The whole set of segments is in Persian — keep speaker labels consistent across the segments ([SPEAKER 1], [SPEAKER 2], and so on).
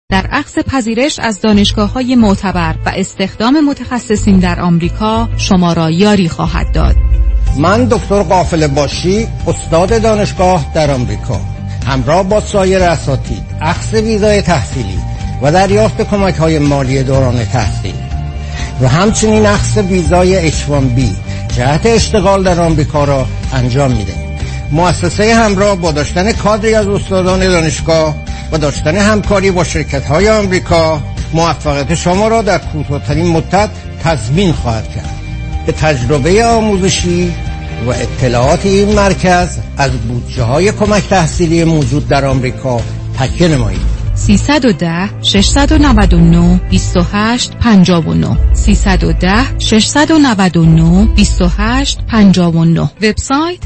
[SPEAKER 1] در عکس پذیرش از دانشگاه‌های معتبر و استخدام متخصصین در آمریکا شما را یاری خواهد داد.
[SPEAKER 2] من دکتر قافل باشی، استاد دانشگاه در آمریکا، همراه با سایر اساتید عکس ویزای تحصیلی و دریافت کمک‌های مالی دوران تحصیل و همچنین عکس ویزای H1B جهت اشتغال در آمریکا را انجام می‌دهیم. مؤسسه همراه با داشتن کادری از استادان دانشگاه و داشتن همکاری با شرکت‌های آمریکا موفقیت شما را در کوتاه‌ترین مدت تضمین خواهد کرد. به تجربه آموزشی و اطلاعات این مرکز از بودجه‌های کمک تحصیلی موجود در آمریکا تکیه نمایید.
[SPEAKER 1] 310 699 2859 310 699 2859 وبسایت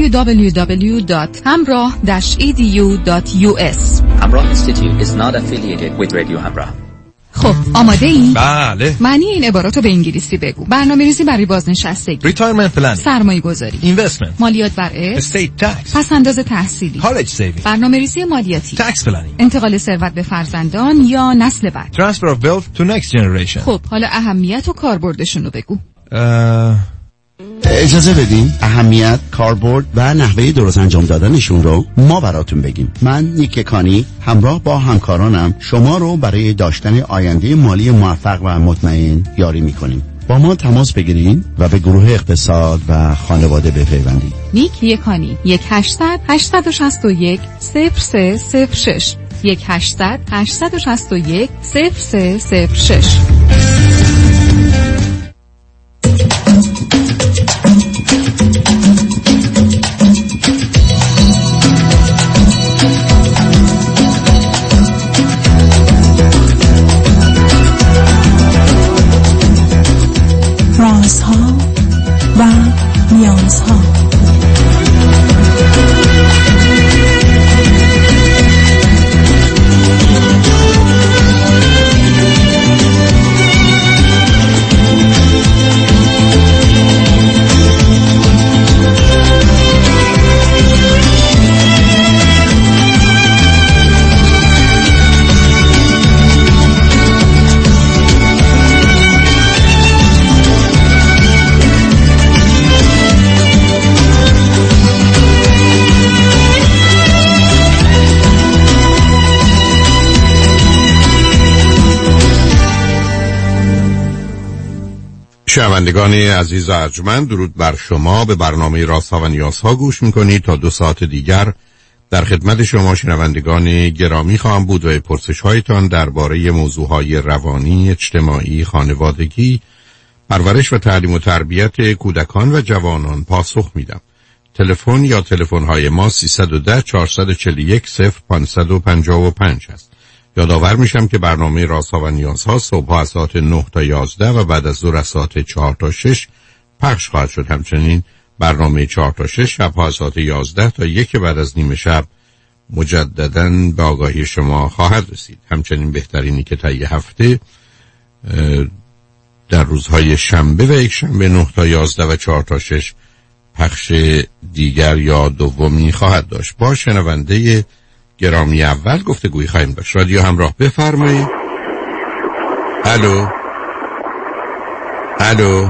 [SPEAKER 1] www.hamrah-edu.us.
[SPEAKER 3] Hamrah Institute is not affiliated with Radio Hamrah.
[SPEAKER 1] خب آماده ای؟
[SPEAKER 4] بله.
[SPEAKER 1] معنی این عباراتو به انگلیسی بگو. برنامه‌ریزی برای بازنشستگی،
[SPEAKER 4] Retirement planning،
[SPEAKER 1] سرمایه‌گذاری،
[SPEAKER 4] Investment،
[SPEAKER 1] مالیات بر ارث،
[SPEAKER 4] Estate tax،
[SPEAKER 1] پس‌انداز تحصیلی،
[SPEAKER 4] College saving،
[SPEAKER 1] برنامه‌ریزی مالیاتی،
[SPEAKER 4] Tax planning،
[SPEAKER 1] انتقال ثروت به فرزندان یا نسل بعد.
[SPEAKER 4] Transfer of wealth to next generation.
[SPEAKER 1] خب حالا اهمیت و کاربردشون رو بگو.
[SPEAKER 5] اجازه بدین اهمیت، کاربرد و نحوه درست انجام دادنشون رو ما براتون بگیم. من نیک کانی همراه با همکارانم شما رو برای داشتن آینده مالی موفق و مطمئن یاری میکنیم. با ما تماس بگیرین و به گروه اقتصاد و خانواده بپیوندید.
[SPEAKER 1] نیک یکانی 1-800-861-0306 1-800-861-0306.
[SPEAKER 6] رازها و نیازها.
[SPEAKER 7] شنوندگان عزیز و ارجمند، درود بر شما. به برنامه رازها و نیازها گوش میکنید. تا 2 ساعت دیگر در خدمت شما شنوندگان گرامی خواهم بود و پرسش هایتان درباره موضوعهای روانی، اجتماعی، خانوادگی، پرورش و تعلیم و تربیت کودکان و جوانان پاسخ میدم. تلفن یا تلفن های ما 310 441 0555 است. یادآور میشم که برنامه رازها و نیازها صبح از ساعت 9 تا 11 و بعد از ظهر از ساعت 4 تا 6 پخش خواهد شد. همچنین برنامه 4 تا 6 شب از ساعت 11 تا 1 بعد از نیم شب مجدداً به آگاهی شما خواهد رسید. همچنین بهترینی که طی هفته در روزهای شنبه و یک شنبه 9 تا 11 و 4 تا 6 پخش دیگر یا دومی خواهد داشت. با شنونده گرامی اول گفتگویی خواهیم داشت. رادیو همراه، بفرمایید. الو الو.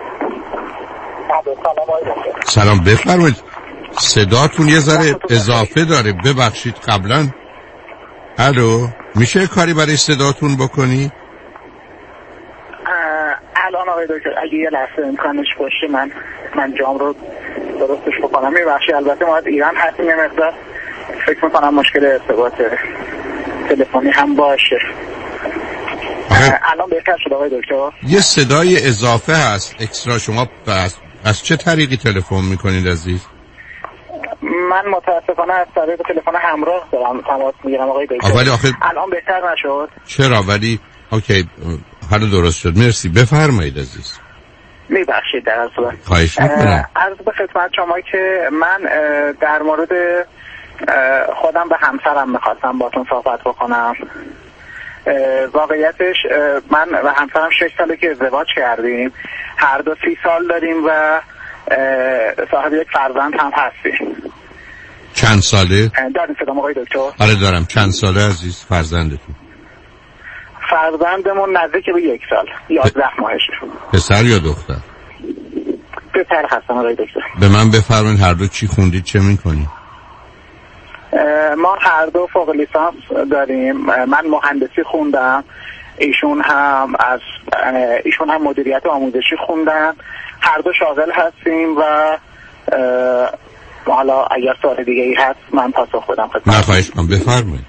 [SPEAKER 7] سلام، بفرمایید. صداتون یه ذره اضافه داره، ببخشید. قبلا الو، میشه کاری برای صداتون بکنی؟
[SPEAKER 8] الان آقای دکتر اگه یه لحظه امکانش باشه من جام رو درستش بکنم. میبخشید، البته ما از ایران هستیم، یه مقدار فکر میکنم مشکل ارتباط تلفنی هم باشه. الان بهتر شد آقای دکتر؟
[SPEAKER 7] یه صدای اضافه هست اکسترا. شما از چه طریقی تلفن میکنید عزیز؟
[SPEAKER 8] من متاسفانه از طریق تلفن همراه دارم تماس میگیرم آقای دکتر.
[SPEAKER 7] ولی
[SPEAKER 8] الان بهتر نشد؟
[SPEAKER 7] چرا؟ ولی اوکی، حالا درست شد. مرسی، بفرمایید عزیز.
[SPEAKER 8] میبخشید در اصلا.
[SPEAKER 7] خواهش میکنم.
[SPEAKER 8] عرض به خدمت شما که من در مورد خودم به همسرم میخواستم باتون صحبت بکنم. واقعیتش من و همسرم 6 ساله که ازدواج کردیم، هر دو 30 سال داریم و صاحب یک فرزند هم هستیم.
[SPEAKER 7] چند ساله؟
[SPEAKER 8] داریم صدام آقای دکتر؟
[SPEAKER 7] آره دارم. چند ساله عزیز فرزندتون؟
[SPEAKER 8] فرزندمون نزدیک به 1 سال 11 ماهشه.
[SPEAKER 7] پسر یا دختر؟
[SPEAKER 8] پسر هستم آقای دکتر.
[SPEAKER 7] به من بفرمایید هر دو چی خوندید، چه میکنید؟
[SPEAKER 8] ما هر دو فوق لیسانس داریم. من مهندسی خوندم، ایشون هم مدیریت آموزشی خوندن. هر دو شاغل هستیم و حالا اگر سوال دیگه ای هست من پاسخ بدم خدمت.
[SPEAKER 7] نه خواهش کنم بفرمایید.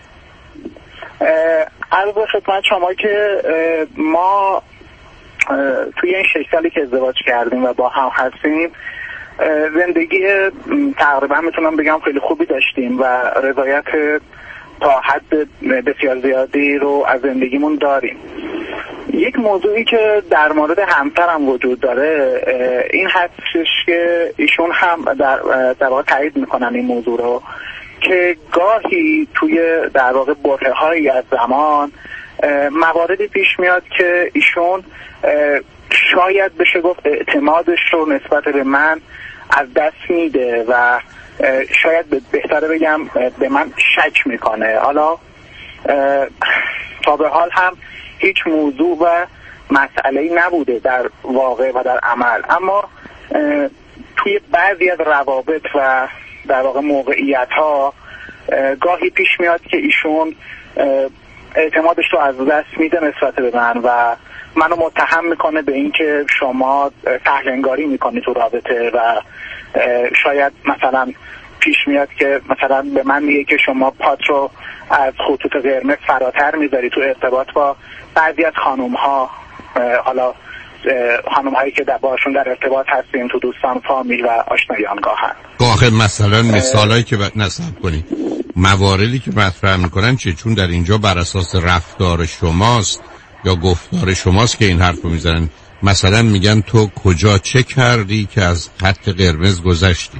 [SPEAKER 8] عرض خدمت شما که ما توی این 6 سالی که ازدواج کردیم و با هم هستیم زندگی تقریبا میتونم بگم خیلی خوبی داشتیم و رضایت تا حد بسیار زیادی رو از زندگیمون داریم. یک موضوعی که در مورد همسرم وجود داره این هستش که ایشون هم در واقع تایید میکنن این موضوع رو که گاهی توی در واقع برهه‌هایی از زمان مواردی پیش میاد که ایشون شاید بشه گفت اعتمادش رو نسبت به من از دست میده و شاید بهتره بگم به من شک میکنه. حالا تا به حال هم هیچ موضوع و مسئله‌ای نبوده در واقع و در عمل، اما توی بعضی از روابط و در واقع موقعیت‌ها گاهی پیش میاد که ایشون اعتمادش رو از دست میده نسبت به من و منو متهم میکنه به اینکه شما سهل‌انگاری میکنی تو رابطه و شاید مثلا پیش میاد که مثلا به من میگه که شما پات رو از خطوط قرمز فراتر میذاری تو ارتباط با بعضی از خانوم‌ها، حالا خانوم‌هایی که باشون در ارتباط هستیم تو دوستان، فامیل و آشنایان گاهن.
[SPEAKER 7] آخه مثلا مثالایی که نصب کنید، مواردی که مطرح میکنن چه؟ چون در اینجا بر اساس رفتار شماست یا گفتار شماست که این حرف رو میزنن. مثلا میگن تو کجا چه کردی که از خط قرمز گذشتی؟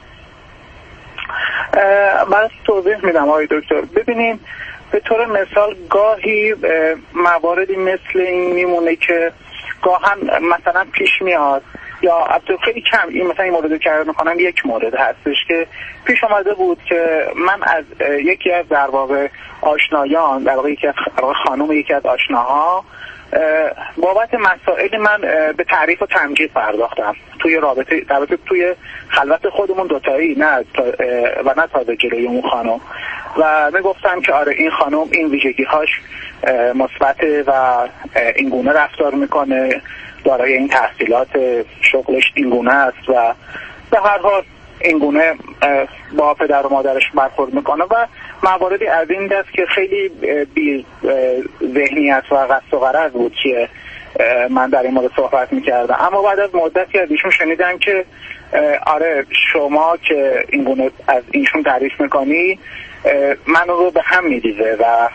[SPEAKER 8] من توضیح میدم آقای دکتر. ببینین به طور مثال گاهی مواردی مثل این میمونه که گاهن مثلا پیش میاد یا البته خیلی کم، این مثلا این مورد که میکنم یک مورد هستش که پیش آمده بود که من از یکی از در واقع آشنایان، در واقع یکی از خانم یکی از آشناها بابت مسائل من به تعریف و تمجید پرداختم توی رابطه توی خلوت خودمون دوتایی، نه و نه تازه جلوی اون خانم، و میگفتم که آره این خانم این ویژگی‌هاش مثبته و این گونه رفتار میکنه، دارای این تحصیلات، شغلش این گونه است و به هر حال این گونه با پدر و مادرش برخورد میکنه و مواردی از این دست که خیلی بی ذهنیت و قصد و غرض بود که من در این مورد صحبت میکردم. اما بعد از مدتی از ایشون شنیدم که آره شما که این گونه از ایشون تعریف میکنی منو رو به هم میریزه و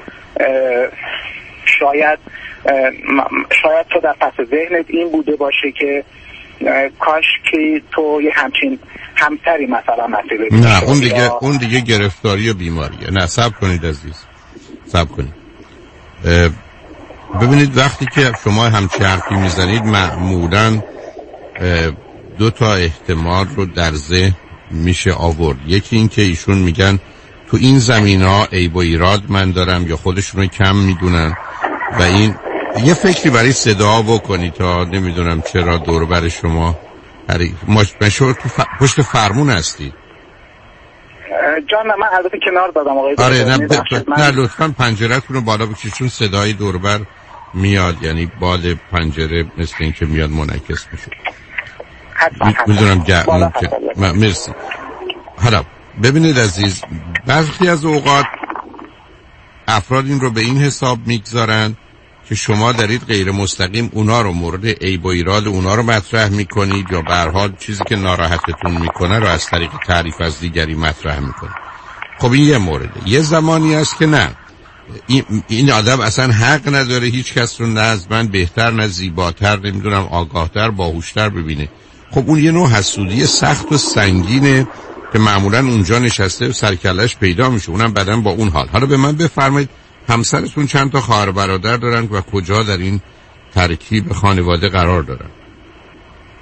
[SPEAKER 8] شاید تو در پس ذهنت این بوده باشه که کاش که تو یه همچین همسری مثلا نصیب بشه.
[SPEAKER 7] نه اون دیگه گرفتاری و بیماریه. نه صبر کنید عزیز، صبر کنید. ببینید وقتی که شما همچین حرفی میزنید معمولاً 2 تا احتمال رو در ذهن میشه آورد. یکی این که ایشون میگن تو این زمینا عیب و ایراد من دارم یا خودشون رو کم میدونن و این یه فکری برای صدا بکنید تا نمیدونم چرا دور بر شما مشهور تو پشت فرمون هستید.
[SPEAKER 8] جان من البته کنار دادم آقای دکتر.
[SPEAKER 7] آره نه لطفاً پنجره‌تون رو بالا بکشید چون صدای دور بر میاد، یعنی باد پنجره مثل این که میاد منعکس میشه. میدونم مرسی. حالا ببینید عزیز، برخی از اوقات افراد این رو به این حساب میگذارن که شما دارید غیر مستقیم اونا رو مورد عیب و ایراد اونا رو مطرح میکنید یا به هر حال چیزی که ناراحتتون میکنه رو از طریق تعریف از دیگری مطرح میکنید. خب این یه مورده. یه زمانی هست که نه، این آدم اصلا حق نداره هیچ کس رو نه از من بهتر نه زیباتر نمیدونم آگاهتر باهوشتر ببینه. خب اون یه نوع حسودی سخت و سنگینه که معمولا اونجا نشسته و سرکلش پیدا میشه، اونم بعداً با اون حال. حالا به من بفرمایید همسرتون چند تا خواهر برادر دارن و کجا در این ترکیب خانواده قرار دارن؟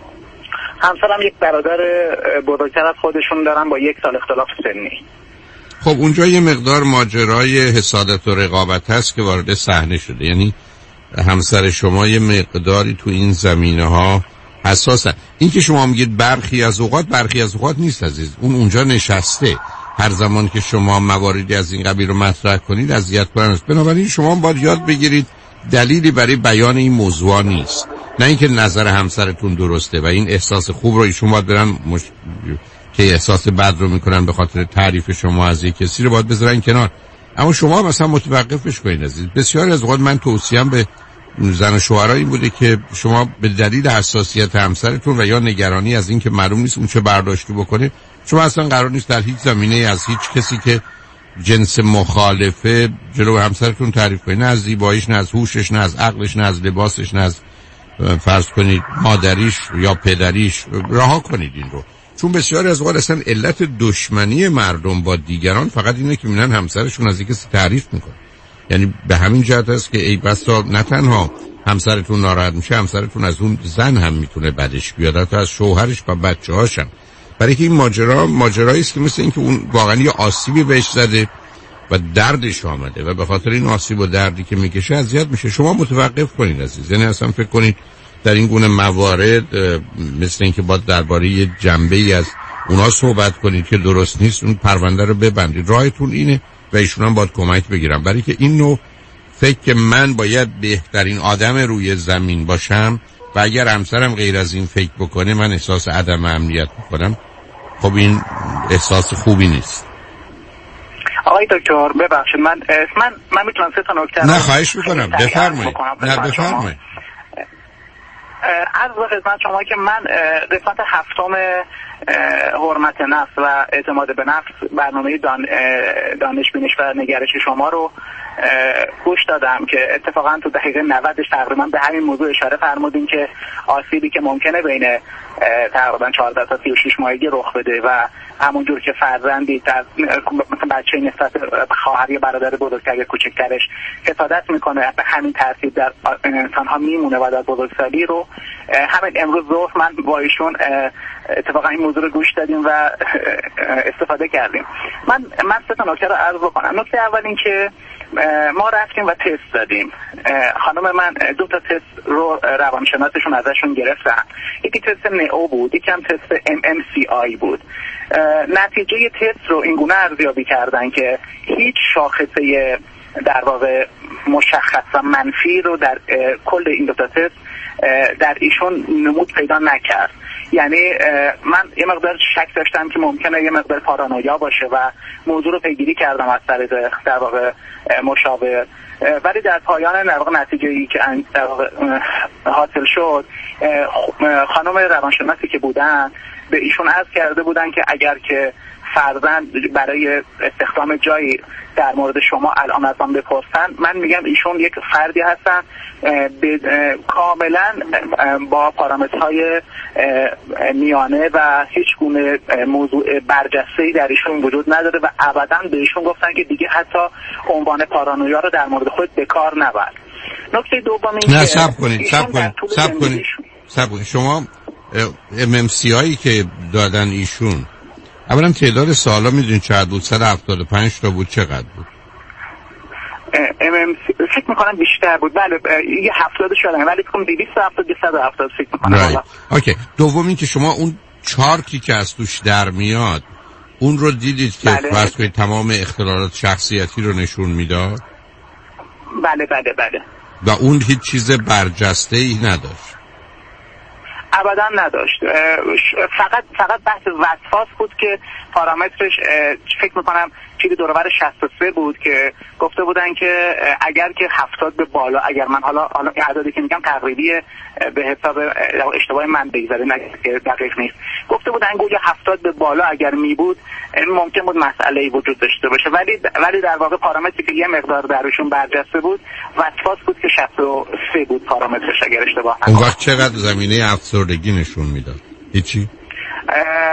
[SPEAKER 8] همسرم یک برادر بزرگتر از خودشون دارن با 1 سال اختلاف سنی.
[SPEAKER 7] خب اونجا یه مقدار ماجرای حسادت و رقابت هست که وارد صحنه شده. یعنی همسر شما یه مقداری تو این زمینه‌ها حساسن. این که شما میگید برخی از اوقات نیست عزیز. اون اونجا نشسته. هر زمان که شما مواردی از این قبیل رو مطرح کنید اذیت کنن است. بنابراین شما باید یاد بگیرید دلیلی برای بیان این موضوع نیست. نه اینکه نظر همسرتون درسته و این احساس خوب رو ایشون باید برن که احساس بد رو میکنن به خاطر تعریف شما از یک کسی رو باید بذارن کنار. اما شما مثلا متوقفش کنید عزیز. بسیاری از اوقات من توصیه‌ام به زن و شوهرها این بوده که شما به دلیل حساسیت همسرتون و یا نگرانی از این که معلوم نیست اون چه برداشتی بکنه، شما اصلا قرار نیست در هیچ زمینه از هیچ کسی که جنس مخالفه جلو همسرتون تعریف کنید. نه از زیباییش، نه از هوشش، نه از عقلش، نه از لباسش، نه از فرض کنید مادریش یا پدریش. رها کنید این رو. چون بسیاری از اوقات اصلا علت دشمنی مردم با دیگران فقط اینه که میبینن همسرشون از کسی تعریف میکنه. یعنی به همین جهت است که ای بسا نه تنها همسرتون ناراحت میشه، همسرتون از اون زن هم میتونه بدش بیاد، حتی از شوهرش و بچه‌هاش هم. برای که این ماجرایی است که مثل اینکه اون واقعا یه آسیبی بهش زده و دردش آمده و به خاطر این آسیب و دردی که میکشه اذیت میشه. شما متوقف کنید عزیز. یعنی اصلا فکر کنید در این گونه موارد مثل اینکه باید درباره یه جنبه‌ای از اونا صحبت کنید که درست نیست، اون پرونده رو ببندید. راهتون اینه و ایشون هم باید کمک بگیرم. برای که این نوع فکر که من باید بهترین آدم روی زمین باشم و اگر همسرم غیر از این فکر بکنه من احساس عدم امنیت میکنم، خب این احساس خوبی نیست.
[SPEAKER 8] آقای دکتر ببخشید من میتونم سه تا نکته
[SPEAKER 7] نه خواهش میکنم بفرمایید. نه بفرمایید.
[SPEAKER 8] عرض به خدمت شما که من قسمت هفتم حرمت نفس و اعتماد به نفس برنامه دانش بینش و نگرش شما رو گوش دادم که اتفاقا تو دقیقه 90 تقریبا به همین موضوع اشاره فرمودین که آسیبی که ممکنه بین تقریبا 14 تا 36 ماهگی رخ بده و همونجور که فرزندی مثلا بچه نسبت خواهر یا برادر بزرگتر یا کوچکترش حسادت میکنه به همین ترتیب در انسان‌ها میمونه و در بزرگسالی رو همین امروز ظهر من با ایشون اتفاقا این موضوع رو گوش دادیم و استفاده کردیم. من سه تا نکته رو عرض بکنم. نکته اول این که ما رفتیم و تست دادیم. خانم من 2 تا تست رو روانشناسشون ازشون گرفتن. یکی تست نئو بود، یکی هم تست MMCI بود. نتیجه تست رو اینگونه ارزیابی کردن که هیچ شاخصه در واقع مشخص و منفی رو در کل این 2 تا تست در ایشون نمود پیدا نکرد. یعنی من یه مقدار شک داشتم که ممکنه یه مقدار پارانویا باشه و موضوع رو پیگیری کردم از طریق در واقع مشاور، ولی در پایان در واقع نتیجه‌ای که در واقع حاصل شد خانم روانشناسی که بودن به ایشون عرض کرده بودن که اگر که فرزند برای استخدام جایی در مورد شما الان از من بپرسن، من میگم ایشون یک فردی هستن کاملا با پارامترهای میانه و هیچ گونه موضوع برجسته‌ای در ایشون وجود نداره و ابداً به ایشون گفتن که دیگه حتی عنوان پارانویا رو در مورد خود به کار نبر. نکته دوم این
[SPEAKER 7] نه صبر کنید شما MMCI که دادن ایشون اولا تعداد سالا میدونید چقدر بود؟ 175 تا بود. چقدر بود؟
[SPEAKER 8] فکر میکنم بیشتر بود. بله یه 70 شدن ولی فکر کنم 270 270 فکر میکنم.
[SPEAKER 7] اوکی. دوم این که شما اون چارتی که از توش در میاد اون رو دیدید که فرض کنید تمام اختلالات شخصیتی رو نشون میداد؟
[SPEAKER 8] بله.
[SPEAKER 7] و اون هیچ چیز برجسته‌ای نداشت؟
[SPEAKER 8] ابدا نداشت. فقط بحث وسواس بود که پارامترش فکر میکنم چیزی دور و بر 63 بود که گفته بودن که اگر که 70 به بالا، اگر من حالا اعدادی که میگم تقریبیه به حساب اشتباه من بگذاره که دقیق نیست، گفته بودن گویا 70 به بالا اگر می بود ممکن بود مسئله‌ای وجود داشته باشه، ولی در واقع پارامتری که یه مقدار درشون برجسته بود وسواس بود که 63 بود پارامترش اگر اشتباه نکنم.
[SPEAKER 7] اون وقت چقدر زمینه افسردگی نشون میداد؟ هیچی؟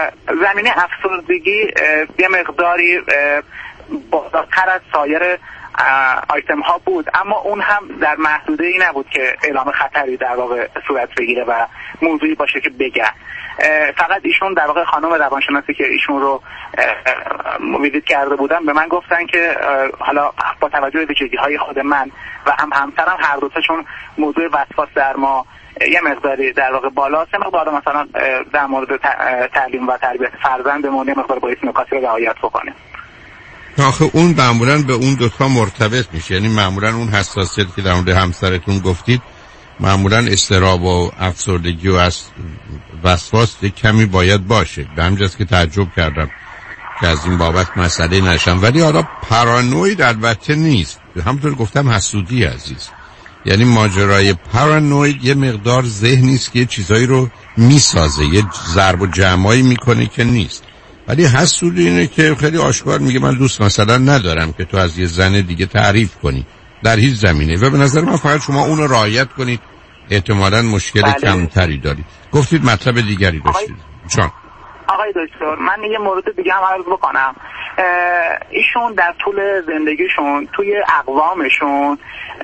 [SPEAKER 8] زمینه افسردگی یه مقداری بالاتر از سایر آیتم ها بود، اما اون هم در محدوده ای نبود که اعلام خطری در واقع صورت بگیره و موضوعی باشه که بگن. فقط ایشون در واقع خانم روانشناسی که ایشون رو ویزیت کرده بودن به من گفتن که حالا با توجه به ویژگی‌های خود من و همسرم هر دو تاشون موضوع وسواس در ما یه مقداری در واقع بالاست، مقدار مثلا در مورد تعلیم و تربیت فرزندمون یه مقدار باید نکاتی رو رعایت بکنیم.
[SPEAKER 7] آخه اون معمولاً به اون دوتا مرتبط میشه، یعنی معمولاً اون حساسیت که در مورد همسرتون گفتید معمولاً اضطراب و افسردگی و وسواس کمی باید باشه. به همجاست که تعجب کردم که از این بابت مسئله نشم. ولی حالا پارانوید البته نیست، همونطور گفتم حسودی عزیز. یعنی ماجرای پارانوید یه مقدار ذهنیست که یه چیزایی رو میسازه، یه ضرب و جمعایی میکنه که نیست. ولی حسودی اینه که خیلی آشکار میگه من دوست مثلا ندارم که تو از یه زن دیگه تعریف کنی در هیچ زمینه، و به نظر من فقط شما اون رو رعایت کنید احتمالاً مشکل کمتری دارید. گفتید مطلب دیگری داشتید. چون
[SPEAKER 8] آقای دکتر من یه مورد دیگه هم عرض بکنم. ایشون در طول زندگیشون توی اقوامشون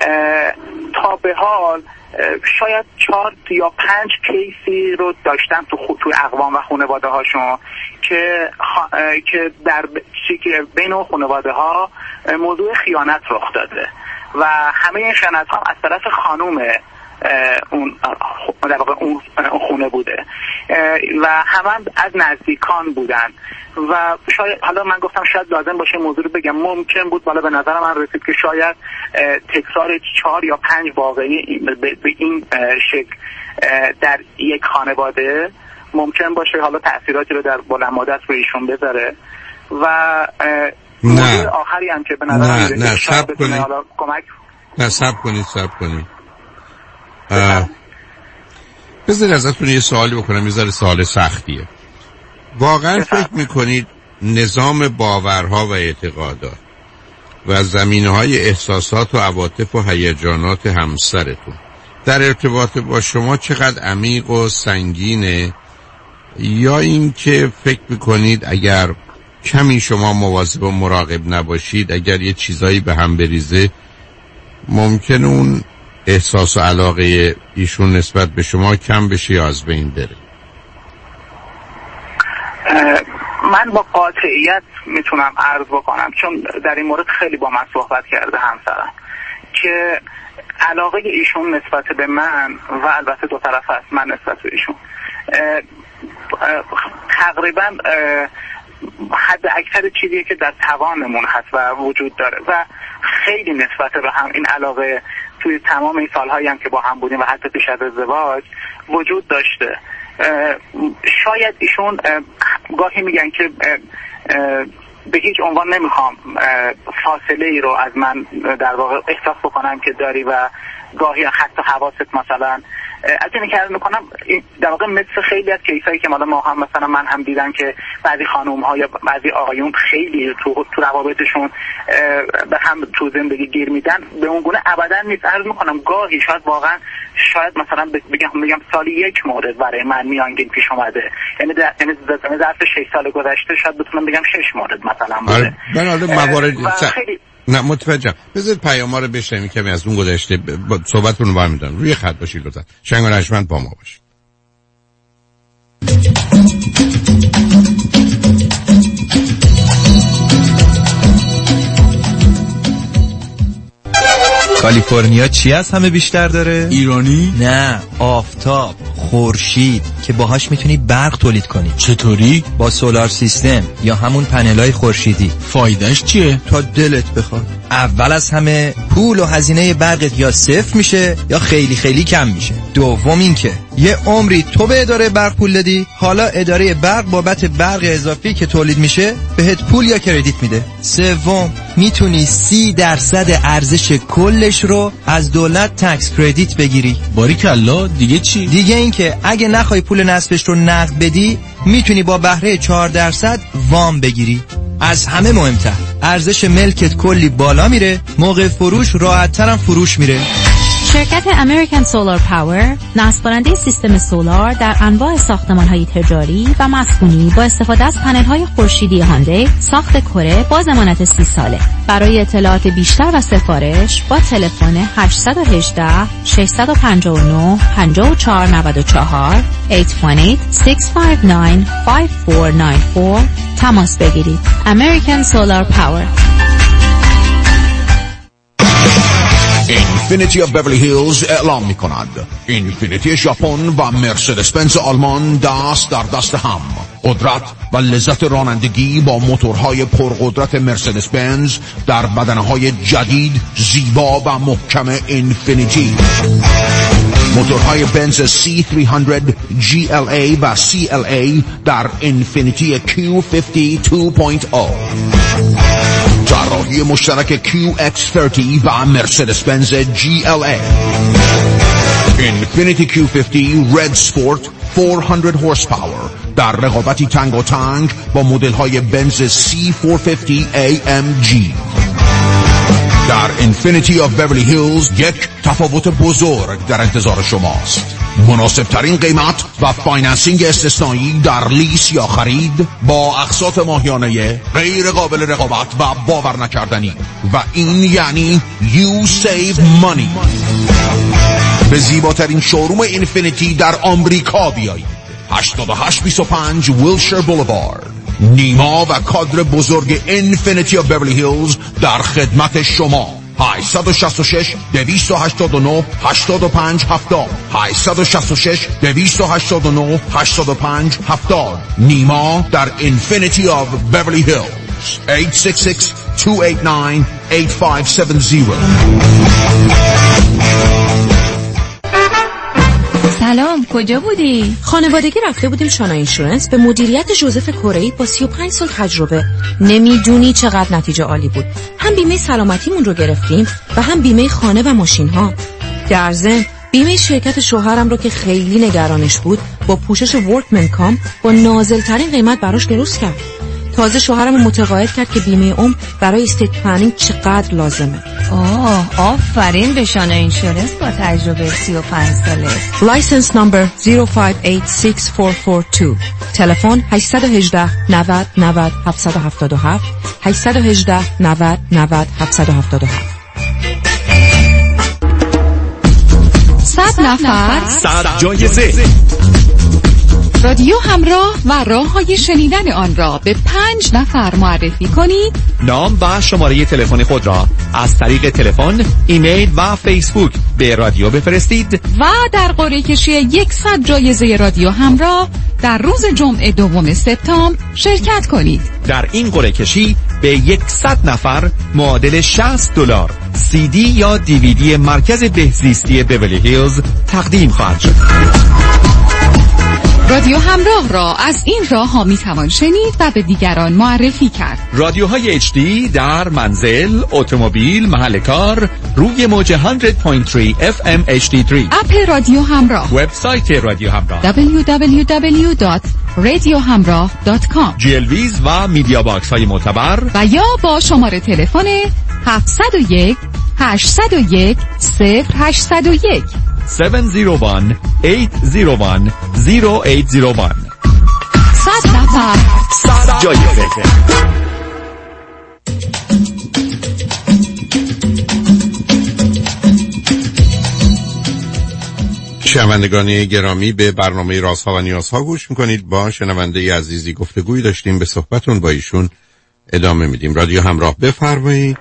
[SPEAKER 8] تا به حال شاید 4 یا 5 کیسی رو داشتن توی اقوام و خانواده هاشون که در بین اون خانواده ها موضوع خیانت رخ داده و همه این خیانت ها از طرف خانوم اون در واقع اون خونه بوده و همه از نزدیکان بودن و شاید حالا من گفتم شاید لازم باشه موضوع رو بگم. ممکن بود بالا به نظر من رسید که شاید تکرار 4 یا 5 واقعی به این شکل در یک خانواده ممکن باشه حالا تأثیراتی رو در بلند مدت رو ایشون بذاره و
[SPEAKER 7] نه
[SPEAKER 8] آخری هم که به نظر
[SPEAKER 7] نه
[SPEAKER 8] شاید بتونه حالا کمک.
[SPEAKER 7] نه صبر کنید بذارید ازتون یه سوالی بکنم، یه ذره سوال سختیه. واقعا فکر میکنید نظام باورها و اعتقادات و زمینه‌های احساسات و عواطف و هیجانات همسرتون در ارتباط با شما چقدر عمیق و سنگینه، یا این که فکر میکنید اگر کمی شما مواظب و مراقب نباشید، اگر یه چیزایی به هم بریزه ممکن اون احساس و علاقه ایشون نسبت به شما کم بشه یا از بین بره؟
[SPEAKER 8] من با قاطعیت میتونم عرض بکنم، چون در این مورد خیلی با من صحبت کرده همسرم، که علاقه ایشون نسبت به من و البته دو طرف هست، من نسبت به ایشون تقریبا حد اکثر چیزیه که در توانمون هست و وجود داره و خیلی نسبت به هم این علاقه توی تمام این سالهایی هم که با هم بودیم و حتی پیش از ازدواج وجود داشته. شاید ایشون گاهی میگن که به هیچ عنوان نمیخوام فاصله ای رو از من در واقع احساس بکنم که داری و گاهی حتی حواست مثلا از این که میکنم در واقع مثل خیلی از کیسایی که ما هم مثلا من هم دیدم که بعضی خانوم ها یا بعضی آقایون خیلی تو روابطشون به هم تو زندگی گیر میدن، به اون گونه ابدا نیست. عرض میکنم گاهی شاید واقعا شاید مثلا بگم سالی 1 مورد برای من میانگین پیش اومده، یعنی ظرف 6 سال گذشته شاید بتونم بگم 6 مورد مثلا بوده.
[SPEAKER 7] من حالا موارد نه متوجهم. بذارید پیام‌ها رو بشنویم کمی از اون گذشته صحبتتون رو برمی‌دارم. روی خط باشید لطفا. شنگ و نشمند با ما باشید.
[SPEAKER 4] کالیفرنیا چی از همه بیشتر داره؟
[SPEAKER 9] ایرانی؟
[SPEAKER 4] نه، آفتاب، خورشید که باهاش میتونی برق تولید کنی.
[SPEAKER 9] چطوری؟
[SPEAKER 4] با سولار سیستم یا همون پنلای خورشیدی.
[SPEAKER 9] فایدهش چیه؟
[SPEAKER 4] تا دلت بخواد. اول از همه پول و هزینه برقت یا صفر میشه یا خیلی خیلی کم میشه. دوم این که یه عمری تو به اداره برق پول دادی، حالا اداره برق بابت برق اضافی که تولید میشه بهت پول یا کردیت میده. سوم میتونی 30% ارزش کلش رو از دولت تکس کردیت بگیری.
[SPEAKER 9] باریکلا. دیگه چی؟
[SPEAKER 4] دیگه این که اگه نخوای پول نصفش رو نقد بدی میتونی با بهره 4% وام بگیری. از همه مهمتر ارزش ملکت کلی بالا میره، موقع فروش راحت‌تر هم فروش میره.
[SPEAKER 1] شرکت امریکن سولار پاور، نصب‌کننده سیستم سولار در انواع ساختمان‌های تجاری و مسکونی با استفاده از پنل‌های خورشیدی هاندی، ساخت کره با ضمانت 30 ساله. برای اطلاعات بیشتر و سفارش با تلفن 818 659 5494 818-659-5494 تماس بگیرید. امریکن سولار پاور.
[SPEAKER 10] اینفینیتی آف بیورلی هیلز اعلام می کند اینفینیتی ژاپن و مرسدس بنز آلمان دست در دست هم. قدرت و لذت رانندگی با موتورهای پرقدرت مرسدس بنز در بدنه‌های جدید، زیبا و محکم اینفینیتی. موتورهای بنز C300 GLA و CLA در اینفینیتی Q50 2.0. طراحی مشترک QX30 و مرسدس بنز GLA. اینفینیتی Q50 Red Sport 400 horsepower در رقابتی تنگ و تنگ با مدل های بنز C450 AMG. در اینفینیتی آف بیورلی هیلز یک تفاوت بزرگ در انتظار شماست. مناسب ترین قیمت و فایننسینگ استثنایی در لیس یا خرید با اقساط ماهیانه غیر قابل رقابت و باور نکردنی، و این یعنی You Save Money. به زیباترین شوروم اینفینیتی در آمریکا بیایید. 8825 ویلشر بولوارد. نیما و کادر بزرگ اینفینیتی آف بیورلی هیلز در خدمت شما. 866 289 85 70 866 289 85 70. نیما در اینفینیتی آف بیورلی هیلز. 866 289 8570.
[SPEAKER 11] سلام، کجا بودی؟
[SPEAKER 12] خانوادگی رفته بودیم شانا اینشورنس به مدیریت جوزف کره‌ای با 35 سال تجربه. نمیدونی چقدر نتیجه عالی بود. هم بیمه سلامتیمون رو گرفتیم و هم بیمه خانه و ماشین ها. در ضمن بیمه شرکت شوهرم رو که خیلی نگرانش بود با پوشش ورکمن کام با نازل‌ترین قیمت براش درست کرد. تازه شوهرم متقاعد کرد که بیمه عمر برای استیت پلنینگ چقدر لازمه.
[SPEAKER 11] آفرین به شانا اینشورنس با تجربه 35 ساله.
[SPEAKER 12] لایسنس نمبر 05864442. تلفن 818 90 90 777 818 90 90 777.
[SPEAKER 1] 100 نفر
[SPEAKER 13] 100 جایزه.
[SPEAKER 1] رادیو همراه و راه‌های شنیدن آن را به 5 نفر معرفی کنید.
[SPEAKER 13] نام و شماره تلفن خود را از طریق تلفن، ایمیل و فیسبوک به رادیو بفرستید
[SPEAKER 1] و در قرعه کشی 100 جایزه رادیو همراه در روز جمعه 2 سپتامبر شرکت کنید.
[SPEAKER 13] در این قرعه کشی به 100 نفر معادل $60 CD یا DVD مرکز بهزیستی بیورلی هیلز تقدیم خواهد شد.
[SPEAKER 1] رادیو همراه را از این راه ها می توان شنید و به دیگران معرفی کرد.
[SPEAKER 13] رادیوهای HD در منزل، اتومبیل، محل کار، روی موج 100.3 FM HD3.
[SPEAKER 1] اپ رادیو همراه،
[SPEAKER 13] وبسایت رادیو همراه
[SPEAKER 1] www.radiohamrah.com،
[SPEAKER 13] GLVs و میدیا باکس های معتبر
[SPEAKER 1] و یا با شماره تلفن 701 801 0801
[SPEAKER 13] 701-801-0801.
[SPEAKER 1] 100 نفر
[SPEAKER 13] 100 جایزه.
[SPEAKER 7] شنوندگان گرامی، به برنامه رازها و نیازها گوش میکنید. با شنونده عزیزی گفتگوی داشتیم، به صحبتون با ایشون ادامه میدیم. رادیو همراه، بفرمایید.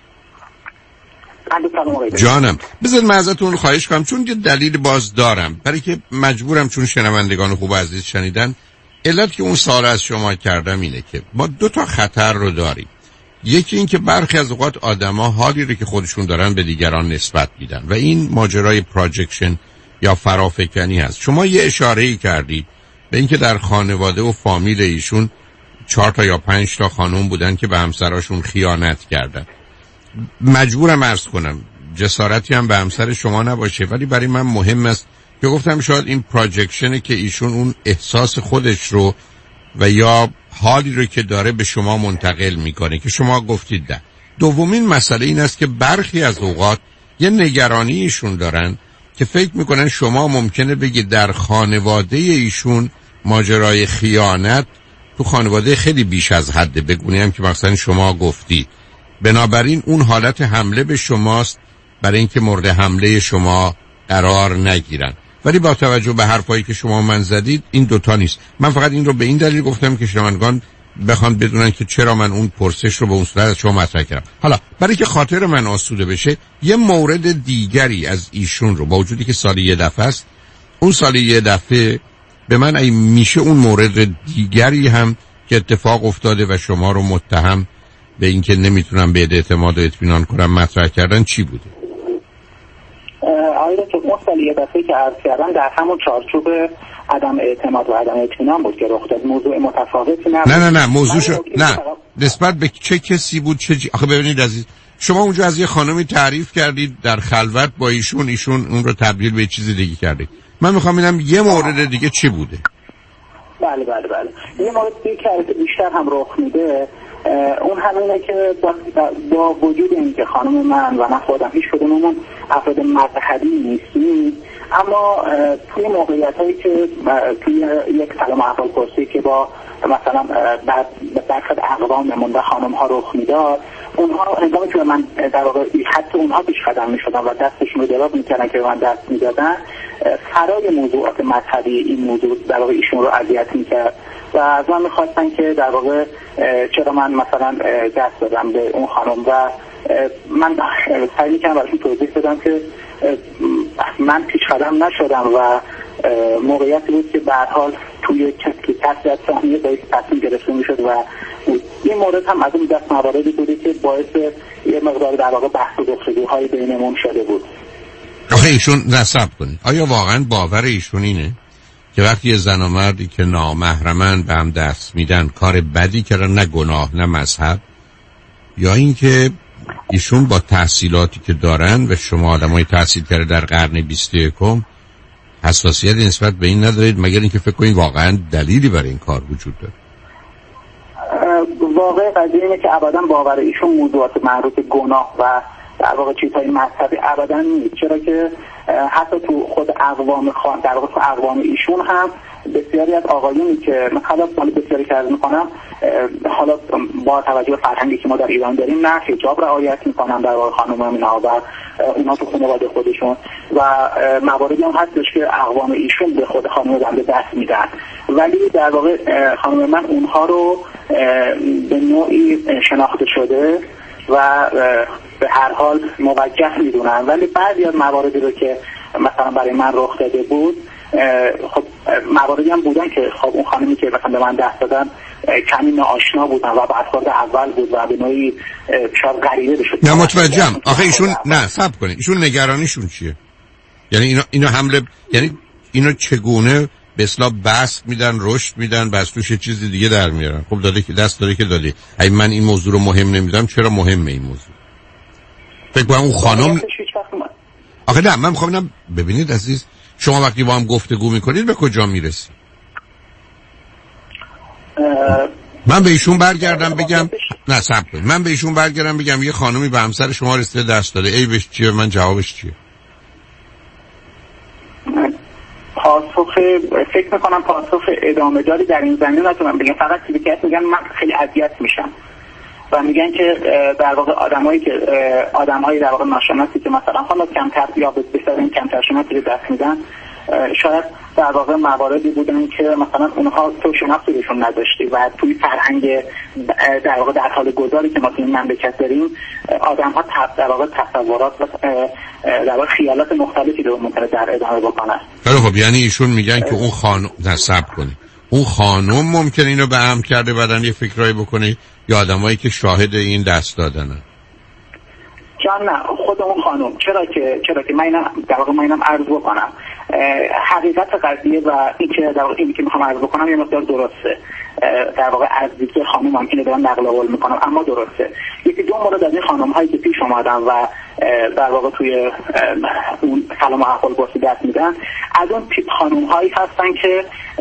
[SPEAKER 7] جانم، بذارید من ازتون خواهش کنم، چون یه دلیل باز دارم برای که مجبورم، چون شنوندگان خوب عزیز شنیدن، علت که اون سوال از شما کردم اینه که ما 2 خطر رو داریم. یکی این که برخی از اوقات آدما حالی رو که خودشون دارن به دیگران نسبت میدن و این ماجرای پروجکشن یا فرافکنی هست. شما یه اشاره‌ای کردید به اینکه در خانواده و فامیل ایشون 4 یا 5 خانم بودن که به همسراشون خیانت کردن. مجبورم عرض کنم جسارتی هم به همسر شما نباشه، ولی برای من مهم است که گفتم شاید این پروجکشنه که ایشون اون احساس خودش رو و یا حالی رو که داره به شما منتقل میکنه که شما گفتید ده. دومین مسئله این است که برخی از اوقات یه نگرانی ایشون دارن که فکر میکنن شما ممکنه بگید در خانواده ایشون ماجرای خیانت تو خانواده خیلی بیش از حده، بگونی هم که مثلا شما گفتی، بنابراین اون حالت حمله به شماست برای اینکه مورد حمله شما قرار نگیرن. ولی با توجه به حرفایی که شما من زدید این دوتا نیست. من فقط این رو به این دلیل گفتم که شنوندگان بخوان بدونن که چرا من اون پرسش رو به اون صورت از شما مطرح کردم. حالا برای که خاطر من آسوده بشه یه مورد دیگری از ایشون رو، با وجودی که سالی یه دفعه است، اون سالی یه دفعه به من ای میشه اون مورد دیگری هم که اتفاق افتاده و شما رو متهم به اینکه نمیتونم به اعتماد و اطمینان کنم مطرح کردن چی بوده؟
[SPEAKER 8] آیا که اون سالی یه دفعه که عرض کردم در همون چارچوب عدم اعتماد و عدم اطمینان بود که رخ داد. موضوع متفاوتی نبود. نه
[SPEAKER 7] موضوعشو نه نسبت به چه کسی بود آخه ببینید عزیز، شما اونجا از یه خانمی تعریف کردید در خلوت با ایشون اون رو تبدیل به چیز دیگه کردید. من میخوام ببینم یه مورد دیگه چی بوده.
[SPEAKER 8] بله یه مورد دیگه که بیشتر هم رخ میده اون همینه که با وجود اینکه خانم من و من خودم هیچ کدوممون افراد مذهبی نیستیم، اما توی موقعیتایی که توی یک سلام احوال پرسی که با مثلا برخد اقواممون و خانم ها رخ میداد، اونها هنگامی که من در واقع حتی اونها پیش قدم میشدن و دستشون رو دراز میکردن که به من دست میدادن، فرای موضوعات مذهبی این موضوع در واقع ایشون رو اذیت میکرد و از من میخواستن که در واقع چرا من مثلا دست دادم به اون خانم و من سعی میکنم براشون توضیح بدم که من پیش قدم نشدم و موقعیتی بود که به هر حال توی کسی از سهمیه باید تصمیم گرفته میشد و این مورد هم از اون دست مواردی بوده که باعث یه مقدار در واقع بحث و گفتگوهای بینمون شده بود.
[SPEAKER 7] آخه ایشون نصب کنید، آیا واقعا باور ایشون اینه که وقتی یه زن و مردی که نامحرمن به هم دست میدن کار بدی کردن، نه گناه نه مذهب، یا اینکه ایشون با تحصیلاتی که دارن و شما آدمای تحصیل کرده در قرن 21 حساسیت نسبت به این ندارید مگر اینکه فکر کنید واقعا دلیلی برای این کار وجود داره؟
[SPEAKER 8] واقع قضیه اینه که ابدا باور ایشون موضوعات مربوط به گناه و در واقع چیزهای مذهبی ابدا نیست، چرا که حتی تو خود اقوام در واقع تو اقوام ایشون هم بسیاری از آقایونی که من خلاص بسیاری که عرض میکنم حالا با توجه به فرهنگی که ما در ایران داریم نه حجاب رعایت میکنن در واقع خانم‌ها اینا و اونا تو خانواده خودشون و مواردی هم هستش که اقوام ایشون به خود خانم بنده دست میدن، ولی در واقع خانم من اونها رو به نوعی شناخته شده و به هر حال موجه میدونن، ولی بعضی از مواردی رو که مثلا برای من رخ داده بود خب مواردی هم بودن که خب اون خانمی که مثلا به من دست دادن کمی ناآشنا بودن و برخورد اول بود و به نوعی شاید غریبه بشد.
[SPEAKER 7] نه متوجهم. آخه ایشون نه صبر کنید، ایشون نگرانیشون چیه؟ یعنی اینو حمله، یعنی اینو چگونه به اصطلاح بسط میدن، رشد میدن، بس توش چیز دیگه در میارن؟ خب داده که دست داده که داده. اگه من این موضوع رو مهم نمیدونم چرا مهمه این موضوع؟ فکر کنم اون خانم آخه نه من میخوام ببینید عزیز، شما وقتی با هم گفتگو میکنید به کجا میرسید؟ من به ایشون برگردم بگم نه صبر کنید، من به ایشون برگردم بگم یه خانمی به همسر شما رسیده دست داده، عیبش چیه؟ من جوابش چیه؟
[SPEAKER 8] پاسخ فکر میکنم پاسخ ادامه داری در این زمینه نتونم بگم، فقط چیزی که میگن من خیلی اذیت میشم و میگن که در واقع آدمایی در واقع ناشناسی که مثلا حالا کمتر یا بسیار کمتر شناسی رو دست میدن شاید در واقع مواردی بودن که مثلا اونها تو شناختی روشون نداشتی و توی فرهنگ در واقع در حال گذاری که ما توی مملکت داریم آدم‌ها در واقع تصورات و در واقع خیالات مختلفی رو ممکنه در ادامه بکنن.
[SPEAKER 7] خب یعنی ایشون میگن که اون خانم نصب کنه، اون خانم ممکنه اینو به هم کرده بعدن یه فکرایی بکنه یا آدمایی که شاهد این دست دادنن؟
[SPEAKER 8] جان نه، خود اون خانم. چرا که من اینم عرض بکنم حقیقت قضیه و اینی که میخوام عرض بکنم یه مقدار درسته، در واقع از دیگه خانم ممکنه دارم نقل قول میکنم اما درسته. یکی دو مورد از این خانم هایی که پیش اومدن و در واقع توی اون سلام احوال پرسی دست میدن، از اون تیپ خانوم هایی هستن که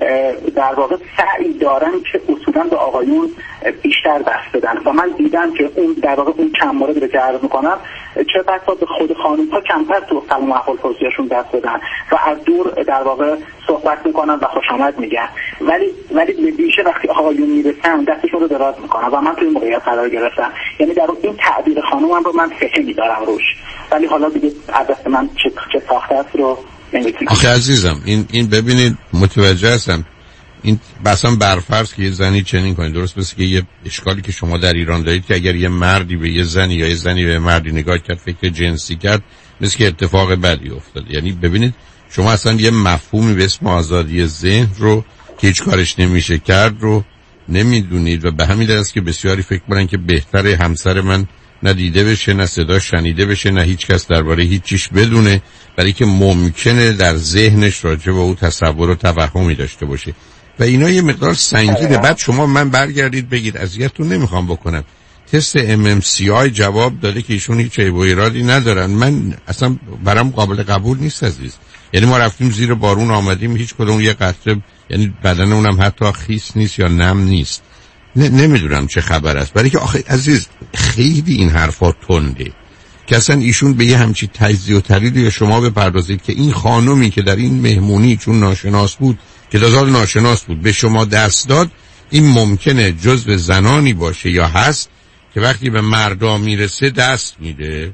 [SPEAKER 8] در واقع سعی دارن که اصولا به آقایون بیشتر دست بدن و من دیدم که اون در واقع اون چند موردی که عرض میکنم چه بسا به خود خانوم ها کمتر تو سلام احوال پرسیشون دست بدن و از دور در واقع صحبت میکنن و خوش آمد میگن، ولی به ویژه وقتی آقایون میرسن دستشون رو دراز میکنن و من توی موقعیت قرار گرفتم. یعنی در این تعبیر خانومم رو من فهمی دارم روش، ولی حالا دیگه از دست من چه ساخته است رو نمیتونم.
[SPEAKER 7] آخه عزیزم این ببینید متوجه هستم، این بسام برفرض که یه زنی چنین کنید، درست مثل که یه اشکالی که شما در ایران دارید که اگر یه مردی به یه زنی یا یه زنی به مردی نگاه کرد فکر جنسی کرد مثل که اتفاق بدی افتاد. یعنی ببینید شما اصلا یه مفهومی به اسم آزادی ذهن رو که هیچ کارش نمیشه کرد رو نمیدونید و به همین دلیل است که بسیاری فکر می‌کنن که بهتره همسر من نه دیده بشه نه صدا شنیده بشه نه هیچ کس درباره هیچ چیز بدونه، برای که ممکنه در ذهنش راجع به او تصور و توهمی داشته باشه و اینا یه مقدار سنگینه. بعد شما من برگردید بگید اذیتتون نمیخوام بکنم، تست MMCI جواب داده که ایشون هیچ عیب و ایرادی ندارن. من اصلا برام قابل قبول نیست عزیز. یعنی ما رفتیم زیر بارون آمدیم هیچ کدوم یه قطره، یعنی بدن اونم حتی خیس نیست یا نم نیست. نمیدونم چه خبر است، برای که آخه عزیز خیلی این حرفا تنده که اصلا ایشون به یه همچی تجزیه و تحلیل یا شما بپردازید که این خانومی که در این مهمونی چون ناشناس بود که دازاد ناشناس بود به شما دست داد، این ممکنه جزو زنانی باشه یا هست که وقتی به مردا میرسه دست میده.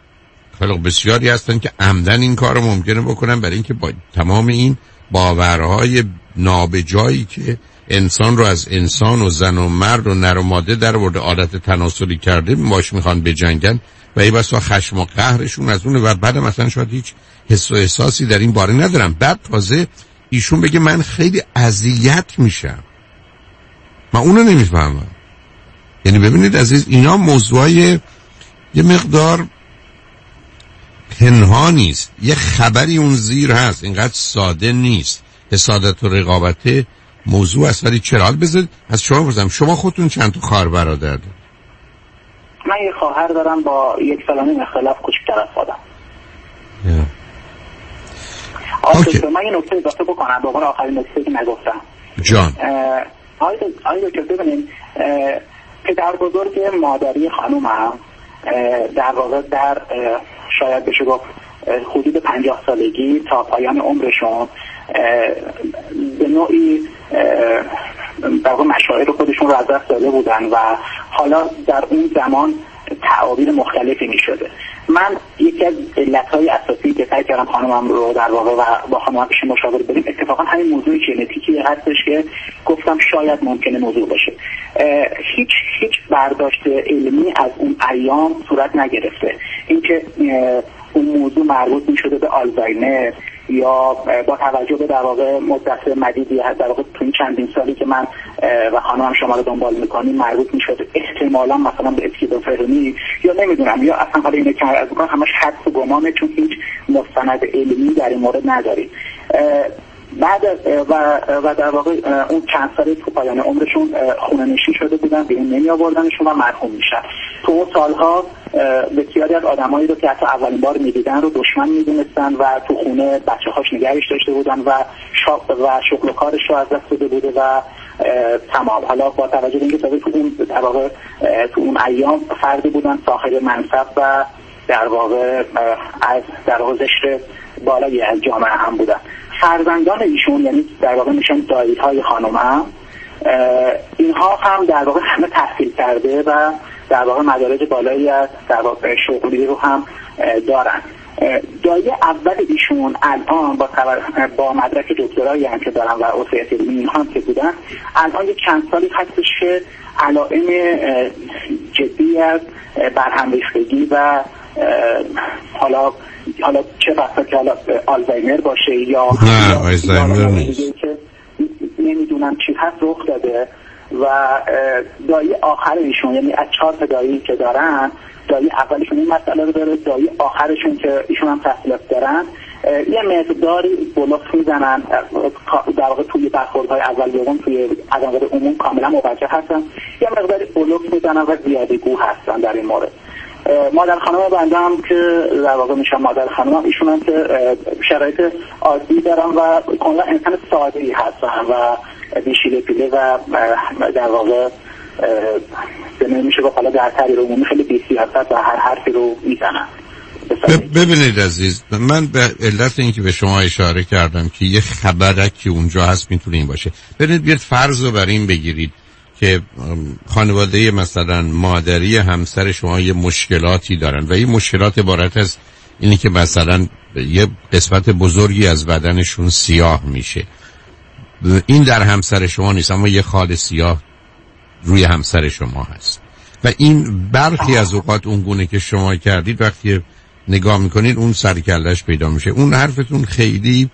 [SPEAKER 7] خیلی بسیاری هستن که عمدن این کار رو ممکنه بکنن برای اینکه با تمام این باورهای نابجایی که انسان رو از انسان و زن و مرد و نر و ماده در ورده عادت تناسلی کرده باش میخوان بجنگن و ای بسا خشم و قهرشون از اون و بعد مثلا شاید هیچ حس و احساسی در این باره ندارم. بعد تازه ایشون بگه من خیلی اذیت میشم، من اونو نمیفهمم. یعنی ببینید عزیز اینا موضوعای یه مقدار پنهانیست، یه خبری اون زیر هست، اینقدر ساده نیست. حسادت و رقابت موضوع است. ولی چرا؟ بذارید از شما بپرسم، شما خودتون چند تا خواهر برادر دارید؟
[SPEAKER 8] من یه خواهر دارم با 1 سال و نیم اختلاف کوچکتر از خودم.
[SPEAKER 7] اوکی.
[SPEAKER 8] من یه نکته اضافه بکنم به عنوان آخرین نکته که نگفتم.
[SPEAKER 7] جان.
[SPEAKER 8] آیا که ببینید پدر بزرگ مادری خانومم در واقع در شاید بشه گفت حدود 50 سالگی تا پایان عمرشون به نوعی در واقع مشاعر خودشون رو از دست داده بودن و حالا در اون زمان تعابیر مختلفی می شده. من یکی از علتهای اساسی که سعی کردم خانمم رو در واقع و با خانمم پیش مشاوره بریم اتفاقا همین موضوع ژنتیکی هستش که گفتم شاید ممکنه موضوع باشه. هیچ برداشت علمی از اون ایام صورت نگرفته. اینکه اون موضوع مربوط می شده به آلزایمر یا با توجه به در واقع مدت مدیدی در واقع تو این چندین سالی که من و خانمم شما رو دنبال میکنیم مربوط میشد احتمالا مثلا به اسکیزوفرنی یا نمیدونم یا اصلا حالا اینه که از اون همش حدس و گمانه چون هیچ مستند علمی در این مورد نداریم. بعد و در واقع اون چند سالی تو پایان عمرشون خونه نشین شده بودن، بیرون نمی آوردنشون و مرحوم میشن. تو اون سالها بسیاری از آدمایی رو که حتی اولین بار میدیدن رو دشمن میدونستن و تو خونه بچه‌هاش نگهش داشته بودن و شغل و کارش رو از دست داده بوده و تمام. حالا با توجه به اینکه تو اون در واقع تو اون ایام فردی بودن صاحب منصب و در واقع از در واقع زشت بالایی از جامعه هم بودن. فرزندان ایشون یعنی در واقع میشن دایی‌های خانمم، اینها هم در واقع همه تحصیل کرده و در واقع مدارج بالایی از در واقع شغلی رو هم دارن. دایی اول ایشون الان با مدرک دکترایی هم که دارن و عضویت علمی هم که بودن الان یک چند سالی هستش که علائم جدی از برهم ریختگی و حالا چه بسا که حالا آلزایمر باشه یا
[SPEAKER 7] آلزایمر نیست
[SPEAKER 8] که نمیدونم چی هست رخ داده و دایی آخر ایشون یعنی از 4 تا دایی که دارن دایی اولشون این مسئله رو داره، دایی آخرشون که ایشون هم تحصیلات دارن یه مقداری بلوف میزنن در واقع توی برخوردهای اول دوم توی عوامل عموم کاملا موجه هستن، یه مقداری بلوف میزنن و زیادگو هستن در این مورد. مادر خانم بنده هم که در واقع میشم مادر خانم هم ایشون هم که شرایط عادی دارم و کلا انسان ساده‌ای هستم و بیشیله پیله و در واقع نمیشه گفت حالا در تعبیر عمومی خیلی بی‌سیاست و هر حرفی رو میزنم.
[SPEAKER 7] ببینید عزیز، من به علت اینکه به شما اشاره کردم که یه خبرکی اونجا هست میتونه این باشه. ببینید بیاد فرض رو بر این بگیرید که خانواده مثلا مادری همسر شما یه مشکلاتی دارن و این مشکلات عبارت از اینی که مثلا یه قسمت بزرگی از بدنشون سیاه میشه. این در همسر شما نیست، اما یه خال سیاه روی همسر شما هست و این برخی از اوقات اون گونه که شما کردید وقتی نگاه میکنید اون سرکلش پیدا میشه. اون حرفتون خیلی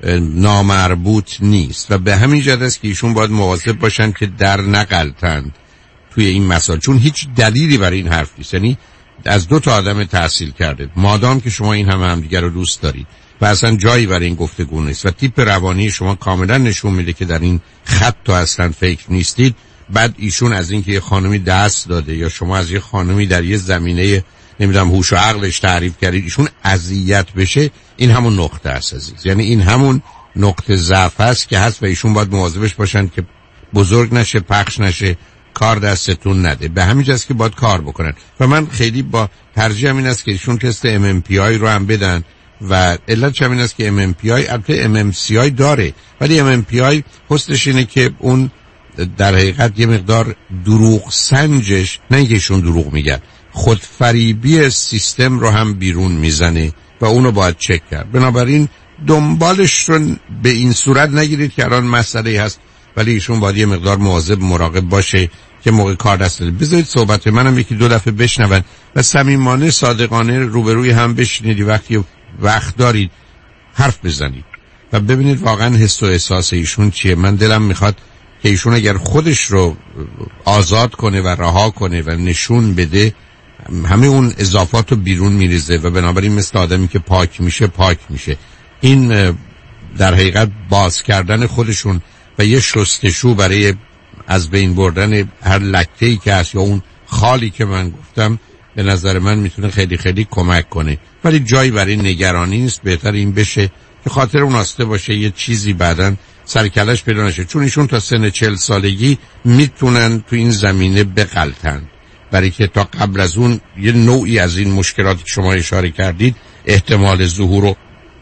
[SPEAKER 7] نامربوط نیست و به همین جهت است که ایشون باید مواظب باشن که در نغلطند توی این مسائل، چون هیچ دلیلی برای این حرف نیست. یعنی از دو تا آدم تحصیل کرده، مادام که شما این همدیگر رو دوست دارید و اصلا جایی برای این گفتگو نیست و تیپ روانی شما کاملا نشون میده که در این خط تو اصلا فکر نیستید، بعد ایشون از اینکه یه خانمی دست داده یا شما از یه خانمی در یه زمینه نمیدونم هوش و عقلش تعریف کردید ایشون اذیت بشه، این همون نقطه است عزیز. یعنی این همون نقطه ضعف است که هست و ایشون باید مواظبش باشن که بزرگ نشه، پخش نشه، کار دستتون نده. به همین جاست که باید کار بکنن و من خیلی با ترجیح این است که ایشون تست MMPI رو هم بدن و علت همین است که MMPI البته MMCI داره ولی MMPI حسنش اینه که اون در حقیقت یه مقدار دروغ سنجش، نه اینکه ایشون دروغ میگن، خودفریبی سیستم رو هم بیرون میزنه و اونو باید چک کرد. بنابراین دنبالش رو به این صورت نگیرید که الان مسئله هست، ولی ایشون باید یه مقدار مواظب مراقب باشه که موقع کار دست بده. بذارید صحبت منم یکی دو دفعه بشنون و صمیمانه صادقانه روبروی هم بشینید، وقتی وقت دارید حرف بزنید و ببینید واقعا حس و احساس ایشون چیه. من دلم میخواد که ایشون اگر خودش رو آزاد کنه و رها کنه و نشون بده، همه اون اضافات رو بیرون میریزه و بنابراین مثل آدمی که پاک میشه. این در حقیقت باز کردن خودشون و یه شستشو برای از بین بردن هر لکه‌ای که هست یا اون خالی که من گفتم به نظر من میتونه خیلی خیلی کمک کنه. ولی جایی برای نگرانی نیست، بهتر این بشه که خاطر اون آسته باشه یه چیزی بعدن سرکلش پیدا نشه، چون ایشون تا سن 40 سالگی میتونن تو این زمینه بغلطن، برای که تا قبل از اون یه نوعی از این مشکلاتی که شما اشاره کردید احتمال ظهور و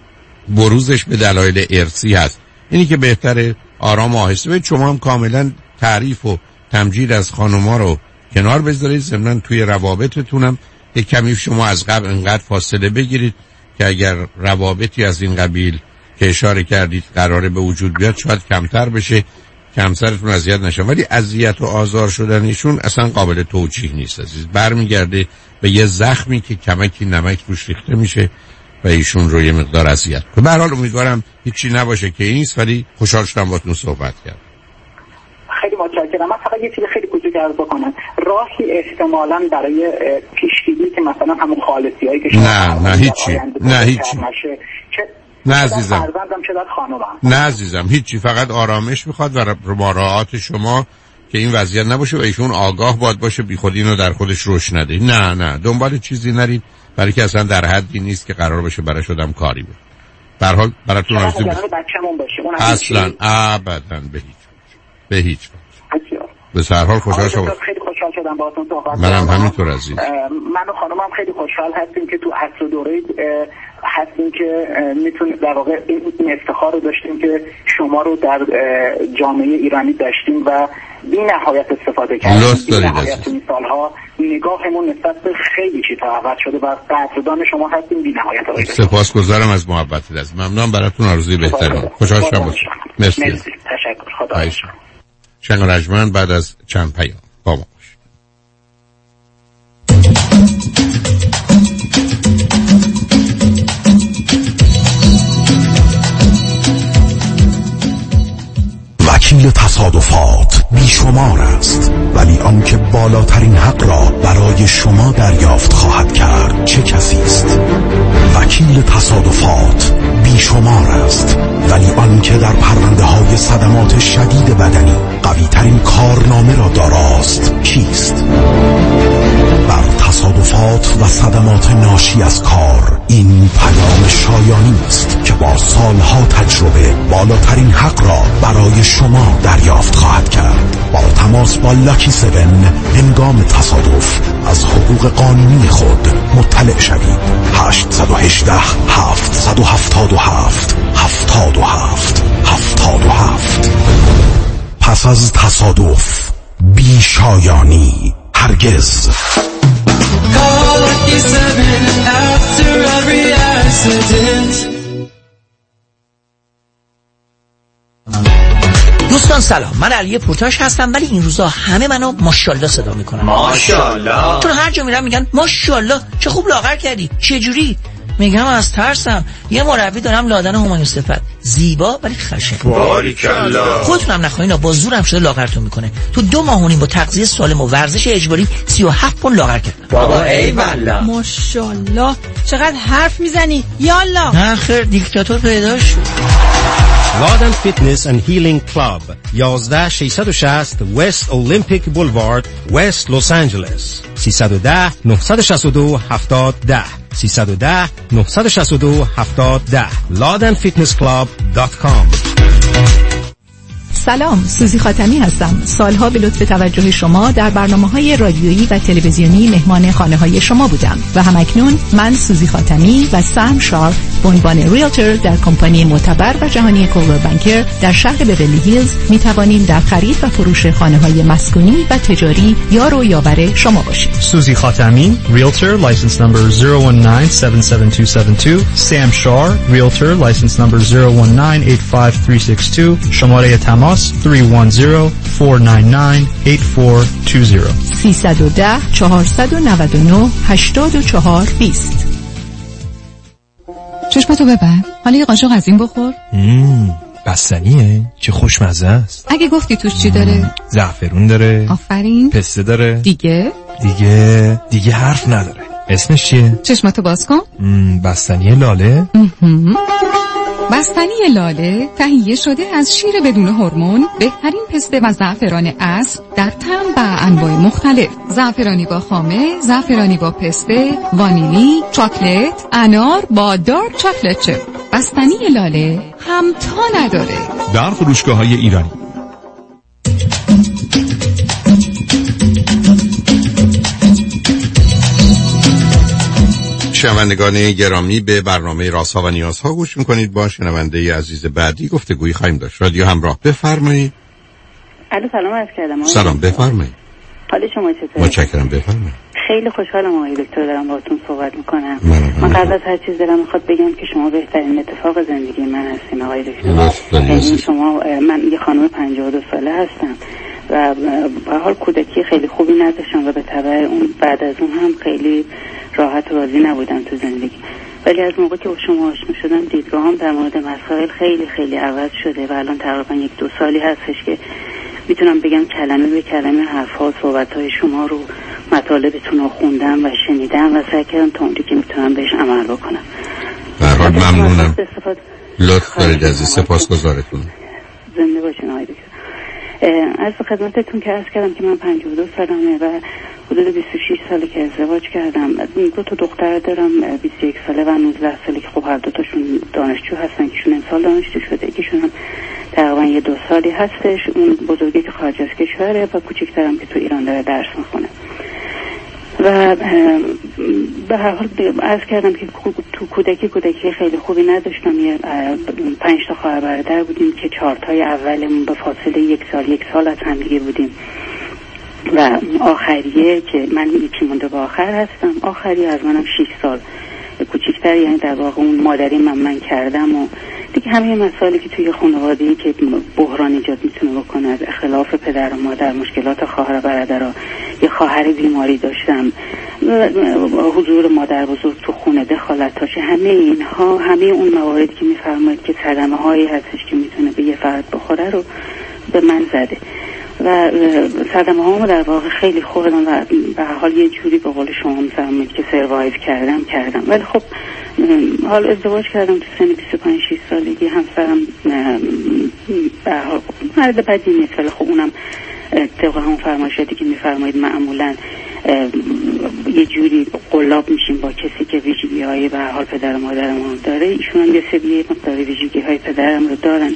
[SPEAKER 7] بروزش به دلایل ارثی هست. اینی که بهتره آرام و آهسته بید. شما هم کاملا تعریف و تمجید از خانوما رو کنار بذارید، ضمناً توی روابطتونم یک کمی شما از قبل انقدر فاصله بگیرید که اگر روابطی از این قبیل که اشاره کردید قراره به وجود بیاد شاید کمتر بشه که همسرتون اذیت نشه. ولی اذیت و آزار شدنشون اصلا قابل توجیه نیست عزیز، برمیگرده به یه زخمی که کمکی نمک روش ریخته میشه و ایشون رو یه مقدار اذیت کنه. به هر حال امیدوارم هیچی نباشه که این نیست، ولی خوشحال شدم باهاتون صحبت کردم.
[SPEAKER 8] خیلی متشکرم. من فقط یه چیز خیلی کوچیک عرض بکنم، راهی احتمالاً برای پیشگیری که مثلا همون خالصیایی که
[SPEAKER 7] نه هیچی نه عزیزم،
[SPEAKER 8] فرزندم چقدر خانومم،
[SPEAKER 7] نه عزیزم هیچی، فقط آرامش میخواد و مراعات شما که این وضعیت نباشه و ایشون آگاه باشه بی خود اینو در خودش روش نده. نه دنبال چیزی نرید، برای که اصلا در حدی نیست که قرار باشه برای شدم کاری بود. به هر حال براتون آرزو
[SPEAKER 8] بچه‌مون باشه
[SPEAKER 7] اصلا ابدا به هیچ به هر حال خوشحال شدم.
[SPEAKER 8] خیلی خوشحال شدم باهاتون صحبت
[SPEAKER 7] منم همینطور عزیز.
[SPEAKER 8] من و خانمم خیلی خوشحال هستیم که تو عصر و دوره هستیم که میتونیم در واقع این افتخار رو داشتیم که شما رو در جامعه ایرانی داشتیم و بی نهایت استفاده کردیم. بی نهایت این سالها نگاهمون نسبت به خیلی چیزا عوض شده و قدردان شما هستیم. بی نهایت
[SPEAKER 7] سپاسگزارم از محبتت. از ممنونم، براتون آرزوی بهترین. خوشحال شدم. مرسی.
[SPEAKER 8] تشکر. خدا.
[SPEAKER 7] شنگ رجمن بعد از چند پیام با ما باش.
[SPEAKER 10] وکیل تصادفات بیشمار است، ولی آنکه بالاترین حق را برای شما دریافت خواهد کرد چه کسی است؟ وکیل تصادفات بیشمار است، ولی آنکه در پرونده های صدمات شدید بدنی قوی ترین کارنامه را داراست کیست؟ بر تصادفات و صدمات ناشی از کار. این پیام شایانی است که با سالها تجربه بالاترین حق را برای شما دریافت خواهد کرد. با تماس با لاکی 7 هنگام تصادف از حقوق قانونی خود مطلع شوید. 818 777 77 77. پس از تصادف بی شایانی هرگز.
[SPEAKER 14] دوستان سلام، من علی پورتاش هستم، ولی این روزا همه منو ماشاءالله صدا میکنن. ماشاءالله. تو هر جا میرم میگن ماشاءالله چه خوب لاغر کردی، چه جوری؟ میگم از ترسم. یه مربی دارم لادن همایون صفت، زیبا ولی خشن. باریکالله. خودتونم نخواهینا با زورم شده لاغرتون میکنه. تو 2 ماه و نیم با تغذیه سالم و ورزش اجباری 37 پوند لاغر کردم. بابا ای والله.
[SPEAKER 15] ماشاءالله چقدر حرف میزنی. یالا.
[SPEAKER 14] نه خیر، دیکتاتور پیدا شد.
[SPEAKER 16] لادن فیتنس اند هیلینگ کلاب 11660 وست اولمپیک بولوارد وست لس آنجلس 310 962 7010 310 962 7010 ladenfitnessclub.com.
[SPEAKER 17] سلام، سوزی خاتمی هستم. سالها به لطف توجه شما در برنامه‌های رادیویی و تلویزیونی مهمان خانه‌های شما بودم و همکنون من سوزی خاتمی و سام شارپ به عنوان ریلتور در کمپانی معتبر و جهانی کولر بانکر در شهر بیورلی هیلز می‌توانیم در خرید و فروش خانه‌های مسکونی و تجاری یار و یاور شما باشیم.
[SPEAKER 18] سوزی خاتمی، ریلتور، لایسنس نمبر 019-77272. سام شار، ریلتور، لایسنس نمبر 019-85362. شماره تماس 310-499-8420.
[SPEAKER 17] 310-499-8420.
[SPEAKER 19] چشمتو ببر، حالا یه قاشق از این بخور.
[SPEAKER 18] بستنیه؟ چه خوشمزه است.
[SPEAKER 19] اگه گفتی توش چی داره؟
[SPEAKER 18] زعفرون داره.
[SPEAKER 19] آفرین.
[SPEAKER 18] پسته داره.
[SPEAKER 19] دیگه
[SPEAKER 18] حرف نداره. اسمش چیه؟
[SPEAKER 19] چشمتو باز کن.
[SPEAKER 18] بستنی لاله.
[SPEAKER 19] بستنی لاله تهیه شده از شیر بدون هورمون، بهترین پسته و زعفران اصل در طعم و انواع مختلف. زعفرانی با خامه، زعفرانی با پسته، وانیلی، چاکلت، انار با دارک چاکلت چپ. بستنی لاله همتا نداره.
[SPEAKER 10] در فروشگاه‌های ایرانی.
[SPEAKER 7] شنوندگان گرامی، به برنامه رازها و نیازها گوش میکنید. با شنونده عزیز بعدی گفتگویی خواهیم داشت. رادیو همراه، بفرمایید.
[SPEAKER 20] الو، سلام عرض کردم.
[SPEAKER 7] سلام، بفرمایید.
[SPEAKER 20] حال شما چطوره؟
[SPEAKER 7] متشکرم، بفرمایید.
[SPEAKER 20] خیلی خوشحالم آقای دکتر دارم باهاتون صحبت میکنم. من قبل از هر چیز دلم میخواد بگم که شما بهترین اتفاق زندگی من هستین آقای دکتر. شما، من یه خانم 52 ساله هستم و به حال کودکی خیلی خوبی نداشتم و به تبع اون بعد از اون هم خیلی راحت و راضی نبودم تو زندگی. ولی از موقع که با شما آشنا شدم دیدگاهم در مورد مسائل خیلی خیلی عوض شده و الان تقریبا 1-2 سالی هستش که میتونم بگم کلمه به کلمه حرف‌ها و صحبت‌های شما رو مطالبتون رو خوندم و شنیدم و سعی کردم تا اونجایی که میتونم بهش عمل بکنم.
[SPEAKER 7] به هر حال ممنونم. لطف دارید عزیز، سپاسگزارتونم.
[SPEAKER 20] زنده باشین آقای دکتر. از خدمتتون که عرض کردم که من 52 سالمه و حدود 26 ساله که ازدواج کردم. 2 تا دختر دارم، 21 ساله و 19 ساله که خب هر دو تاشون دانشجو هستن، که شون امسال دانشجو شده، یکیشون هم تقریبا 2 سالی هستش. اون بزرگی که خارج از کشوره و کوچکترم که تو ایران داره درس میخونه. و به هر حال عرض کردم که تو کودکی خیلی خوبی نداشتم. 5 تا خواهر برادر بودیم که 4 تای اولمون به فاصله 1 سال از هم دیگه بودیم و آخریه که من یکی مونده به آخر هستم، آخری از منم 6 سال کوچیک‌تر، یعنی در واقع اون مادری من کردم و دیگه همه مسائلی که توی خانواده‌ای که بحران ایجاد میتونه بکنه، از اختلاف پدر و مادر، مشکلات خواهر و برادرها، یه خواهر بیماری داشتم، حضور مادر بزرگ تو خونه، دخالتاش، همه اینها، همه اون مواردی که میفرمایید که صدمه‌هایی هستش که میتونه به یه فرد بخوره رو به من زده و صدمه هامو در واقع خیلی خوردم و به هر حال یه جوری به قول شما میفرمایید که سروایو کردم. ولی خب حال ازدواج کردم تو سن 25-6 سالگی. همسرم به هر حال مرد بدی نیست، ولی خب اونم طبق همون فرمایشاتی که میفرمایید معمولا یه جوری قلاب میشیم با کسی که ویژگی‌های به هر حال پدر و مادرمون داره. ایشون هم یه سری مقدار ویژگی‌های پدرم رو دارن.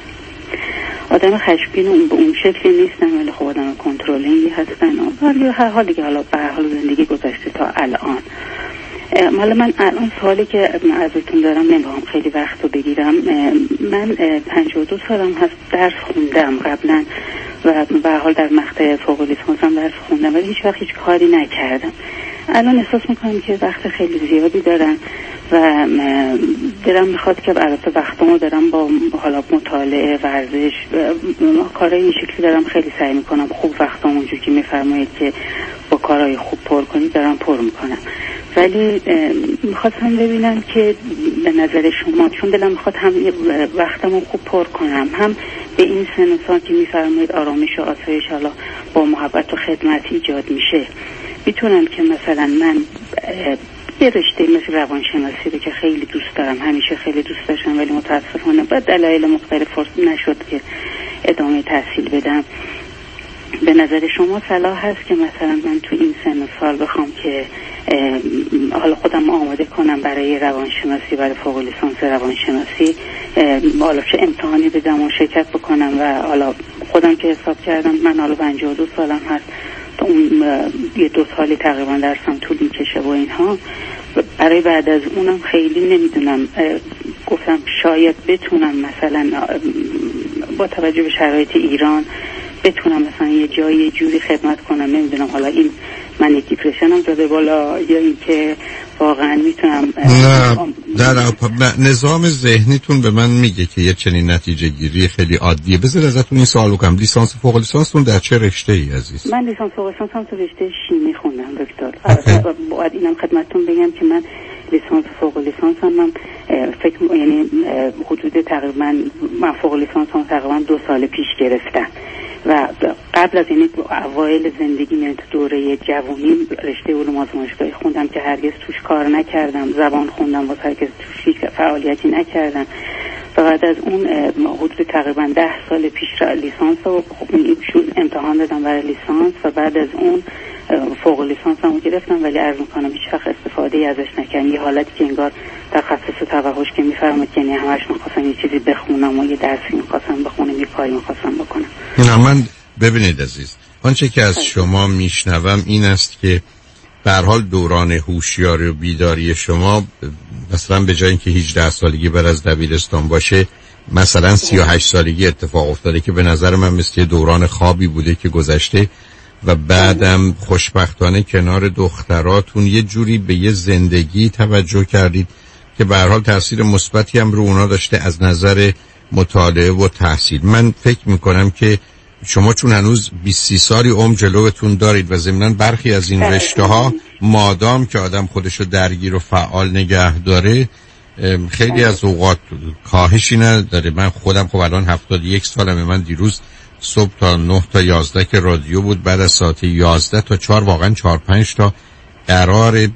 [SPEAKER 20] آدم خشمگین به اون شکلی نیستن ولی خب آدم کنترلینگی هستن. ولی هر حال دیگه حالا به هر حال زندگی گذشته تا الان. حالا من الان سوالی که ازتون دارم نمیخوام خیلی وقت رو بگیرم. من 52 سالم هست، درس خوندم قبلا و به هر حال در مقطع فوق لیسانسم درس خوندم ولی هیچ وقت هیچ کاری نکردم. الان احساس میکنم که وقت خیلی زیادی دارم و دلم میخواد که البته وقتمو دارم با حالا مطالعه، ورزش، کارهای این شکلی دارم خیلی سعی میکنم خوب وقتمو اونجوری که میفرمایید که با کارهای خوب پر کنید دارم پر میکنم. ولی میخواستم ببینم که به نظر شما، چون دلم میخواد هم وقتمو خوب پر کنم، هم به این سن و سال که میفرمایید آرامش و آسایش حالا با محبت و خدمت ایجاد میشه، میتونم که مثلا من یه رشته مثل روانشناسی رو که خیلی دوست دارم، همیشه خیلی دوست داشتم ولی متاسفانه با دلایل مختلف فرصت نشد که ادامه تحصیل بدم، به نظر شما صلاح هست که مثلا من تو این سن و سال بخوام که حالا خودم آماده کنم برای روانشناسی، برای فوق لیسانس روانشناسی، حالا چه امتحانی بدم و شرکت بکنم و حالا خودم که حساب کردم من حالا 52 سالم هست، تا اون یه 2 سالی تقریبا درسم طول میکشه و اینها، برای بعد از اونم خیلی نمیدونم، گفتم شاید بتونم مثلا با توجه به شرایط ایران بتونم مثلا یه جایی جوری خدمت کنم. نمیدونم حالا این من دیپرشنم زده بالا یا اینکه واقعا میتونم
[SPEAKER 7] نه نظام ذهنیتون به من میگه که یه چنین نتیجه گیری خیلی عادیه. بذار ازتون این سوال بکنم، لیسانس فوق لیسانستون در چه رشته‌ای عزیز؟
[SPEAKER 20] من لیسانس فوق لیسانسم تو رشته شیمی خوندم دکتر. باید اینم خدمتتون بگم که من لیسانس فوق لیسانسم من فکر یعنی حدود تقریبا من فوق لیسانسم تقریبا 2 سال پیش گرفتم و قبل از این اوایل زندگی یعنی تو دوره جوانی رشته علوم آزمایشگاهی خوندم که هرگز توش کار نکردم، زبان خوندم واسه هرگز توش هیچ فعالیتی نکردم و بعد از اون حدود تقریبا 10 سال پیش لیسانس رو امتحان دادم برای لیسانس و بعد از اون فوق لیسانس هم گرفتم ولی عرض میکنم هیچ وقت استفاده ازش نکردم. یه حالتی که انگار تخصص توحش که میفرماد یعنی همش میخواستم یه چیزی بخونم و یه درسی میخواستم بخونم، یه کاری میخواستم بکنم.
[SPEAKER 7] نه من ببینید عزیز، آنچه که از شما میشنوم این است که به هر حال دوران هوشیاری و بیداری شما مثلا به جای اینکه 18 سالگی بعد از دبیرستان باشه مثلا 38 سالگی اتفاق افتاده که به نظر من مثل دوران خوابی بوده که گذشته و بعدم خوشبختانه کنار دختراتون یه جوری به یه زندگی توجه کردید که به هر حال تاثیر مثبتی هم رو اونا داشته از نظر مطالعه و تحصیل. من فکر میکنم که شما چون هنوز 20 سالی عمر جلوتون دارید و ضمناً برخی از این رشته ها مادام که آدم خودشو درگیر و فعال نگه داره خیلی از اوقات کاهشی نداره. من خودم خب الان 71 سالمه، من دیروز صبح تا 9 تا 11 که رادیو بود، بعد از ساعت 11 تا 4 واقعا 4-5 تا قرار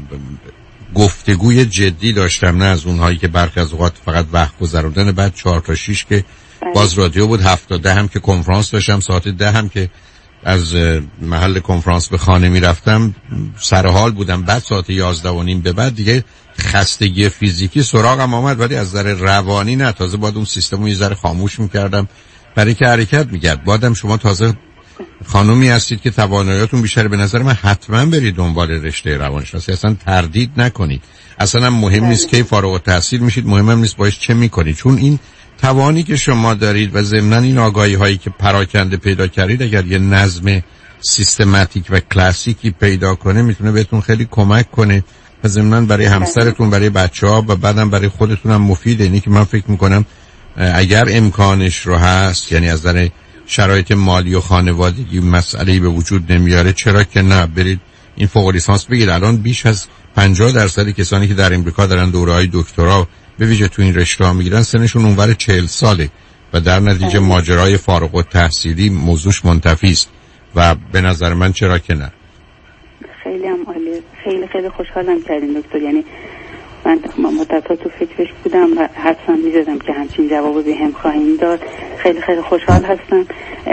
[SPEAKER 7] گفتگوی جدی داشتم، نه از اونهایی که برخی از اوقات فقط وقت گذروندن، بعد 4 تا 6 که باز رادیو بود، 7 تا 10 هم که کنفرانس داشتم، ساعت 10 هم که از محل کنفرانس به خانه میرفتم سر حال بودم، بعد ساعت 11:30 به بعد دیگه خستگی فیزیکی سراغم آمد ولی از نظر روانی نه، تازه باید اون سیستمو یه ذره خاموش میکردم برای که حرکت میکرد. بعدم شما تازه خانومی هستید که تواناییاتون بیشتره، به نظر من حتما برید دنبال رشته روانشناسی، اصلا تردید نکنید. اصلا مهم نیست که فارغ التحصیل میشید، مهم نیست باش چه میکنید، چون این توانی که شما دارید و ضمناً این آگاهی هایی که پراکنده پیدا کردید اگر یه نظم سیستماتیک و کلاسیکی پیدا کنه میتونه بهتون خیلی کمک کنه و ضمناً برای همسرتون، برای بچه‌ها و بعدم برای خودتون هم مفیده. اینی که من فکر میکنم اگر امکانش رو هست، یعنی از نظر شرایط مالی و خانوادگی مسئله‌ای به وجود نمیاره، چرا که نه برید این فوق لیسانس بگیرید. الان بیش از 50% کسانی که در امریکا دارن دوره‌های دکترا به ویژه تو این رشته‌ها میگیرن سنشون اونور 40 ساله و در نتیجه ماجرای فارغ التحصیلی موضوعش منتفی است و به نظر من چرا که نه.
[SPEAKER 20] خیلی هم عالی، خیلی خوشحالم کردین دکتر. یعنی من مدت‌ها تو فکرش بودم و حدسم می‌زدم که همچین جواب به هم خواهیم داد. خیلی خیلی خوشحال هستم.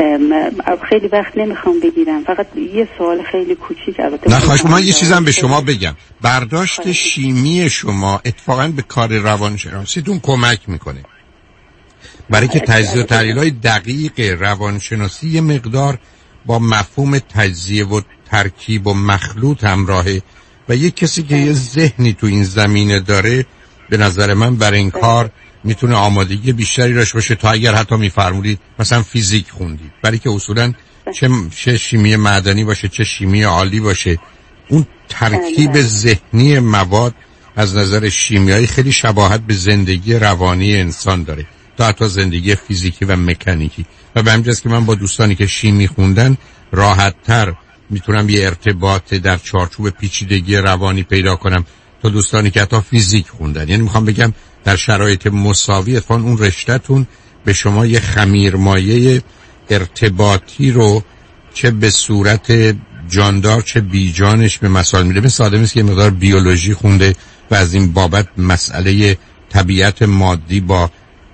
[SPEAKER 20] خیلی وقت نمیخوام بگیرم، فقط یه سوال خیلی کوچیک. البته
[SPEAKER 7] نه خواهش، من یه چیزم به شما بگم. برداشت شیمی شما اتفاقاً به کار روانشناسیتون کمک میکنه، برای که تجزیه و تحلیل‌های دقیق روانشناسی یه مقدار با مفهوم تجزیه و ترکیب و مخلوط همراهه و یک کسی که یه ذهنی تو این زمینه داره به نظر من برای این کار میتونه آمادگی بیشتری داشته باشه تا اگر حتی میفرمودید مثلا فیزیک خوندید، برای که اصولا چه شیمی معدنی باشه چه شیمی عالی باشه، اون ترکیب ذهنی مواد از نظر شیمیایی خیلی شباهت به زندگی روانی انسان داره تا حتی زندگی فیزیکی و مکانیکی. و به همین جاست که من با دوستانی که شیمی خوندن راحت‌تر میتونم یه ارتباط در چارچوب پیچیدگی روانی پیدا کنم تا دوستانی که حتی فیزیک خوندن. یعنی میخوام بگم در شرایط مساوی اتفاقاً اون رشته‌تون به شما یه خمیرمایه ارتباطی رو چه به صورت جاندار چه بیجانش به مثال میده. مثل آدمی است که مقدار بیولوژی خونده و از این بابت مسئله طبیعت مادی با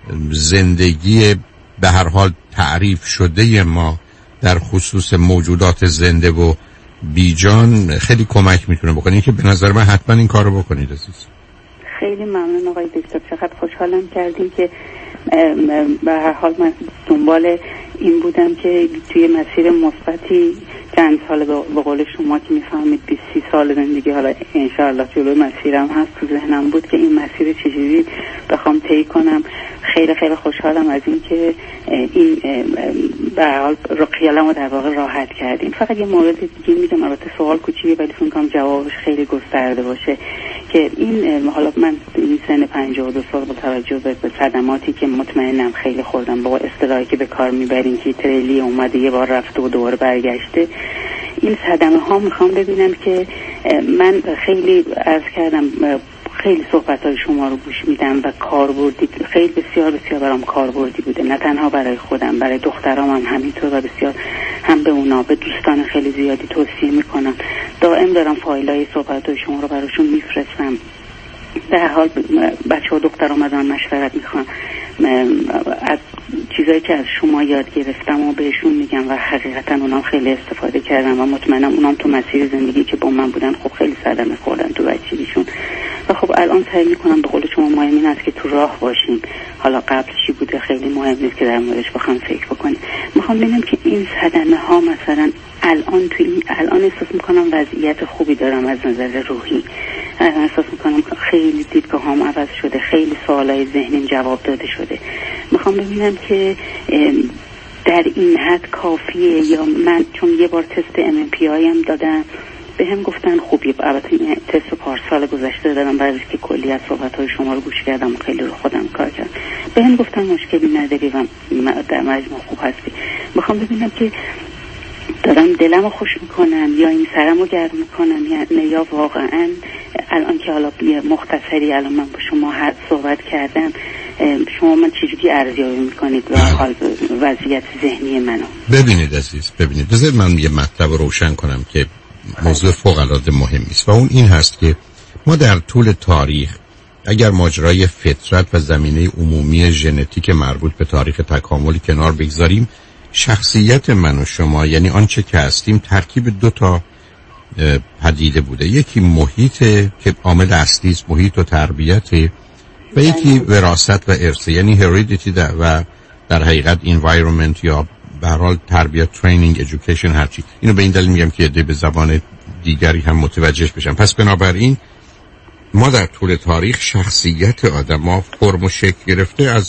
[SPEAKER 7] زندگی به هر حال تعریف شده ما در خصوص موجودات زنده و بیجان خیلی کمک میتونه بکنه، که به نظر من حتما این کارو بکنید عزیز.
[SPEAKER 20] خیلی ممنون آقای دکتر، چقدر خوشحالم کردیم که به هر حال من دنبال این بودم که توی مسیر مثبتی چند سال به قول شما که میفهمید 20-30 سال زندگی حالا انشاءالله جلوی مسیرم هست، تو ذهنم بود که این مسیر چجوری بخوام طی کنم. خیلی خیلی خوشحالم از این که این به هر حال خیالمو در واقع راحت کردیم. فقط یه مورد دیگه میگم، البته سوال کوچیکه ولی فکر کنم جوابش خیلی گسترده باشه، که این حالا من این سن 52 سال با توجه به صدماتی که مطمئنم خیلی خوردم، با اصطلاحی که به کار میبرین که تریلی اومده یه بار رفته و دوباره برگشته، این صدمه ها میخوام ببینم که من خیلی عرض کردم خیلی صحبت‌های شما رو گوش میدم و کاربردی، خیلی بسیار بسیار برام کاربردی بوده، نه تنها برای خودم، برای دخترام هم همینطور و بسیار هم به اونا، به دوستان خیلی زیادی توصیه میکنم. دائم دارم فایل‌های صحبت‌های شما رو براشون میفرستم. در حال بچه‌ها دخترام از من مشورت میخوان، از چیزایی که از شما یاد گرفتم و بهشون میگم و حقیقتا اونام خیلی استفاده کردم و مطمئنم اونام تو مسیر زندگی که با من بودن خب خیلی صدمه خوردن تو بچگیشون. و خب الان سعی میکنم به قول شما مهم این است که تو راه باشیم. حالا قبل چی بوده خیلی مهم نیست که در موردش بخوام فکر بکنیم. میخوام ببینم که این صدمه ها مثلا الان احساس میکنم وضعیت خوبی دارم از نظر روحی، احساس میکنم خیلی دیدگاهام عوض شده، خیلی سوالای ذهنیم جواب داده شده. میخوام ببینم که در این حد کافیه یا من، چون یه بار تست MMPI هم دادم به هم گفتن خوبیه، البته این تست پارسال گذشته دادم بعد از که کلی از صحبت‌های شما رو گوش کردم و خیلی رو خودم کار کردم، به هم گفتن مشکلی نداری و در مجموع خوب هستی. میخوام ببینم که دارم دلمو خوش میکنم یا این سرمو گرم میکنم یا واقعا الان که حالا مختصری الان من با شما صحبت کردم، شما من چجوری ارزیابی میکنید و حال وضعیت ذهنی منو؟
[SPEAKER 7] ببینید عزیز، ببینید بذارید من یه مطلب رو روشن کنم که موضوع فوق العاده مهمی است و اون این هست که ما در طول تاریخ اگر ماجرای فطرت و زمینه عمومی ژنتیک مربوط به تاریخ تکاملی کنار بگذاریم، شخصیت من و شما یعنی آنچه که هستیم ترکیب دو تا پدیده بوده. یکی محیط که عامل اصلی است، محیط و تربیت، و یکی وراثت و ارث یعنی هریدیتی و در حقیقت environment یا به هر حال تربیت، ترینینگ، ادویکیشن، هرچی. اینو به این دلیل میگم که به زبان دیگری هم متوجهش بشن. پس بنابراین ما در طول تاریخ شخصیت آدم‌ها فرم و شکل گرفته از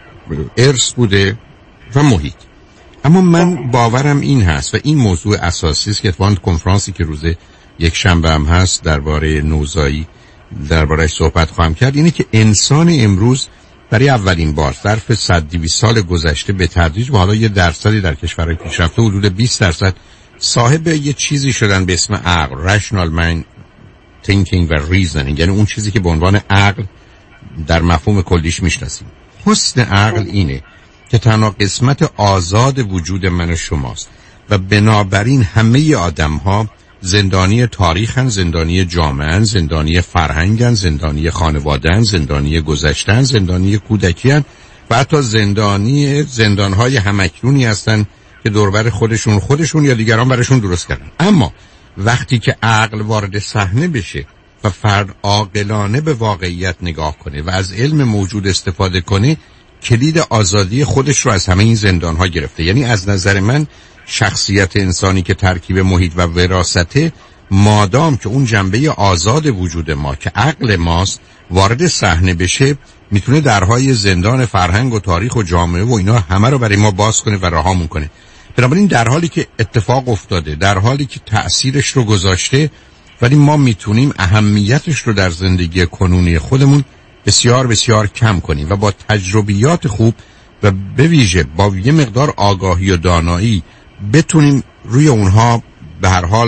[SPEAKER 7] ارث بوده و محیط. اما من باورم این هست و این موضوع اساسی است که اتفاقاً کنفرانسی که روز یک شنبه هم هست درباره نوزایی درباره‌اش صحبت خواهم کرد، اینه که انسان امروز برای اولین بار ظرف 100-200 سال گذشته به تدریج و حالا یه درصدی در کشورهای پیشرفته حدود 20% صاحب یه چیزی شدن به اسم عقل، rational mind thinking و reasoning، یعنی اون چیزی که به عنوان عقل در مفهوم کلیش میشناسیم. حسن عقل اینه که تنها قسمت آزاد وجود من و شماست و بنابراین همه آدم ها زندانی تاریخن، زندانی جامعهن، زندانی فرهنگن، زندانی خانوادهن، زندانی گذشتن، زندانی کودکیان و حتی زندانهای همکنونی هستن که دوربر خودشون یا دیگران براشون درست کردن. اما وقتی که عقل وارد صحنه بشه و فرد عاقلانه به واقعیت نگاه کنه و از علم موجود استفاده کنه، کلید آزادی خودش رو از همه این زندانها گرفته. یعنی از نظر من شخصیت انسانی که ترکیب محیط و وراثته، مادام که اون جنبه آزاد وجود ما که عقل ماست وارد صحنه بشه، میتونه درهای زندان فرهنگ و تاریخ و جامعه و اینا همه رو برای ما باز کنه و رهامون کنه. بنابراین در حالی که اتفاق افتاده، در حالی که تأثیرش رو گذاشته، ولی ما میتونیم اهمیتش رو در زندگی کنونی خودمون بسیار بسیار کم کنیم و با تجربیات خوب و به ویژه با یه مقدار آگاهی و دانایی بتونیم روی اونها به هر حال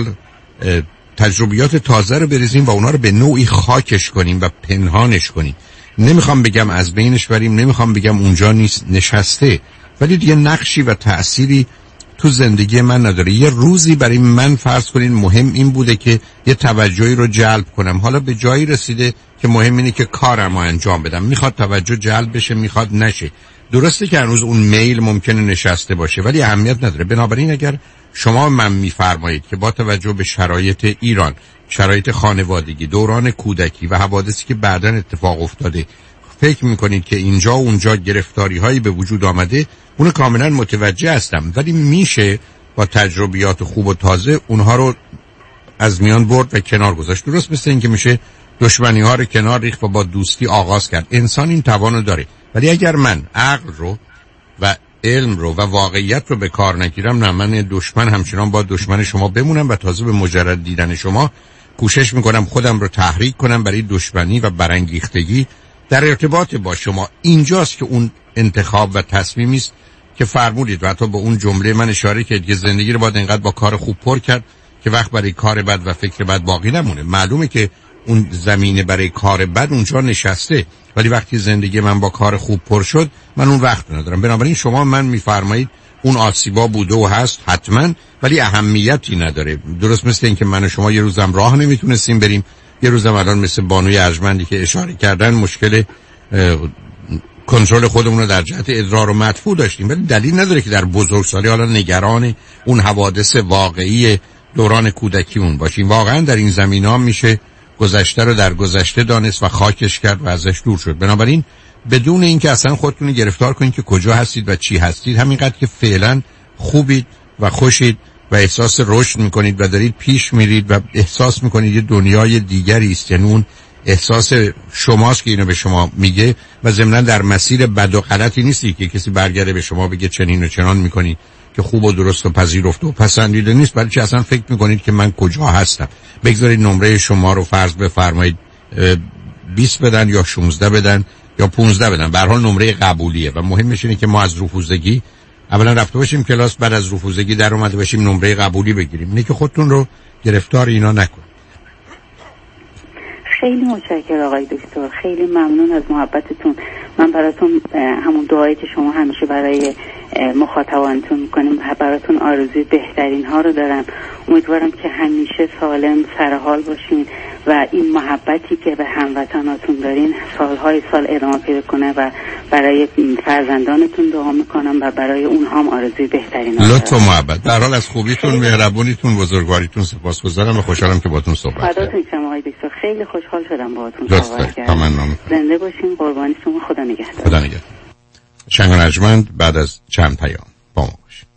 [SPEAKER 7] تجربیات تازه رو بریزیم و اونها رو به نوعی خاکش کنیم و پنهانش کنیم. نمیخوام بگم از بینش بریم، نمیخوام بگم اونجا نیست نشسته، ولی دیگه نقشی و تأثیری تو زندگی من نداره. یه روزی برای من فرض کنین مهم این بوده که یه توجهی رو جلب کنم، حالا به جایی رسیده که مهم اینه که کارم رو انجام بدم. میخواد توجه جلب بشه، میخواد نشه. درسته که هنوز اون میل ممکنه نشسته باشه ولی اهمیت نداره. بنابراین اگر شما من میفرمایید که با توجه به شرایط ایران، شرایط خانوادگی، دوران کودکی و حوادثی که بعداً اتفاق افتاده، فکر میکنید که اینجا و اونجا گرفتاری هایی به وجود آمده، اونو کاملا متوجه هستم، ولی میشه با تجربیات خوب و تازه اونها رو از میان برد و کنار گذاشت. درست مثل این که میشه دشمنی ها رو کنار ریخت و با دوستی آغاز کرد. انسان این توانو داره، ولی اگر من عقل رو و علم رو و واقعیت رو به کار نگیرم، نه، من دشمن همچنان با دشمن شما بمونم و تازه به مجرد دیدن شما کوشش میکنم خودم رو تحریک کنم برای دشمنی و برانگیختگی در ارتباط با شما. اینجاست که اون انتخاب و تصمیمی است که فرمودید و حتی به اون جمله من اشاره کردید که زندگی رو باید انقدر با کار خوب پر کرد که وقت برای کار بد و فکر بد باقی نمونه. معلومه که اون زمینه برای کار بد اونجا نشسته، ولی وقتی زندگی من با کار خوب پر شد من اون وقت ندارم. بنابراین شما من میفرمایید اون آسیبا بوده و هست حتما، ولی اهمیتی نداره. درست مثل این که من و شما یه روزم راه نمیتونستیم بریم، یه روزم الان مثل بانوی ارجمندی که اشاره کردن مشکل کنترل خودمون رو در جهت ادرار و مدفوع داشتیم، ولی دلیل نداره که در بزرگسالی حالا نگران اون حوادث واقعی دوران کودکیمون باشیم. واقعا در این زمینه‌ها میشه گذشته رو در گذشته دانست و خاکش کرد و ازش دور شد. بنابراین بدون اینکه اصلا خودتون گرفتار کنید که کجا هستید و چی هستید، همینقدر که فعلا خوبید و خوشید و احساس رشد میکنید و دارید پیش میرید و احساس میکنید یه دنیای دیگری است، یعنی اون احساس شماست که اینو به شما میگه و ضمناً در مسیر بد و غلطی نیستی که کسی برگرده به شما بگه چنین و چنان میکنی که خوب و درست و پذیرفته و پسندیده نیست، بلکه اصلا فکر میکنید که من کجا هستم. بگذارید نمره شما رو فرض بفرمایید 20 بدن یا 16 بدن یا 15 بدن، به هر حال نمره قبولیه و مهمش اینه که ما از رفوزگی اولا رفته باشیم کلاس، بعد از رفوزگی در اومده باشیم نمره قبولی بگیریم. اینه که خودتون رو گرفتار اینا نکنید.
[SPEAKER 20] خیلی متشکرم آقای دکتر، خیلی ممنون از محبتتون. من براتون همون دعایی که شما همیشه برای مخاطبانتون میکنیم، براتون آرزوی بهترین ها رو دارم. امیدوارم که همیشه سالم سرحال باشین و این محبتی که به هموطناتون دارین سالهای سال ادامه پیدا کنه و برای فرزندانتون دعا میکنم و برای اونها هم آرزوی بهترین ها.
[SPEAKER 7] لطف و محبت. در حال از خوبیتون، مهربونیتون، بزرگواریتون سپاسگزارم و خوشحالم که باهاتون صحبت کردم.
[SPEAKER 20] فداتون شم آقای دکتر، خیلی خوشحال شدم باهاتون صحبت کردم. زنده باشین، قربانی شما، خدا نگهدار.
[SPEAKER 7] خدا نگهدار. شنگ و نجمند بعد از چند پیام با ما باشید.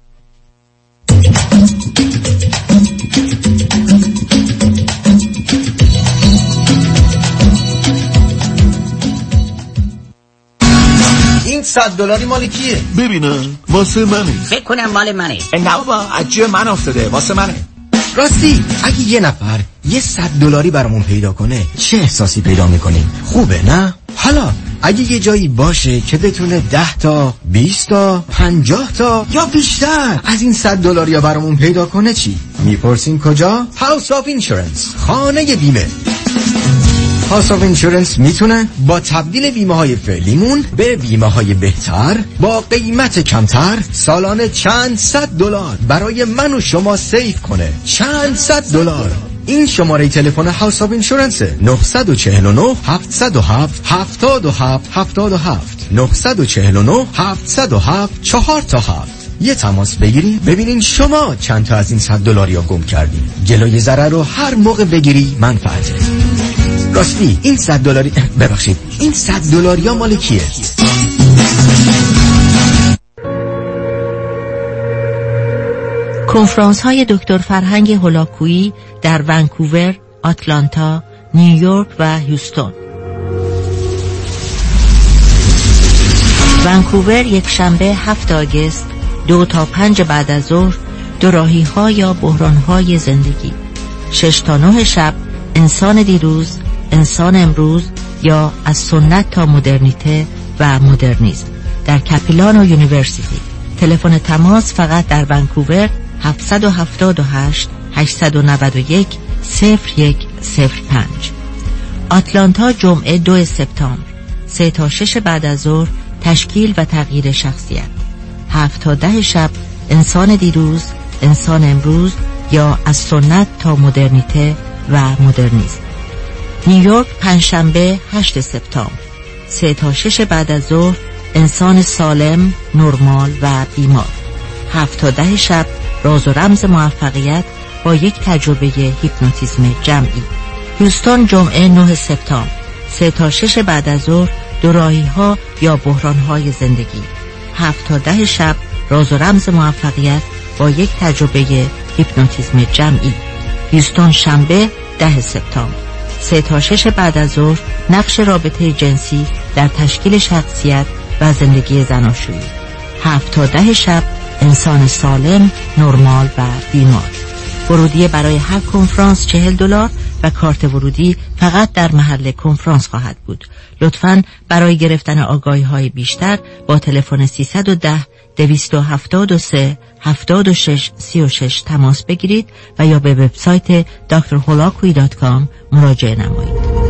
[SPEAKER 21] این $100 مال کیه؟
[SPEAKER 10] ببینم واسه منه.
[SPEAKER 14] فکر کنم مال منه.
[SPEAKER 21] نه بابا از جیب من افتاده، واسه منه.
[SPEAKER 22] راستی اگه یه نفر یه $100 برامون پیدا کنه چه احساسی پیدا میکنیم؟ خوبه نه؟ حالا اگه یه جایی باشه که بتونه 10 تا 20 تا 50 تا یا بیشتر از این $100 یا برامون پیدا کنه چی؟ میپرسین کجا؟ هاوس آف اینشورنس، خانه بیمه. هاوس آف اینشورنس میتونه با تبدیل بیمه های فعلیمون به بیمه های بهتر با قیمت کمتر سالانه چند صد دلار برای من و شما سیف کنه. چند صد دلار. این شماره تلفن هاوس آف اینشورنس 949 707 77 77 949 707 4 تا 7. یه تماس بگیرید ببینین شما چند تا از این $100 رو گم کردین. جلوی ضرر رو هر موقع بگیری منفعته. راستی این $100 ببخشید این $100 مال کیه؟
[SPEAKER 2] کنفرانس های دکتر فرهنگ هولاکویی در ونکوور، آتلانتا، نیویورک و هیوستون. ونکوور یک شنبه 7 آگوست 2 تا 5 بعد از ظهر دوراهی ها یا بحران های زندگی. 6 تا 9 شب انسان دیروز، انسان امروز یا از سنت تا مدرنیته و مدرنیسم در کپیلان و یونیورسیتی. تلفن تماس فقط در ونکوور 778 891 0105. آتلانتا جمعه 2 سپتامبر 3 تا 6 بعد از ظهر تشکیل و تغییر شخصیت. 7 تا 10 شب انسان دیروز، انسان امروز یا از سنت تا مدرنیته و مدرنیسم. نیویورک پنجشنبه 8 سپتامبر 3 تا 6 بعد از ظهر انسان سالم، نرمال و بیمار. 7 تا 10 شب راز و رمز موفقیت با یک تجربه هیپنوتیزم جمعی. هیوستون جمعه 9 سپتامبر 3 تا 6 بعد از ظهر دوراهی ها یا بحران های زندگی. 7 تا 10 شب راز و رمز موفقیت با یک تجربه هیپنوتیزم جمعی. هیوستون شنبه 10 سپتامبر 3 تا 6 بعد از ظهر نقش رابطه جنسی در تشکیل شخصیت و زندگی زناشویی. 7 تا 10 شب انسان سالم، نرمال و بیمار. ورودی برای هر کنفرانس $40 و کارت ورودی فقط در محل کنفرانس خواهد بود. لطفاً برای گرفتن آگاهی‌های بیشتر با تلفن 310 273 76 36 تماس بگیرید و یا به وبسایت drholakui.com مراجعه نمایید.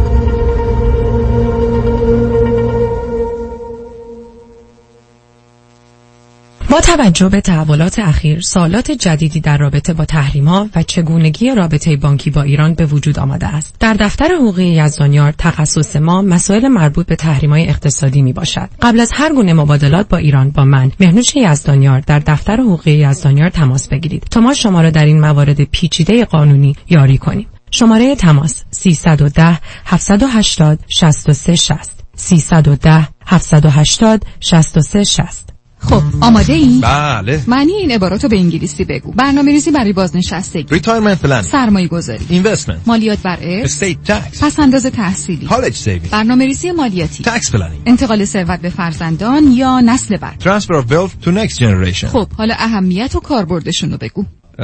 [SPEAKER 3] با توجه به تحولات اخیر، سوالات جدیدی در رابطه با تحریم‌ها و چگونگی رابطه بانکی با ایران به وجود آمده است. در دفتر حقوقی یزدانیار تخصص ما مسائل مربوط به تحریم‌های اقتصادی میباشد. قبل از هر گونه مبادلات با ایران با من، مهنوش یزدانیار در دفتر حقوقی یزدانیار تماس بگیرید تا ما شما را در این موارد پیچیده قانونی یاری کنیم. شماره تماس 310 780 63 60 310 780 63 60.
[SPEAKER 19] خب آماده ای؟
[SPEAKER 18] بله.
[SPEAKER 19] معنی این عباراتو به انگلیسی بگو. برنامه‌ریزی برای بازنشستگی،
[SPEAKER 18] ریتایرمنت پلن،
[SPEAKER 19] سرمایه‌گذاری،
[SPEAKER 18] اینوستمنت،
[SPEAKER 19] مالیات بر ارث،
[SPEAKER 18] استیت تکس،
[SPEAKER 19] پس‌انداز تحصیلی،
[SPEAKER 18] کالج سیوینگ،
[SPEAKER 19] برنامه‌ریزی مالیاتی،
[SPEAKER 18] تکس پلنینگ،
[SPEAKER 19] انتقال ثروت به فرزندان یا نسل بعد،
[SPEAKER 18] ترانسفر اف ویلث تو نکست جنریشن.
[SPEAKER 19] خب حالا اهمیت و کاربردشون رو بگو.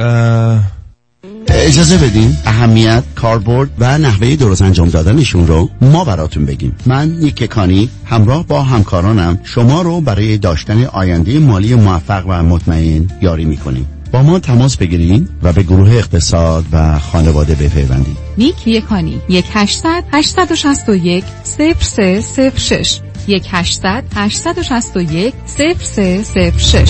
[SPEAKER 5] اجازه بدین اهمیت، کاربرد و نحوه درست انجام دادنشون رو ما براتون بگیم. من نیک کانی همراه با همکارانم شما رو برای داشتن آینده مالی موفق و مطمئن یاری میکنیم. با ما تماس بگیرین و به گروه اقتصاد و خانواده بپیوندید.
[SPEAKER 19] نیک یکانی 1800 861 0306 1800 861 0306.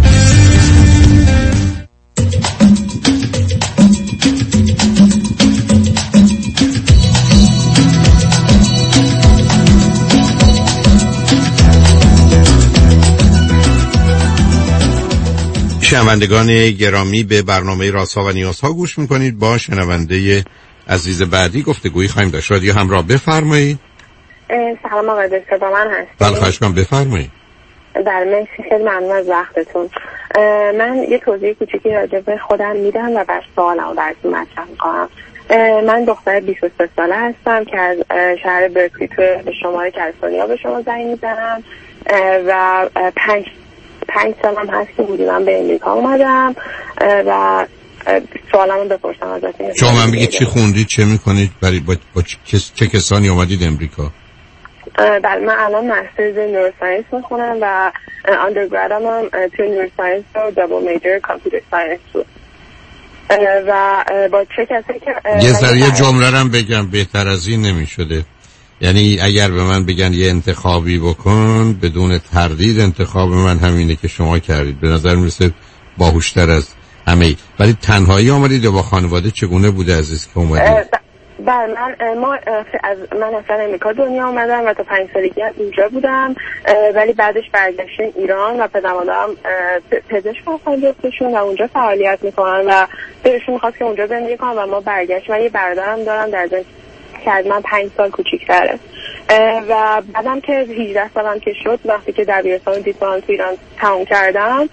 [SPEAKER 7] شنوندگان گرامی، به برنامه رازها و نیازها گوش میکنید. با شنونده عزیز بعدی گفتگویی خواهیم داشت. رادیو همراه، بفرمایید.
[SPEAKER 23] سلام آقای دکتر، با من هستید؟
[SPEAKER 7] بله خواهش کنم بفرمایید.
[SPEAKER 23] بله مرسی، خیلی ممنون از وقتتون. من یه توضیح کوچیکی راجع به خودم میدم و بعد سوالمو براتون مطرح میکنم. من دختر 23 ساله هستم که از شهر برکلی تو شمال کالیفرنیا به شما زنگ میزنم و 5 سالم هست که بودیم به امریکا اومدم و سوالمو بپرسم ازتون.
[SPEAKER 7] شما من بگید چی خوندید، چه میکنید، برای با چه کسانی اومدید امریکا؟
[SPEAKER 23] بله من الان مسترز نوروساینس میخونم و اندرگرادم هم تو نوروساینس و دابل میجر کامپیوتر ساینس بود و با چه کسی که
[SPEAKER 7] یه جمله رو بگم بهتر از این نمیشده. یعنی اگر به من بگن یه انتخابی بکن، بدون تردید انتخاب من همینه که شما کردید. به نظر میرسه باهوشتر از همه. ولی تنهایی آمدید یا با خانواده؟ چگونه بوده عزیز که اومدید؟
[SPEAKER 23] بله من اصلا امریکا دنیا اومدم و تا 5 سالگی اینجا بودم، ولی بعدش برگشتیم ایران و پدر مادرم پزشک هستن جفتشون و اونجا فعالیت میکنن و دلشون میخواست که اونجا زندگی کنم و ما برگشتیم. من یه برادرم دارم در ضمن که از من 5 سال کوچیک‌تره و بعدم که 18 سالم که شد، وقتی که دبیرستان دیپلم تو ایران تموم کردم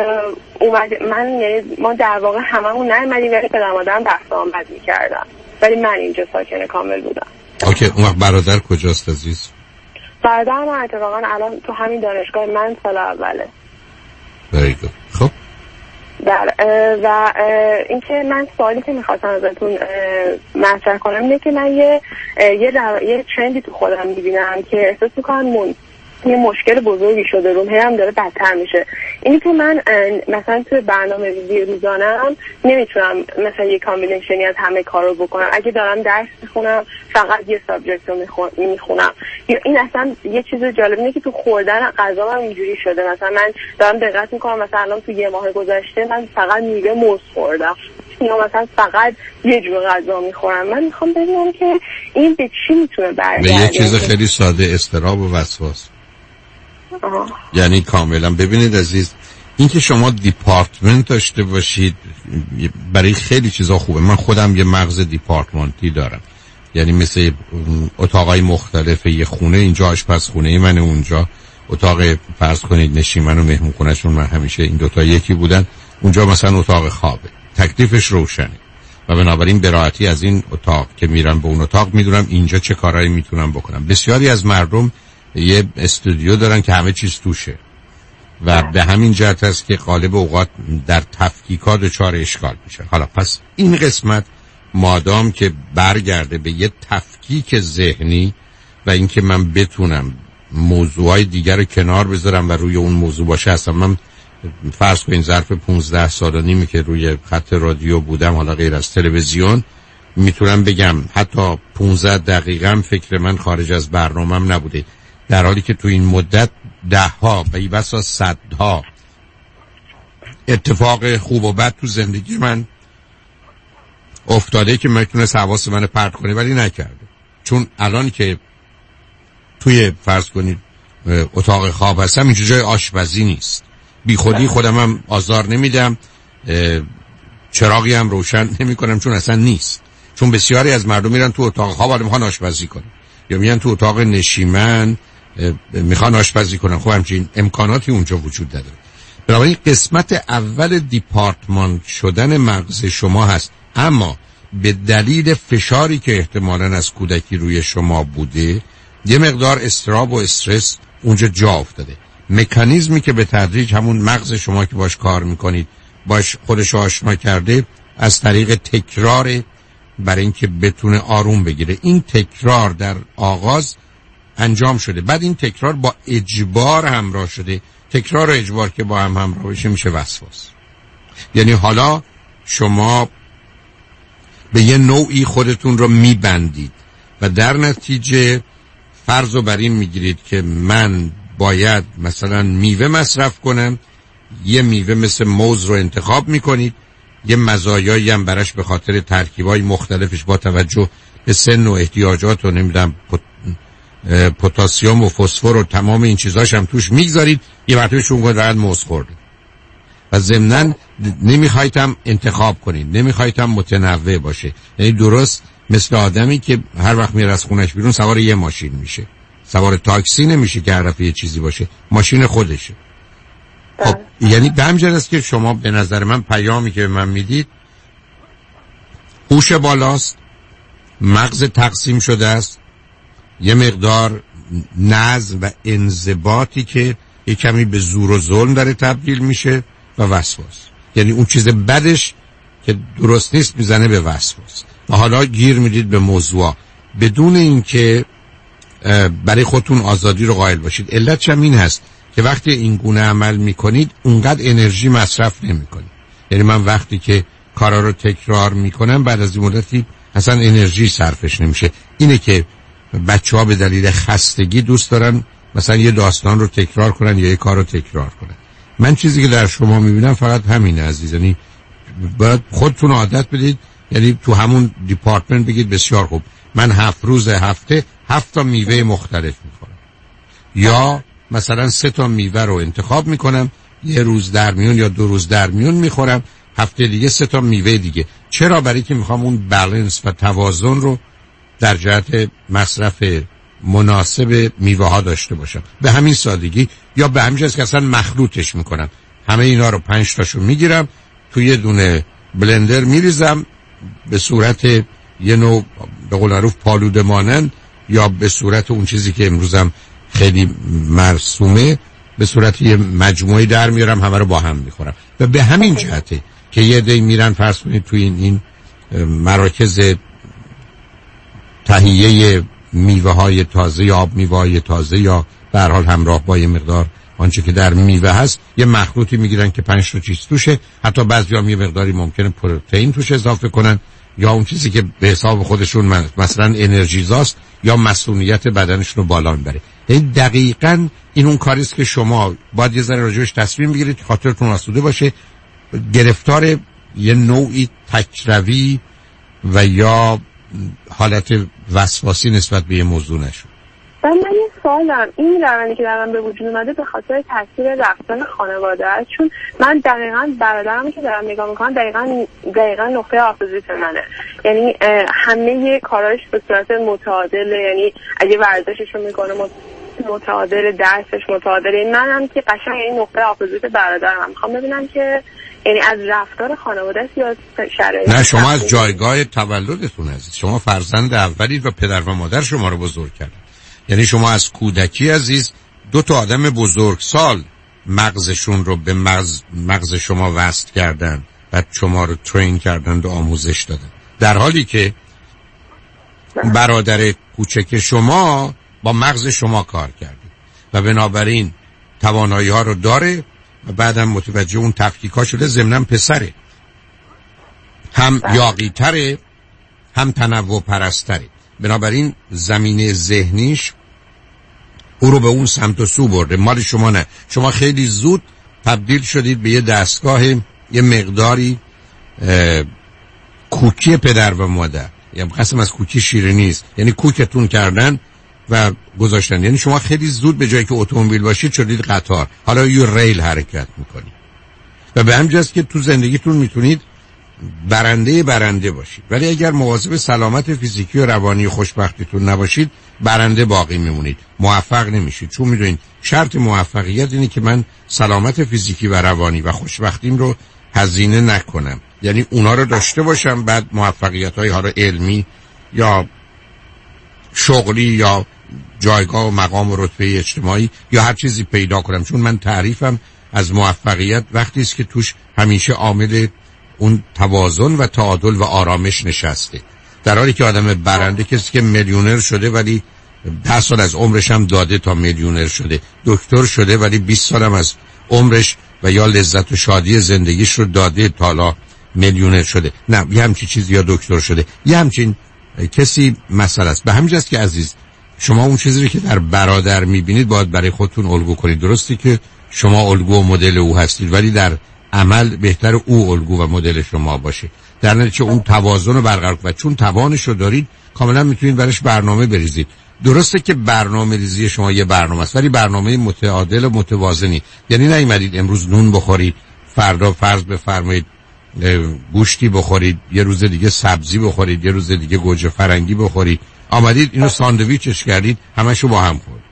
[SPEAKER 23] ما در واقع هممون نیومدیم ولی پدر مادرم بحث آمد میکردن، ولی من اینجا ساکن کامل بودم.
[SPEAKER 7] اوکی، اون وقت برادر کجاست عزیز؟
[SPEAKER 23] برادر من اتفاقا الان تو همین دانشگاه من سال اوله.
[SPEAKER 7] very good. خب
[SPEAKER 23] و اینکه من سوالی که میخواستم ازتون مطرح کنم اینه که من یه ترندی تو خودم میبینم که احساس میکنم یه مشکل بزرگی شده روم، هم داره بدتر میشه. اینی که من مثلا توی برنامه ریزی روزانم نمیتونم مثلا یه کامبینیشنی از همه کار رو بکنم. اگه دارم درس میخونم فقط یه سابجکت رو میخونم. این اصلا یه چیز جالب اینه که تو خوردن غذا هم اینجوری شده. مثلا من دارم دقت میکنم مثلا الان تو یه ماه گذشته من فقط میوه موز خوردم یا مثلا فقط یه جور غذا میخورم. من میخوام ببینم که این به چی میتونه برگرده.
[SPEAKER 7] به یه چیز خیلی ساده، اضطراب و وسواس. یعنی کاملا ببینید عزیز، این که شما دیپارتمنت داشته باشید برای خیلی چیزا خوبه. من خودم یه مغز دیپارتمنتی دارم، یعنی مثل اتاقای مختلف یه خونه، اینجا آشپزخونه من، اونجا اتاق فرض کنید نشیمن و مهمون خونه‌شون من همیشه این دوتا یکی بودن، اونجا مثلا اتاق خوابه، تکلیفش روشنه و بنابراین به راحتی از این اتاق که میرم به اون اتاق میدونم اینجا چه کارهایی میتونم بکنم. بسیاری از مردم یه استودیو دارن که همه چیز توشه و به همین جهت است که غالب اوقات در تفکیکات دچار اشکال میشه. حالا پس این قسمت مادام که برگرده به یه تفکیک ذهنی و اینکه من بتونم موضوعای دیگر رو کنار بذارم و روی اون موضوع باشه، اصلا من فرض کنین ظرف 15 سال و نیمی که روی خط رادیو بودم، حالا غیر از تلویزیون، میتونم بگم حتی 15 دقیقه فکر من خارج از برنامه‌ام نبوده، در حالی که تو این مدت 10ها و بسا 100ها اتفاق خوب و بد تو زندگی من افتاده که میتونست حواس من پرت کنه ولی نکرده. چون الان که توی فرض کنید اتاق خواب هستم، اینجا جای آشپزی نیست، بی خودی خودم هم آزار نمیدم، چراغی هم روشن نمی کنم چون اصلا نیست. چون بسیاری از مردم میرن تو اتاق خواب ولی میخوان آشپزی کنن، یا میرن تو اتاق نشیمن میخوان آشپزی کنن. خب همچین امکاناتی اونجا وجود داره. بنابراین قسمت اول دیپارتمان شدن مغز شما هست، اما به دلیل فشاری که احتمالاً از کودکی روی شما بوده، یه مقدار اضطراب و استرس اونجا جا افتاده. مکانیزمی که به تدریج همون مغز شما که باش کار میکنید باش خودش آشنا کرده از طریق تکرار، برای اینکه بتونه آروم بگیره. این تکرار در آغاز انجام شده، بعد این تکرار با اجبار همراه شده. تکرار و اجبار که با هم همراه بشه میشه وسواس. یعنی حالا شما به یه نوعی خودتون رو میبندید و در نتیجه فرض رو بر این میگیرید که من باید مثلا میوه مصرف کنم، یه میوه مثل موز رو انتخاب میکنید، یه مزایایی هم براش به خاطر ترکیبای مختلفش با توجه به سن و احتیاجات و نمیدونم پتاسیم و فسفر و تمام این چیزاش هم توش میگذارید، یه مرتبه شون راحت موز خورده و ضمناً نمیخواید هم انتخاب کنید، نمیخواید هم متنوع باشه. یعنی درست مثل آدمی که هر وقت میره از خونش بیرون سوار یه ماشین میشه، سوار تاکسی نمیشه که هر دفعه یه چیزی باشه، ماشین خودشه. خب یعنی به همین جهت است که شما به نظر من پیامی که به من میدید هوش بالاست، مغز تقسیم شده است، یه مقدار نظم و انضباطی که یه کمی به زور و ظلم داره تبدیل میشه و وسواس. یعنی اون چیز بدش که درست نیست میزنه به وسواس و حالا گیر میدید به موضوع بدون اینکه برای خودتون آزادی رو قائل باشید. علتش هم این هست که وقتی این گونه عمل میکنید اونقدر انرژی مصرف نمیکنید. یعنی من وقتی که کارا رو تکرار میکنم بعد از این مدتی اصلا انرژی صرفش نمیشه. اینه که بچه‌ها به دلیل خستگی دوست دارن مثلا یه داستان رو تکرار کنن یا یه کار رو تکرار کنن. من چیزی که در شما میبینم فقط همینه عزیز، یعنی باید خودتون عادت بدید، یعنی تو همون دیپارتمنت بگید بسیار خوب من 7 روز هفته 7 تا میوه مختلف میخورم، یا مثلا 3 تا میوه رو انتخاب میکنم، یه روز در میون یا 2 روز در میون میخورم، هفته دیگه 3 تا میوه دیگه. چرا؟ برای که میخوام اون بالانس و توازن رو در جهت مصرف مناسب میوه ها داشته باشم. به همین سادگی، یا به همین جاست که اصلا مخلوطش میکنم، همه اینا رو 5 تاشو میگیرم توی یه دونه بلندر میریزم به صورت یه نوع به قول معروف پالوده مانند، یا به صورت اون چیزی که امروزم خیلی مرسومه به صورت یه مجموعه در میارم، همه رو با هم میخورم. و به همین جهته که یه دی میرن فرض کنید توی این مراکز تهیه میوه های تازه یا آب میوه های تازه، یا به هر حال همراه با یه مقدار آنچه که در میوه هست یه مخلوطی میگیرن که 5 تا چیز توشه، حتی بعضی‌ها یه مقداری ممکنه پروتئین توش اضافه کنن، یا اون چیزی که به حساب خودشون مثلا انرژیزاست یا مسئولیت بدنشون رو بالا میبره. این دقیقاً این اون کاریست که شما باید یه ذره راجعش تصمیم بگیرید، خاطرتون آسوده باشه، گرفتار یه نوعی تکروی و یا حالت وسواسی نسبت به یه موضوع نشون.
[SPEAKER 23] من یه سوال دارم، این روندی که در من به وجود اومده به خاطر تاثیر رفتن خانواده است؟ چون من دقیقاً برادرم که دارم نگاه میکنم دقیقاً نقطه اپوزیت منه، یعنی همه کاراش به صورت متعادله، یعنی اگه ورزشش رو میکنه متعادل، درسش متعادل. منم که قشنگ این نقطه اپوزیت برادرم، میخوام ببینم که یعنی از رفتار خانواده است یا شرایط.
[SPEAKER 7] نه، شما از جایگاه تولدتون عزیز، شما فرزند اولید و پدر و مادر شما رو بزرگ کردن. یعنی شما از کودکی عزیز 2 تا آدم بزرگسال مغزشون رو به مغز شما وصل کردن، بعد شما رو ترین کردن و آموزش دادن، در حالی که برادر کوچک شما با مغز شما کار کرده و بنابراین توانایی ها رو داره و بعدم متوجه اون تفکیکا شده، ضمناً پسره، هم یاغی تره هم تنوع پرستره، بنابراین زمینه ذهنیش او رو به اون سمت و سو برده. مال شما نه، شما خیلی زود تبدیل شدید به یه دستگاه یه مقداری کوکی پدر و مادر، یعنی قسم از کوکی شیرینی است، یعنی کوکتون کردن و گذاشتن. یعنی شما خیلی زود به جایی که اتومبیل باشید شدید قطار، حالا یه ریل حرکت میکنید و به همین جاست که تو زندگیتون میتونید برنده باشید، ولی اگر مواظب سلامت فیزیکی و روانی و خوشبختیتون نباشید برنده باقی میمونید، موفق نمیشید. چون میدونید شرط موفقیت اینه که من سلامت فیزیکی و روانی و خوشبختیم رو هزینه نکنم، یعنی اونا رو داشته باشم، بعد موفقیت‌های حالا علمی یا شغلی یا جایگاه و مقام و رتبه اجتماعی یا هر چیزی پیدا کنم. چون من تعریفم از موفقیت وقتی است که توش همیشه عامل اون توازن و تعادل و آرامش نشسته، در حالی که آدم برنده کسی که میلیونر شده ولی 10 سال از عمرش هم داده تا میلیونر شده، دکتر شده ولی 20 سال هم از عمرش و یا لذت و شادی زندگیش رو داده تا حالا میلیونر شده. نه، یه همچین چیزی، یا دکتر شده، یه همچین کسی مسئله است. به همین جاست که عزیز شما اون چیزی که در برادر میبینید باید برای خودتون الگو کنید. درستی که شما الگو و مدل او هستید، ولی در عمل بهتر او الگو و مدل شما باشه، در نتیجه اون توازن رو برقرار کنید. چون توانش رو دارید کاملا میتونید برش برنامه بریزید. درسته که برنامه ریزی شما یه برنامه است، ولی برنامه متعادل و متوازنی. یعنی نیومدید امروز نون بخورید، فردا فرض بفرمایید گوشتی بخورید، یه روز دیگه سبزی بخورید، یه روز دیگه گوجه فرنگی بخورید، آمدید اینو ساندویچش کردید، همشو با هم خورد.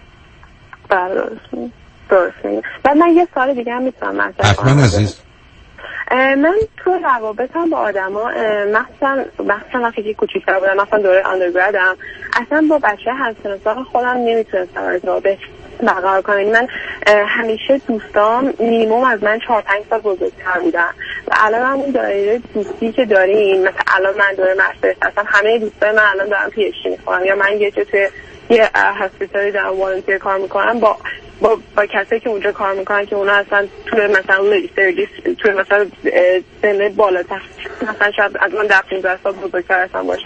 [SPEAKER 23] درسته. بعد من یه سوال دیگه هم میتونم مطرح کنم؟
[SPEAKER 7] حتما عزیز.
[SPEAKER 23] من تو روابطم با آدما مثلا وقتی که کوچیک‌تر بودم، مثلا دوره آندرگرادم، اصلا با بچه همسن سال خودم نمیتونستم رابطه برقرار کنم. یعنی من همیشه دوستام مینیمم از من 4-5 سال بزرگتر بودن و الان هم اون دایره دوستی که داریم، مثلا الان من دوره مسترس هستم، همه دوستای من الان دارم پی اچ دی می‌خونن، یا من یه جا توی یه هاسپیتالی دارم والنتیر کار میکنم با کسایی که اونجا کار میکنن که اونا اصلا توی مثلا توی مثلا سن بالاتر، مثلا شاید از من 15 سال بزرگتر اصلا باشن.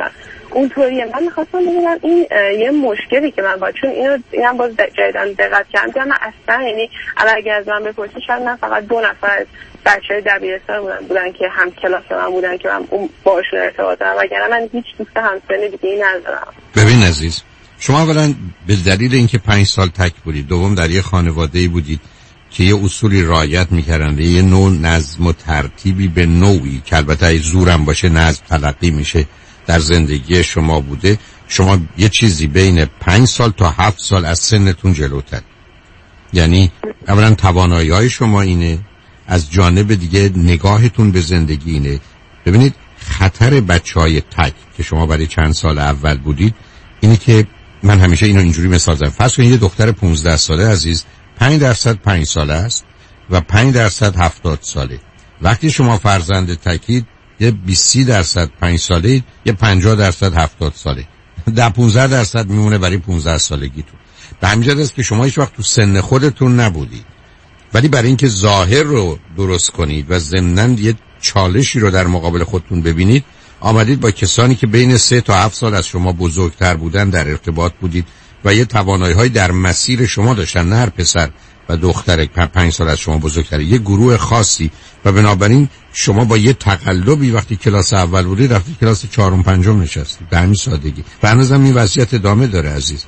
[SPEAKER 23] اونطوریه. من میخواستم بگم این یه مشکلی که من با، چون اینم باز جدیدن دقت کردم، من اصلا یعنی اگه از من بپرسی شاید من فقط 2 نفر از بچه‌های دبیرستان بودن که هم کلاس من بودن که من باشون ارتباط دارم، وگرنه من هیچ دوست همسن دیگه‌ای ندارم.
[SPEAKER 7] ببین عزیز، شما اولا به دلیل اینکه 5 سال تک بودید، دوم در یه خانواده‌ای بودید که یه اصولی رعایت می‌کردن، یه نوع نظم و ترتیبی به نوعی که البته ای زورم باشه نظم تلقی میشه در زندگی شما بوده. شما یه چیزی بین 5 سال تا 7 سال از سنتون جلوتر، یعنی اولا توانایی‌های شما اینه، از جانب دیگه نگاهتون به زندگی اینه. ببینید خطر بچهای تک که شما برای چند سال اول بودید اینه که من همیشه اینو اینجوری مثال زدم. فرض کنید یه دختر 15 ساله عزیز 5% 5 ساله است و 5% 70 ساله. وقتی شما فرزند تکید یه 20% 5 ساله، یه 50% 70 ساله، 10-15% میمونه برای 15 سالگیتون. به همین جهت است که شما هیچ وقت تو سن خودتون نبودید، ولی برای اینکه ظاهر رو درست کنید و ضمناً یه چالشی رو در مقابل خودتون ببینید، آمدید با کسانی که بین 3 تا 7 سال از شما بزرگتر بودن در ارتباط بودید و یه توانایی‌های در مسیر شما داشتن، نه هر پسر و دختر 5 سال از شما بزرگتره، یه گروه خاصی، و بنابراین شما با یه تقلبی وقتی کلاس اول بودید رفتید کلاس 4 و 5 نشستید. به همین سادگی. و هنوزم این وضعیت ادامه داره عزیز.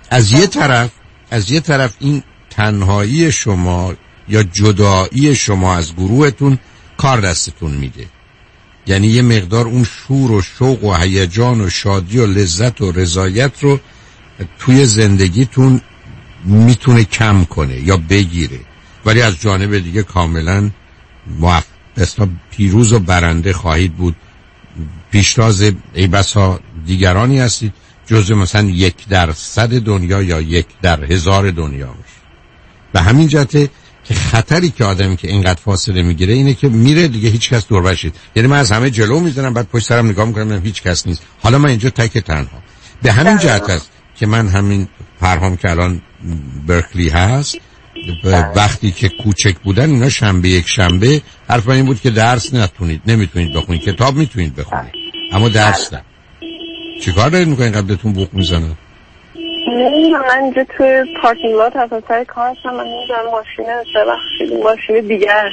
[SPEAKER 7] از یه طرف این تنهایی شما یا جدایی شما از گروهتون کار دستتون میده، یعنی یه مقدار اون شور و شوق و هیجان و شادی و لذت و رضایت رو توی زندگیتون میتونه کم کنه یا بگیره، ولی از جانب دیگه کاملا پیروز و برنده خواهید بود. پیشتاز ای بسا دیگرانی هستید، جزء مثلا 1% دنیا یا 1 در 1000 دنیا میشه. به همین جهته که خطری که آدمی که اینقدر فاصله میگیره اینه که میره دیگه هیچ کس دور برشید. یعنی من از همه جلو میزنم، بعد پشت سرم نگاه میکنم هیچ کس نیست، حالا من اینجا تک تنها. به همین جهت است که من همین پرهام که الان برکلی هست، وقتی که کوچک بودن اینا شنبه یک شنبه حرف این بود که درس نمیتونید بخونید، کتاب میتونید بخونید اما درس نه. چیکار دارید میکنید؟ قبلتون بوق میزنه؟
[SPEAKER 23] من اینجا توی پارکینگ لات هستم، سر کار هستم. من اینجا ماشین دیگر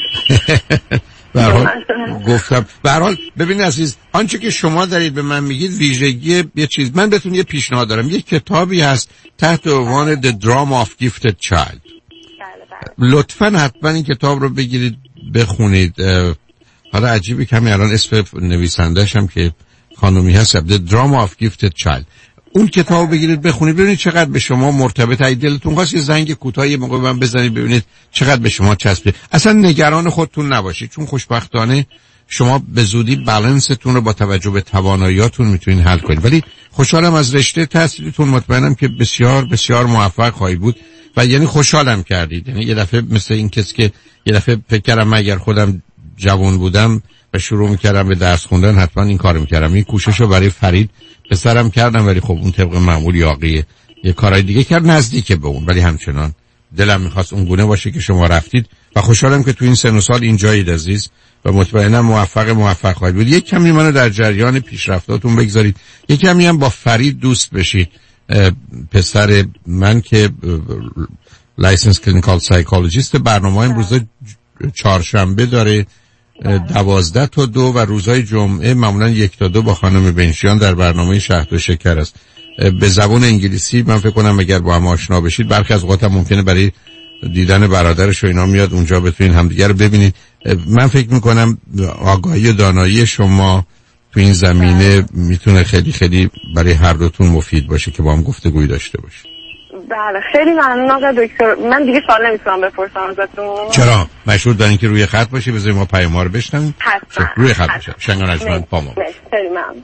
[SPEAKER 7] گفتم. به هر حال ببینید عزیز، آنچه که شما دارید به من میگید ویژگی یه چیز. من بهتون یه پیشنهاد دارم. یه کتابی هست تحت عنوان The Drama of Gifted Child. لطفاً حتما این کتاب رو بگیرید بخونید. حالا عجیبه کمی الان اسم نویسنده‌ش هم که خانومی هست، The Drama of Gifted Child. اون کتاب بگیرید بخونید ببینید چقدر به شما مرتبط. اگه دلتون خواست یه زنگ کوتاهی موقع من بزنید ببینید چقدر به شما چسبید. اصلا نگران خودتون نباشید، چون خوشبختانه شما به زودی بالانستون رو با توجه به تواناییاتون میتونید حل کنید. ولی خوشحالم از رشته تحصیلیتون، مطمئنم که بسیار بسیار موفق خواهید بود و یعنی خوشحالم کردید. یعنی یه دفعه مثل این کس که یه دفعه فکر کردم اگر خودم جوان بودم و شروع میکردم به درس خوندن حتما این کارو میکردم. این کوششو برای فرید پسرم کردم، ولی خب اون طبق معمول یاقیه، یه کارهای دیگه کرد نزدیک به اون، ولی همچنان دلم میخواست اون گونه باشه که شما رفتید و خوشحالم که تو این سن و سال اینجایید عزیز و مطمئنم موفق خواهید بود. یک کمی منو در جریان پیشرفتاتون بگذارید، یک کمی هم با فرید دوست بشید. پسر من که لایسنس کلینیکال سایکولوژیست، برنامه امروز چهارشنبه داره 12 تا 2 و روزهای جمعه معمولا 1 تا 2 با خانم بنشیان در برنامه شهد و شکر است. به زبان انگلیسی من فکر کنم اگر با هم آشنا بشید، برخی از اوقات هم ممکنه برای دیدن برادرش و اینا میاد اونجا بتونین همدیگه رو ببینید. من فکر میکنم آگاهی و دانایی شما تو این زمینه میتونه خیلی خیلی برای هر دوتون مفید باشه که با هم گفتگوی داشته باشید.
[SPEAKER 23] بله خیلی ممنون آقای دکتر. من دیگه سوال نمیتونم بپرسم ازتون.
[SPEAKER 7] چرا؟ مشهور دارین که روی خط باشی، بذاریم ما پیام ها رو بشنویم. روی خط باشه. شنگان اجمن پامو.
[SPEAKER 23] خیلی ممنون.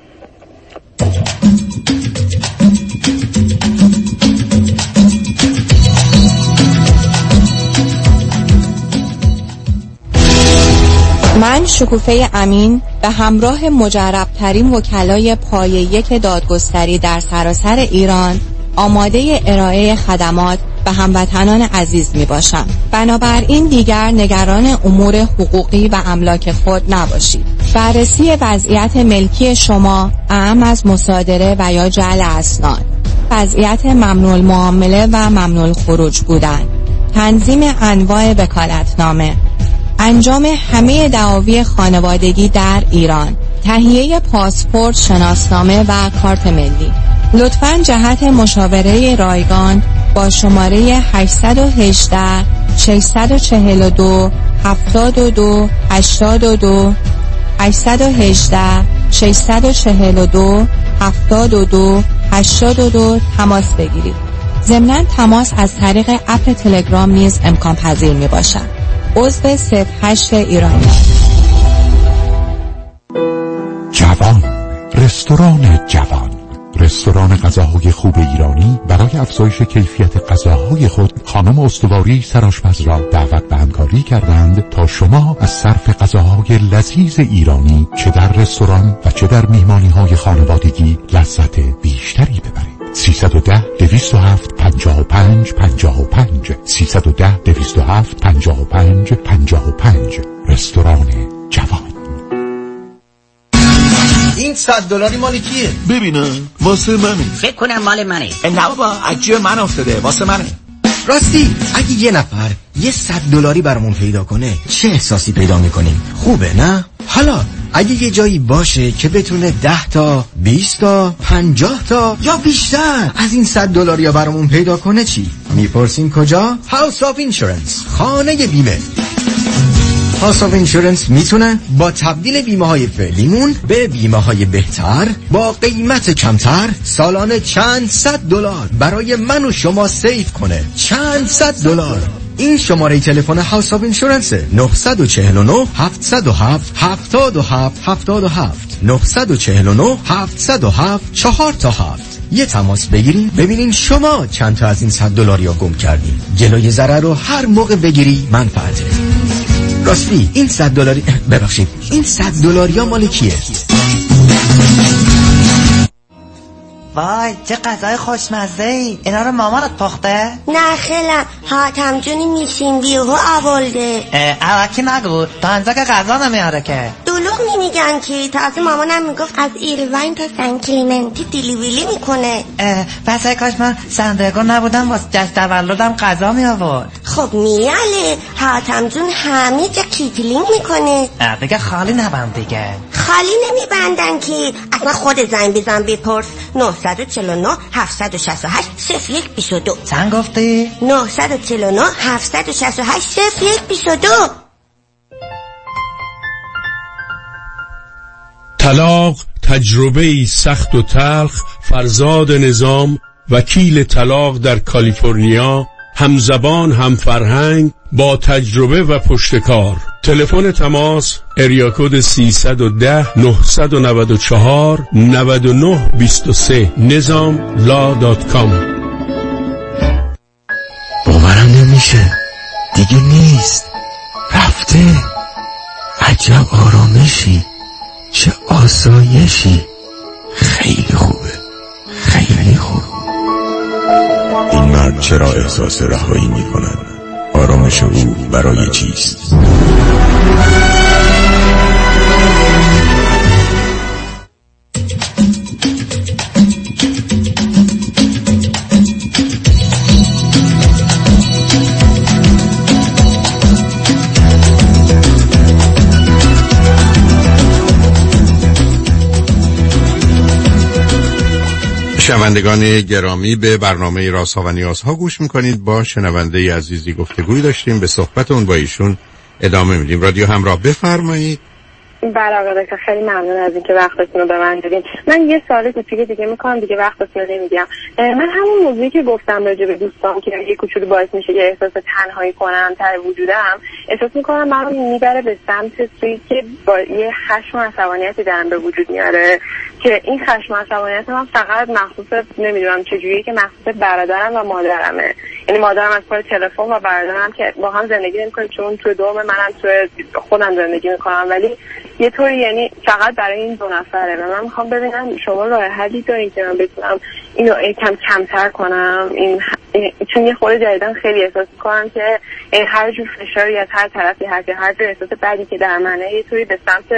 [SPEAKER 4] من شکوفه امین به همراه مجربترین وکلای پایه 1 دادگستری در سراسر ایران آماده ارائه خدمات به هموطنان عزیز می باشم. بنابراین دیگر نگران امور حقوقی و املاک خود نباشید. بررسی وضعیت ملکی شما اعم از مصادره و یا جعل اسناد، وضعیت ممنوع المعامله و ممنوع الخروج بودن، تنظیم انواع وکالتنامه، انجام همه دعاوی خانوادگی در ایران، تهیه پاسپورت، شناسنامه و کارت ملی. لطفاً جهت مشاوره رایگان با شماره 818 642 72 82 818 642 72 82 تماس بگیرید. ضمناً تماس از طریق اپ تلگرام نیز امکان پذیر می باشد. عضو 08 ایرانی.
[SPEAKER 6] جوان، رستوران جوان، رستوران غذاهای خوب ایرانی برای افزایش کیفیت غذاهای خود خانم استواری سرآشپز را دعوت به همکاری کردند تا شما از صرف غذاهای لذیذ ایرانی چه در رستوران و چه در میهمانی‌های خانوادگی لذت بیشتری ببرید. 310 207 55 55 310 207 55 55 رستوران جوان.
[SPEAKER 21] این $100 مال کیه؟
[SPEAKER 10] ببینم واسه منه.
[SPEAKER 14] فکر کنم مال منه.
[SPEAKER 21] نه بابا از جیب من افتاده، واسه منه.
[SPEAKER 22] راستی اگه یه نفر یه $100 برامون پیدا کنه چه احساسی پیدا میکنیم؟ خوبه نه؟ حالا اگه یه جایی باشه که بتونه 10 تا 20 تا 50 تا یا بیشتر از این $100 برامون پیدا کنه چی؟ میپرسین کجا؟ هاوس آف اینشورنس، خانه بیمه. هاوس آف اینشورنس میتونه با تبدیل بیمه های فعلیمون به بیمه های بهتر با قیمت کمتر سالانه چند $100 برای من و شما سیو کنه. چند $100. این شماره تلفن هاوس آف اینشورنس 949 707 77 77 949 707 4 تا 7. یه تماس بگیریم ببینین شما چند تا از این $100 یا گم کردین. جلوی ضرر رو هر موقع بگیری منفعته. راستی این $100 ببخشید این $100 مال کیه؟
[SPEAKER 14] وای چه غذای خوشمزه‌ای. اینا رو مامانت پخته؟
[SPEAKER 9] نه خیلم حاتم جونی میشین بیهو آولده.
[SPEAKER 14] اوکی نگو تا انجا که غذا نمیاره که.
[SPEAKER 9] دلوغ نمیگن که تازه مامانم میگفت از ایروین تا سن کلیمنتی دیلیویلی میکنه.
[SPEAKER 14] پس کاش من سندرگو نبودم واسه جشن تولدم غذا می آورد.
[SPEAKER 9] خب میاله حاتم جون همه جا کیتلینگ میکنه.
[SPEAKER 14] دیگه خالی نبند دیگه.
[SPEAKER 9] خالی نمیبندن که اصلا خود زنگ بزن بپرس. 949 768 0122.
[SPEAKER 14] چند گفتی؟
[SPEAKER 9] 949 768 0122.
[SPEAKER 11] طلاق تجربه‌ای سخت و تلخ. فرزاد نظام، وکیل طلاق در کالیفرنیا، همزبان هم فرهنگ، با تجربه و پشتکار. تلفن تماس اریا کد 310 994 99 23 nizamlaw.com.
[SPEAKER 22] باورم نمیشه دیگه نیست، رفته. عجب آرامشی، چه آسایشی. خیلی خوبه، خیلی خوب.
[SPEAKER 24] این مرد چرا احساس رهایی می کند؟ آرامش او برای چیست؟
[SPEAKER 7] شنوندگان گرامی، به برنامه رازها و نیازها گوش میکنید. با شنونده عزیزی گفتگوی داشتیم، به صحبت اون با ایشون ادامه میدیم. رادیو همراه، بفرمایید.
[SPEAKER 23] بله آقا دکتر، خیلی ممنون از اینکه وقتتون رو به من دادین. من یه سوال کوچیک دیگه میکنم دیگه وقتتون رو نمیگم. من همون موضوعی که گفتم راجع به دوستام که یه کوچولو باعث میشه که احساس تنهایی کنم در وجودم، احساس میکنم منو میبره به سمت سوی که با یه خشم و عصبانیتی درم به وجود میاره که این خشم و عصبانیت من فقط مخصوص نمیدونم چجوریه که مخصوص برادرم و مادرمه. یعنی مادرم از پای تلفن و برادرم که با هم زندگی نمی‌کنیم چون تو دوم منم تو خودم زندگی می‌کنم، ولی یه طوری یعنی فقط برای این دو نفره. و من میخوام ببینم شما راه حلی دارین که من بتونم اینو کمتر کنم، چون یه خورده جدیدن خیلی احساس میکنم که هر جور فشاری از هر طرفی هر جور احساس بدی که در منه یه طوری به سمت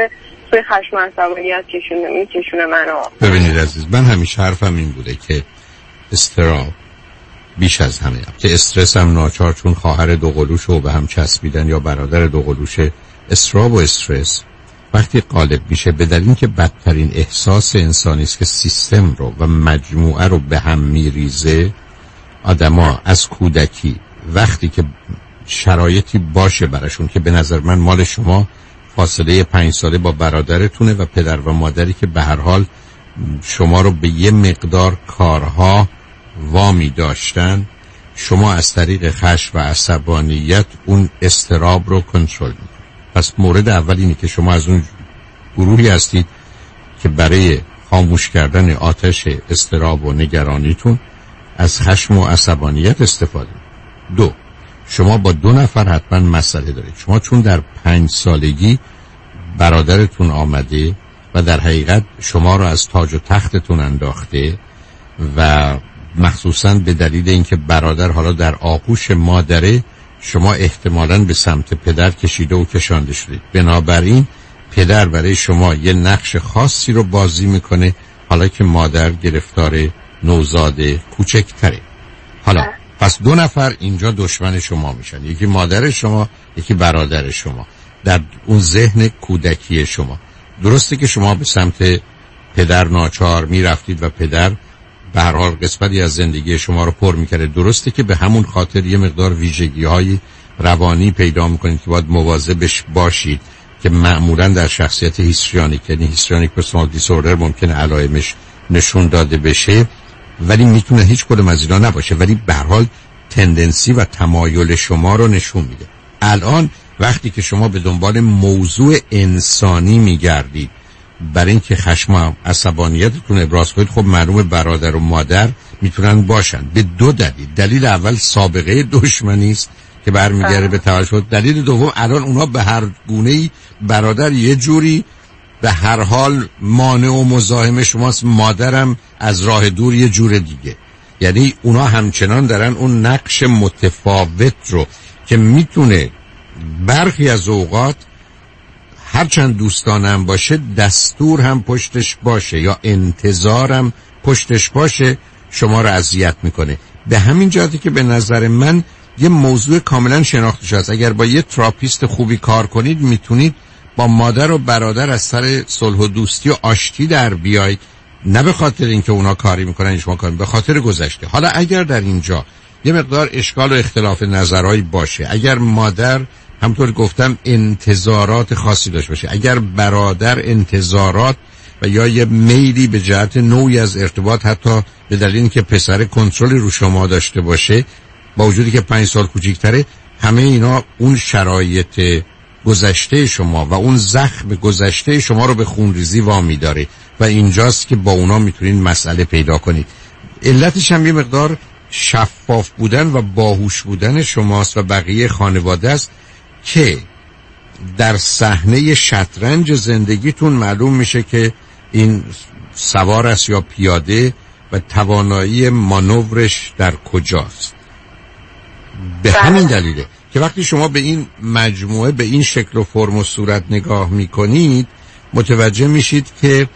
[SPEAKER 23] سوی خشم و عصبانیت میکشونه منو.
[SPEAKER 7] ببینید عزیز، من همیشه حرفم این بوده که استراب بیش از همه که استرس هم ناچار، چون خواهر دوقلوشو به هم چسبیدن یا برادر دوقلوشه. استراب و استرس وقتی غالب میشه به دلیل اینکه بدترین احساس انسانی است که سیستم رو و مجموعه رو به هم میریزه. آدما از کودکی وقتی که شرایطی باشه براشون که به نظر من مال شما فاصله 5 ساله با برادرتونه و پدر و مادری که به هر حال شما رو به یه مقدار کارها وامی داشتن، شما از طریق خشم و عصبانیت اون استراب رو کنترل میکنید. پس مورد اول اینه که شما از اون گروهی هستید که برای خاموش کردن آتش استراب و نگرانیتون از خشم و عصبانیت استفاده میکنید. 2، شما با 2 نفر حتما مسئله دارید. شما چون در 5 سالگی برادرتون آمده و در حقیقت شما رو از تاج و تختتون انداخته و مخصوصاً به دلیل اینکه برادر حالا در آغوش مادره، شما احتمالاً به سمت پدر کشیده و کشانده شدید. بنابراین پدر برای شما یه نقش خاصی رو بازی میکنه حالا که مادر گرفتار نوزاد کوچکتره. حالا پس 2 نفر اینجا دشمن شما میشن، یکی مادر شما، یکی برادر شما در اون ذهن کودکی شما. درسته که شما به سمت پدر ناچار میرفتید و پدر به هر حال قسمتی از زندگی شما رو پر میکرده. درسته که به همون خاطر یه مقدار ویژگی‌های روانی پیدا میکنید که باید مواظبش باشید که معمولا در شخصیت هیستریونیک، یعنی هیستریونیک پرسونال دیسوردر، ممکنه علائمش نشون داده بشه ولی میتونه هیچ کدوم از اینا نباشه، ولی به هر حال تندنسی و تمایل شما رو نشون میده. الان وقتی که شما به دنبال موضوع انسانی میگردید برای اینکه خشم و عصبانیتتون ابراز کنید، خب معلومه برادر و مادر میتونن باشن به 2 دلیل. دلیل اول سابقه دشمنی است که برمیگرده به توجه. دلیل دوم الان اونا به هر گونه‌ای برادر یه جوری به هر حال مانع و مزاحم شماست، مادرم از راه دور یه جور دیگه. یعنی اونا همچنان دارن اون نقش متفاوت رو که میتونه برخی از اوقات هرچند دوستانم باشه دستور هم پشتش باشه یا انتظارم پشتش باشه، شما رو اذیت میکنه. به همین جهتی که به نظر من یه موضوع کاملا شناخته شده است. اگر با یه تراپیست خوبی کار کنید میتونید با مادر و برادر از سر صلح و دوستی و آشتی در بیایید، نه به خاطر اینکه اونا کاری میکنن شما کاری، به خاطر گذشته. حالا اگر در اینجا یه مقدار اشکال و اختلاف نظرهایی باشه، اگر مادر همطور گفتم انتظارات خاصی داشته باشه، اگر برادر انتظارات و یا یه میلی به جهت نوعی از ارتباط حتی به دلیل اینکه پسر کنترل رو شما داشته باشه با وجودی که 5 سال کوچیک‌تره، همه اینا اون شرایط گذشته شما و اون زخم گذشته شما رو به خونریزی وامی داره و اینجاست که با اونا میتونید مسئله پیدا کنید. علتش هم یه مقدار شفاف بودن و باهوش بودن شماست و بقیه خانواده است که در صحنه شطرنج زندگیتون معلوم میشه که این سوار است یا پیاده و توانایی مانورش در کجاست. به همین دلیله که وقتی شما به این مجموعه به این شکل و فرم و صورت نگاه میکنید متوجه میشید که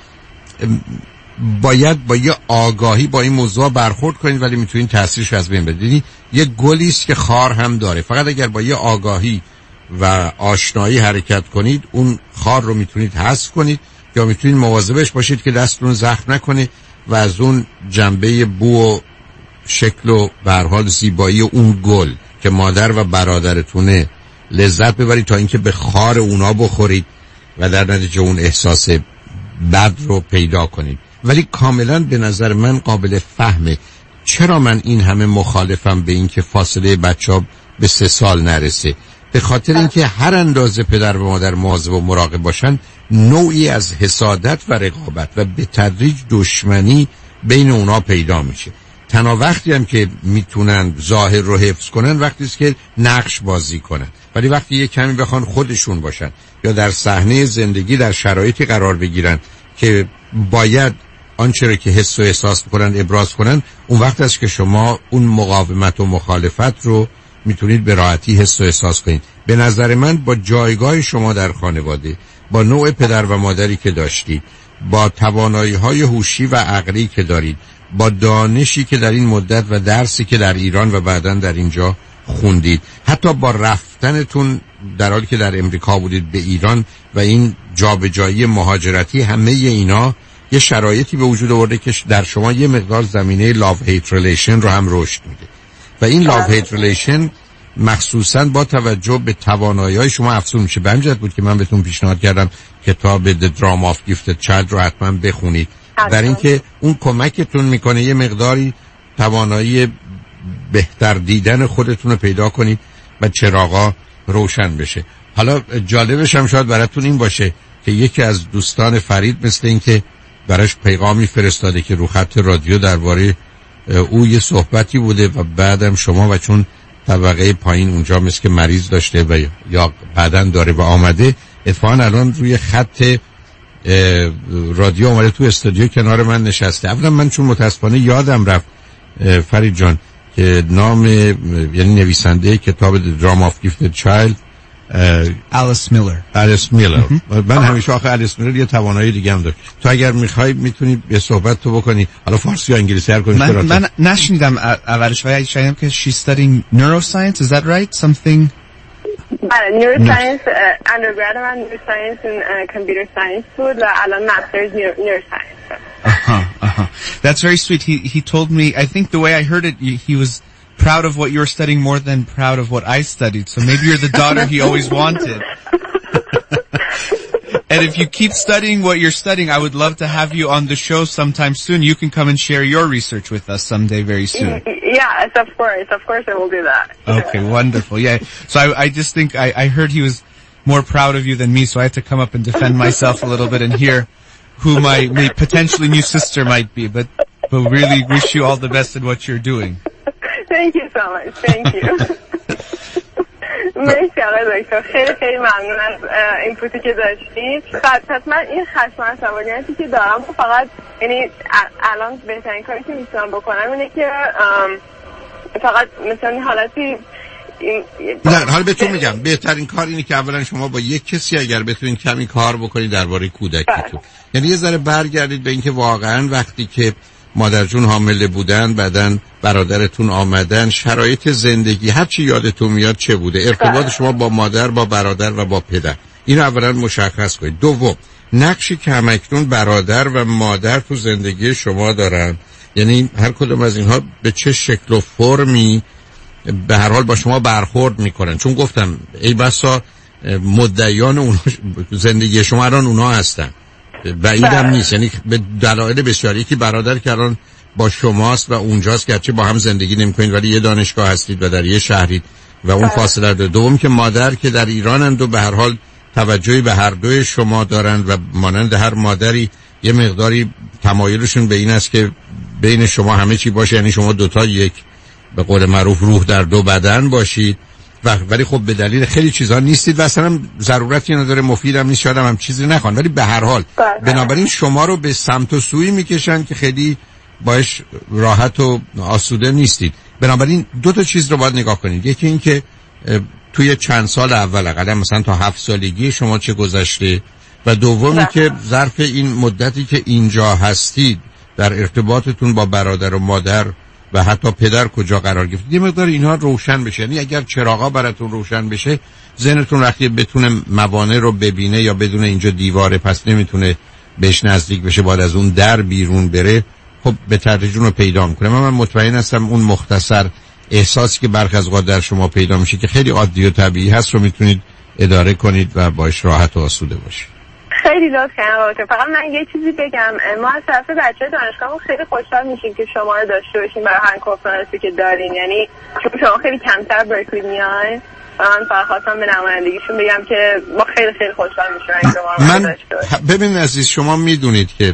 [SPEAKER 7] باید با یه آگاهی با این موضوع برخورد کنید، ولی میتونید تاثیرش از بین بدید. یه گلی است که خار هم داره، فقط اگر با یه آگاهی و آشنایی حرکت کنید اون خار رو میتونید حذف کنید یا میتونید مواظبش باشید که دستتون زخم نکنه و از اون جنبه بو و شکل و به هر حال زیبایی اون گل که مادر و برادرتونه لذت ببرید تا اینکه به خار اونا بخورید و در نتیجه اون احساس بد رو پیدا کنید. ولی کاملا به نظر من قابل فهمه چرا من این همه مخالفم به این که فاصله بچه‌ها به 3 سال نرسه. به خاطر اینکه هر اندازه پدر و مادر مواظب و مراقب باشن نوعی از حسادت و رقابت و به تدریج دشمنی بین اونا پیدا میشه. تنها وقتی هم که میتونن ظاهر رو حفظ کنن وقتی است که نقش بازی کنن، ولی وقتی یه کمی بخوان خودشون باشن یا در صحنه زندگی در شرایطی قرار بگیرن که باید آنچه رو که حس و احساس میکنن ابراز کنن، اون وقت است که شما اون مقاومت و مخالفت رو میتونید به راحتی حس و احساس کنید. به نظر من با جایگاه شما در خانواده با نوع پدر و مادری که داشتید، با توانایی‌های هوشی و عقلی که دارید، با دانشی که در این مدت و درسی که در ایران و بعداً در اینجا خوندید، حتی با رفتنتون در حالی که در امریکا بودید به ایران و این جابجایی مهاجرتی، همه اینا یه شرایطی به وجود آورده که در شما یه مقدار زمینه لاو هیت ریلیشن رو هم رشد میده و این لاو هیت ریلیشن مخصوصاً با توجه به توانایی‌های شما افزون میشه. به همین جهت بود که من بهتون پیشنهاد کردم کتاب The Drama of Gifted Child رو حتما بخونید، در اینکه اون کمکتون میکنه یه مقداری توانایی بهتر دیدن خودتون رو پیدا کنید و چراغا روشن بشه. حالا جالبش هم شاید براتون این باشه که یکی از دوستان فرید مثل این که براش پیغامی فرستاده که رو خط رادیو درباره او یه صحبتی بوده و بعدم شما، و چون طبقه پایین اونجا مثل که مریض داشته و یا بعداً داره و آمده، اتفاقاً الان روی خط رادیو آمده تو استودیو کنار من نشسته. اولا من چون متاسفانه یادم رفت فرید جان که نام یعنی نویسنده کتاب The Drama of Gifted Child
[SPEAKER 18] الیس میلر.
[SPEAKER 7] من همیشه آخه الیس میلر یه توانایی دیگه هم داره. تو اگر میخوای میتونی به صحبت تو بکنی، حالا فارسی یا انگلیسی هر کنی.
[SPEAKER 18] من نشنیدم اولش، ولی شنیدم که she's studying neuroscience. Is that right? Something
[SPEAKER 23] neuroscience undergrad من neuroscience and computer science بود و الان masters neuroscience.
[SPEAKER 18] That's very sweet. He told me, I think the way I heard it, he was proud of what you were studying more than proud of what I studied. So maybe you're the daughter he always wanted. And if you keep studying what you're studying, I would love to have you on the show sometime soon. You can come and share your research with us someday very soon.
[SPEAKER 23] Yes, of course I will do that.
[SPEAKER 18] Okay, wonderful. Yeah. So I just think I heard he was more proud of you than me, so I had to come up and defend myself a little bit and hear who my potentially new sister might be, but really wish you all the best in what you're doing.
[SPEAKER 23] Thank you so much. Thank you. مرسی آقای دکتر، خیلی خیلی ممنون از اینپوتی که داشتید. پس من این خشم عصبانیتی که دارم فقط، یعنی الان بهترین کاری که میتونم بکنم اینه که فقط مثلا حالتی
[SPEAKER 7] نه، حالا بهتون میگم بهترین کار اینه که اولا شما با یک کسی اگر بتونین کمی کار بکنید درباره کودکیتون، یعنی یه ذره برگردید به اینکه واقعا وقتی که مادرجون حامله بودن، بعدن برادرتون آمدن، شرایط زندگی هر چی یادتون میاد چه بوده، ارتباط شما با مادر، با برادر و با پدر، این اولا مشخص کنید. دوم، نقشی که همکنون برادر و مادر تو زندگی شما دارن، یعنی هر کدوم از اینها به چه شکل و فرمی به هر حال با شما برخورد میکنن. چون گفتم ای بسا مدعیان اونها زندگی شما الان اونها هستن، بعیدم نیست، یعنی به دلایل بسیاری که برادر که الان با شماست و اونجاست، گرچه با هم زندگی نمی‌کنید ولی یه دانشگاه هستید و در یه شهرید و اون فاصله داره. دوم که مادر که در ایرانند و به هر حال توجهی به هر دوی شما دارند و مانند هر مادری یه مقداری تمایلشون به این است که بین شما همه چی باشه، یعنی شما دوتا یک به قول معروف روح در دو بدن باشید، ولی خب به دلیل خیلی چیزا نیستید و اصلا ضرورتی نداره، مفیدم نیست، شاید هم چیزی نخوان، ولی به هر حال بنابراین شما رو به سمت و سوی میکشن که خیلی باش راحت و آسوده نیستید. بنابراین دو تا چیز رو باید نگاه کنید. یکی این که توی چند سال اول اقلا مثلا تا 7 سالگی شما چه گذشته، و دومی که ظرف این مدتی که اینجا هستید در ارتباطتون با برادر و مادر و حتی پدر کجا قرار گرفتید. یه مقدار اینها روشن بشه، یعنی اگر چراغا براتون روشن بشه، ذهنتون وقتی بتونه موانع رو ببینه یا بدون اینجا دیواره پس نمیتونه بهش نزدیک بشه، باید از اون در بیرون بره، خب به تدریج اون رو پیدا میکنه. من مطمئن هستم اون مختصر احساسی که برخی از اوقات در شما پیدا میشه که خیلی عادی و طبیعی هست رو میتونید اداره کنید و باش راحت و آسوده باشید.
[SPEAKER 23] خیلی لطف کردم. فقط من یه چیزی بگم، ما از طرف بچه دانشگاهمون خیلی خوشحال میشیم که شما رو داشته باشیم برای هر کنفرانسی که دارین، یعنی چون شما خیلی کمتر برکلی میاین. من فقط خواستم به نمایندگیشون بگم که ما خیلی خیلی خوشحال میشیم اگه شما رو داشته باشیم.
[SPEAKER 7] ببین عزیز، شما میدونید که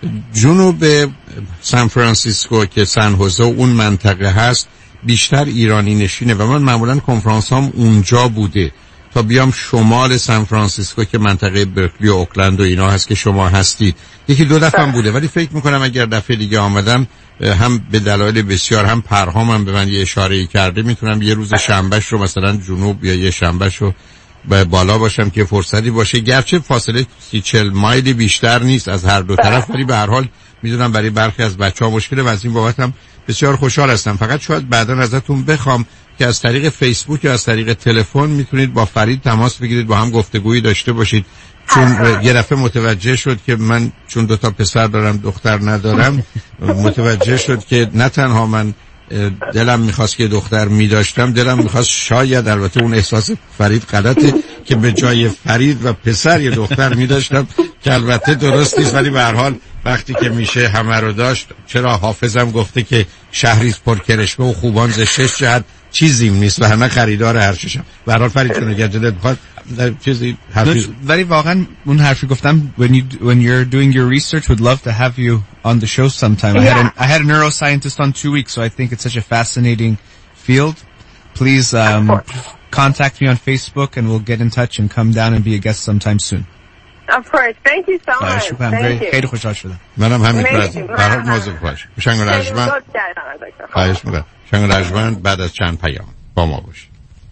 [SPEAKER 7] جنوب سان فرانسیسکو که سن هوزه اون منطقه هست بیشتر ایرانی نشینه و من معمولا کنفرانس هم اونجا بوده تا بیام شمال سان فرانسیسکو که منطقه برکلی و اوکلند و اینا هست که شما هستید. یکی دو دفعه هم بوده، ولی فکر میکنم اگر دفعه دیگه آمدم هم به دلایل بسیار هم پرهامم به من یه اشاره‌ای کرده، میتونم یه روز شنبهش رو مثلا جنوب یا یه شنبهش رو بالا باشم که فرصتی باشه، گرچه فاصله 30-40 مایلی بیشتر نیست از هر دو طرف، ولی به هر حال میدونم برای برخی از بچه‌ها مشکله و از این بابت هم بسیار خوشحال هستم. فقط شاید بعداً ازتون بخوام که از طریق فیسبوک یا از طریق تلفن میتونید با فرید تماس بگیرید، با هم گفتگویی داشته باشید، چون یه دفعه متوجه شد که من چون 2 تا پسر دارم دختر ندارم متوجه شد که نه تنها من دلم میخواست که دختر میداشتم، دلم میخواست شاید، البته اون احساس فرید غلطه، که به جای فرید و پسر یه دختر میداشتم که البته درست نیست، ولی به هر حال وقتی که میشه همه رو داشت. چرا حافظم گفته که شهریز پر کرشمه و خوبان ز 6 جهت چیزیم نیست و همه خریدار هر ششم. به هر حال فرید چون اگر دلت بخواد چیزی حرفی
[SPEAKER 18] ولی واقعا اون حرفی گفتم when you're doing your research would love to have you on the show sometime. I had a neuroscientist on 2 weeks, so I think it's such a fascinating field. Please contact me on Facebook and we'll get in touch and come down and be a guest sometime soon.
[SPEAKER 23] Of course. Thank you so much. Thank you.
[SPEAKER 18] خیلی خوشحال شدم.
[SPEAKER 7] منم همینطور از به هر حال موضوع باشه. شنگ رجمن. خواهش می‌کنم. شنگ رجمن بعد از چند پیام با ما باش.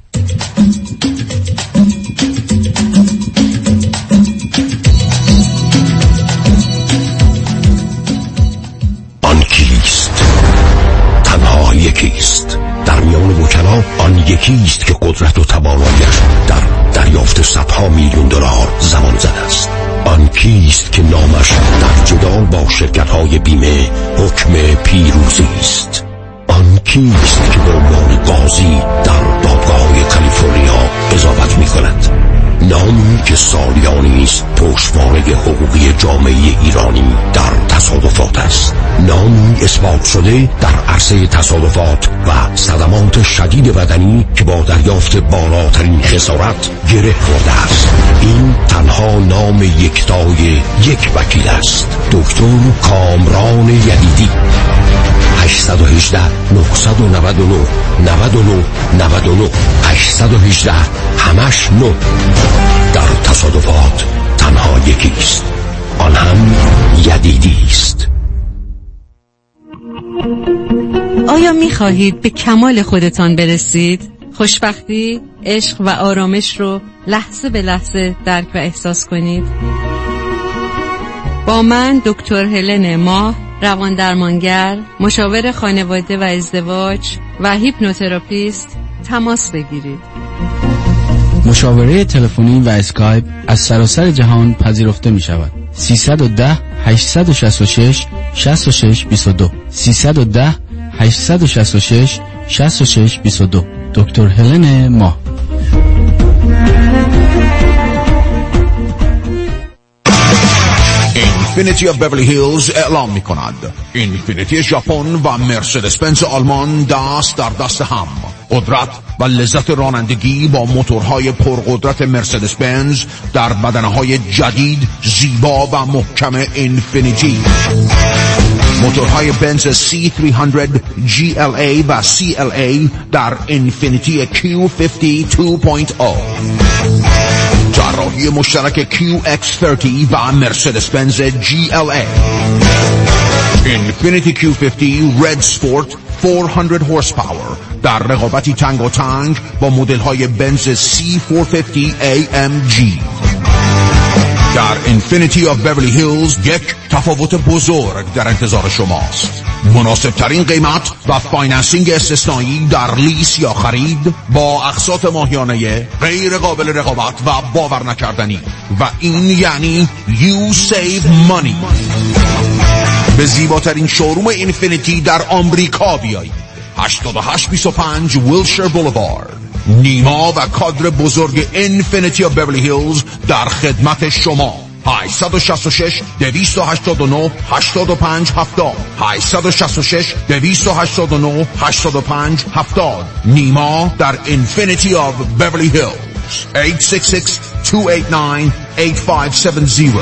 [SPEAKER 1] آن کیست؟ تنها یکیست. در میان وکلا آن یکیست که قدرت و توانایی‌اش در دریافت صدها میلیون دلار زمان زده است. آن کیست که نامش در جدال با شرکت‌های بیمه حکم پیروزی است. آن کیست که به عنوان قاضی در دادگاه کالیفرنیا قضاوت می‌کند. نامی که سالیانی است پشتوانه حقوقی جامعه ایرانی در تصادفات است. نامی اثبات شده در عرصه تصادفات و صدمات شدید بدنی که با دریافت بالاترین خسارت گره خورده است. این تنها نام یکتای یک وکیل است. دکتر کامران یدیدی. 818 999 99 99 818 همش 9. در تصادفات تنها یکیست، آن هم یدیدی است.
[SPEAKER 3] آیا می خواهید به کمال خودتان برسید؟ خوشبختی، عشق و آرامش رو لحظه به لحظه درک و احساس کنید؟ با من دکتر هلن ماه، روان درمانگر، مشاور خانواده و ازدواج و هیپنوتراپیست تماس بگیرید.
[SPEAKER 8] مشاوره تلفنی و اسکایپ از سراسر جهان پذیرفته می شود. 310 866 66 22 310 866 66 22 دکتر هلن ماه.
[SPEAKER 10] اینفینیتی آف بیورلی هیلز اعلام می کند اینفینیتی ژاپن و مرسدس بنز آلمان دست در دست هم. قدرت و لذت رانندگی با موتورهای پرقدرت مرسدس بنز در بدنه‌های جدید، زیبا و محکم اینفینیتی. موتورهای بنز C300 GLA و CLA در اینفینیتی Q50 2.0. طراحی مشترک QX30 و مرسدس بنز GLA. اینفینیتی Q50 Red Sport 400 horsepower در رقابتی تنگ و تنگ با مدل های بنز C450 AMG. در اینفینیتی آف بیورلی هیلز یک تفاوت بزرگ در انتظار شماست. مناسب ترین قیمت و فایننسینگ استثنایی در لیس یا خرید با اقساط ماهیانه غیر قابل رقابت و باور نکردنی، و این یعنی You Save Money. به زیباترین شوروم اینفینیتی در آمریکا بیایید. 8825 ویلشر بولوارد. نیما و کادر بزرگ اینفینیتی آف بیورلی هیلز در خدمت شما. 866 289 85 70 866 289 85 70. نیما در اینفینیتی آف بیورلی هیلز. 866 289 8570.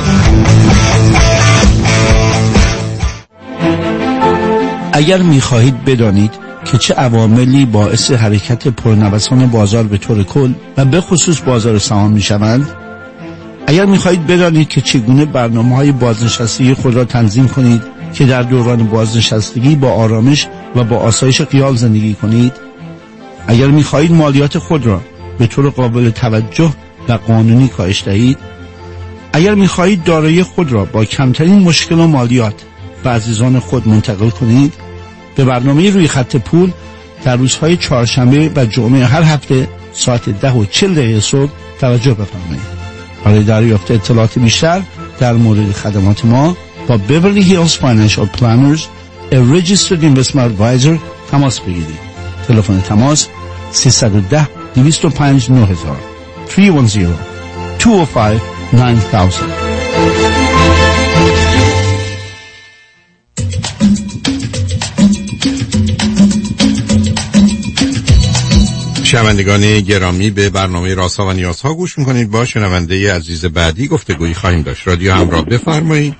[SPEAKER 12] اگر می‌خواهید بدانید که چه عواملی باعث حرکت پرنوسان بازار به طور کل و به خصوص بازار سهام می‌شوند، اگر می‌خواهید بدانید که چگونه برنامه‌های بازنشستگی خود را تنظیم کنید که در دوران بازنشستگی با آرامش و با آسایش خیال زندگی کنید، اگر می‌خواهید مالیات خود را به طور قابل توجه و قانونی کاهش دهید. اگر می‌خواهید دارایی خود را با کمترین مشکل و مالیات به عزیزان خود منتقل کنید، به برنامه روی خط پول در روزهای چهارشنبه و جمعه هر هفته ساعت 10:40 صبح توجه بفرمایید. برای دریافت اطلاعات بیشتر در مورد خدمات ما با Beverly Hills Financial Planners a Registered Investment Advisor تماس بگیرید. تلفن تماس 310 205 9000 310 205 9000.
[SPEAKER 7] شنوندگان گرامی، به برنامه رازها و نیازها گوش میکنید. با شنونده عزیز بعدی گفتگویی خواهیم داشت. رادیو همراه، بفرمایید.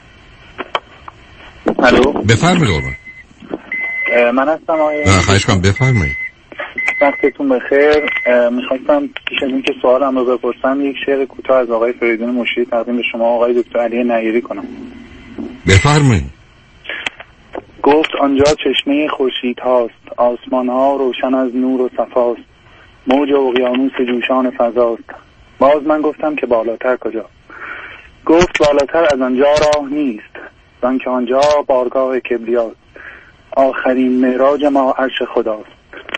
[SPEAKER 13] الو،
[SPEAKER 7] بفرمایید.
[SPEAKER 13] من هستم آقای.
[SPEAKER 7] خواهش کنم بفرمایید.
[SPEAKER 13] وقتتون بخیر. میخواستم پیش از اینکه سوالم رو بپرسم یک شعر کوتاه از آقای فریدون مشیری تقدیم به شما آقای دکتر علی نیری کنم.
[SPEAKER 7] بفرمایید.
[SPEAKER 13] گفت آنجا چشمه خورشید هاست، آسمان ها روشن از نور و صفاست، موج اقیانوس جوشان فضاست. باز من گفتم که بالاتر کجا؟ گفت بالاتر از آنجا راه نیست، زان که آنجا بارگاه کبریاست، آخرین معراج ما عرش خداست.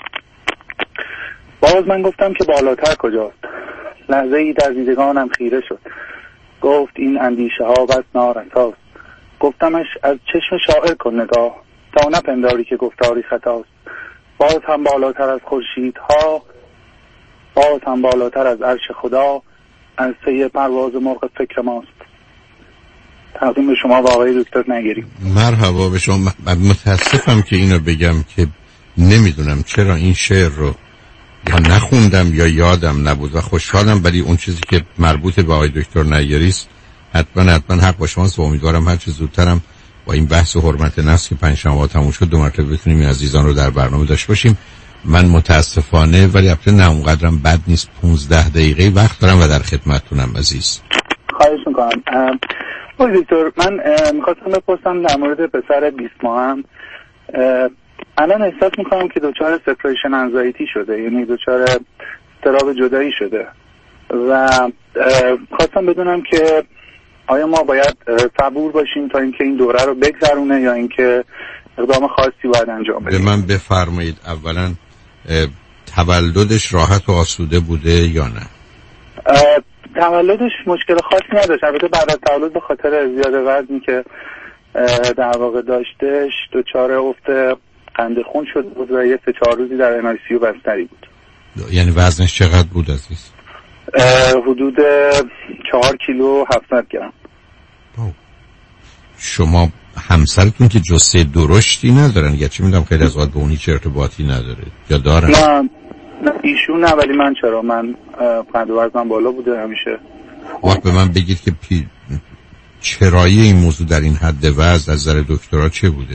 [SPEAKER 13] باز من گفتم که بالاتر کجاست؟ لحظه ای در دیدگانم خیره شد، گفت این اندیشه ها بس نارساست. گفتمش از چشم شاعر کن نگاه، تا نپنداری که گفتاری خطاست. باز هم بالاتر از خورشیدها، باز هم بالاتر از عرش خدا، از سوی پرواز مرغ فکر ماست. تقدیم به شما و آقای دکتر نیری.
[SPEAKER 7] مرحبا به شما. من متاسفم که اینو بگم که نمیدونم چرا این شعر رو یا نخوندم یا یادم نبود و خوشحالم، ولی اون چیزی که مربوط به آقای دکتر نیری است حتما حق با شماست و امیدوارم هر چه زودترم با این بحث و حرمت نفس که پنجشنبه تموم شد 2 مرتبه بتونیم این عزیزان رو در برنامه داشته باشیم. من متاسفانه، ولی البته نه اونقدرم بد نیست، 15 دقیقه وقت دارم و در خدمتتونم عزیز.
[SPEAKER 13] خواهش میکنم. آقای دکتر، من میخواستم بپرسم در مورد پسر 20 ماهم. الان احساس میکنم که دچار سپریشن انزایتی شده، یعنی دچار اضطراب جدایی شده و خواستم بدونم که آیا ما باید صبور باشیم تا اینکه این دوره رو بگذرونه یا اینکه اقدام خاصی باید انجام بدیم؟
[SPEAKER 7] به من بفرمایید اولا تولدش راحت و آسوده بوده یا نه؟
[SPEAKER 13] تولدش مشکل خاصی نداشت، البته بعد از تولد به خاطر زیاده وزنی که در واقع داشتش دچار افت قند خون شد بود و یه 3-4 روزی در NICU بستری بود.
[SPEAKER 7] یعنی وزنش چقدر بود عزیز؟
[SPEAKER 13] حدود 4 کیلو 700 گرم.
[SPEAKER 7] شما همسرتون که جثه درشتی ندارن، یا چی میدونم خیلی از وقت به اونی چه ارتباطی نداره یا دارن؟
[SPEAKER 13] نه ایشون نه، ولی من چرا؟ من قند و وزنم بالا بوده همیشه.
[SPEAKER 7] وقت به من بگید که چرایی این موضوع در این حد وزن از نظر دکترها چه بوده؟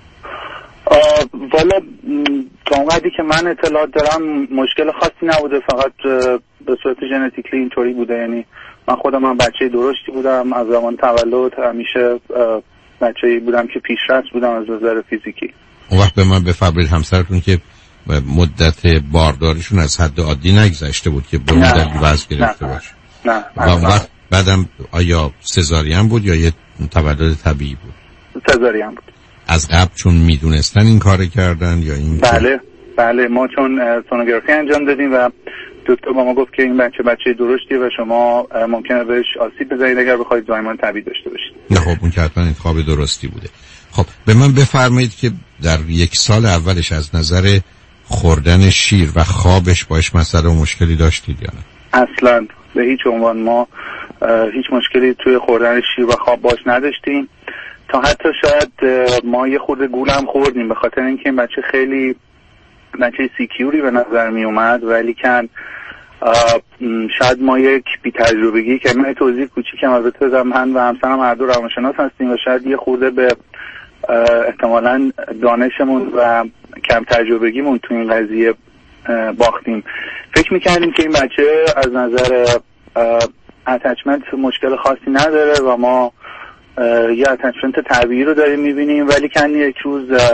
[SPEAKER 13] والا تا اونقدری که من اطلاعات دارم مشکل خاصی نبوده، فقط به صورت ژنتیکلی اینطوری بوده. یعنی من خودم هم بچه درشتی بودم، از زمان تولد همیشه بچه‌ای بودم که پیشرفت بودم از نظر فیزیکی.
[SPEAKER 7] اون وقت به من بفرمایید همسرتون که مدت بارداریشون از حد عادی نگذشته بود که به اون دلیل وزن گرفته باشه؟
[SPEAKER 13] نه.
[SPEAKER 7] و اون وقت بعدم آیا سزارین بود یا یه تولد طبیعی بود؟
[SPEAKER 13] سزارین بود.
[SPEAKER 7] از قبل چون میدونستن این کار کردن یا این؟
[SPEAKER 13] بله ما چون سونوگرافی انجام دادیم و دکتر با ما گفت که این بچه درشتیه و شما ممکنه بهش آسیب بزنید اگر بخواید زایمان طبیعی داشته باشید.
[SPEAKER 7] نه خب اون که حتما انتخاب درستی بوده. خب به من بفرمایید که در 1 سال اولش از نظر خوردن شیر و خوابش باش مسئله و مشکلی داشتید یا نه؟
[SPEAKER 13] اصلا به هیچ عنوان ما هیچ مشکلی توی خوردن شیر و خواب باش نداشتیم. تا حتی شاید ما یه خورده گول هم خوردیم به خاطر اینکه این بچه خیلی بچه سیکیوری به نظر می اومد، ولی کن شاید ما یک بی تجربگی که من توضیح کوچیکم البته بدم، من و همسرم هر دو روانشناس هستیم و شاید یه خورده به احتمالاً دانشمون و کم تجربگیمون تو این قضیه باختیم. فکر میکردیم که این بچه از نظر اتچمنت مشکل خاصی نداره و ما یه اتچمنت طبیعی رو داریم میبینیم، ولی کنی یک روز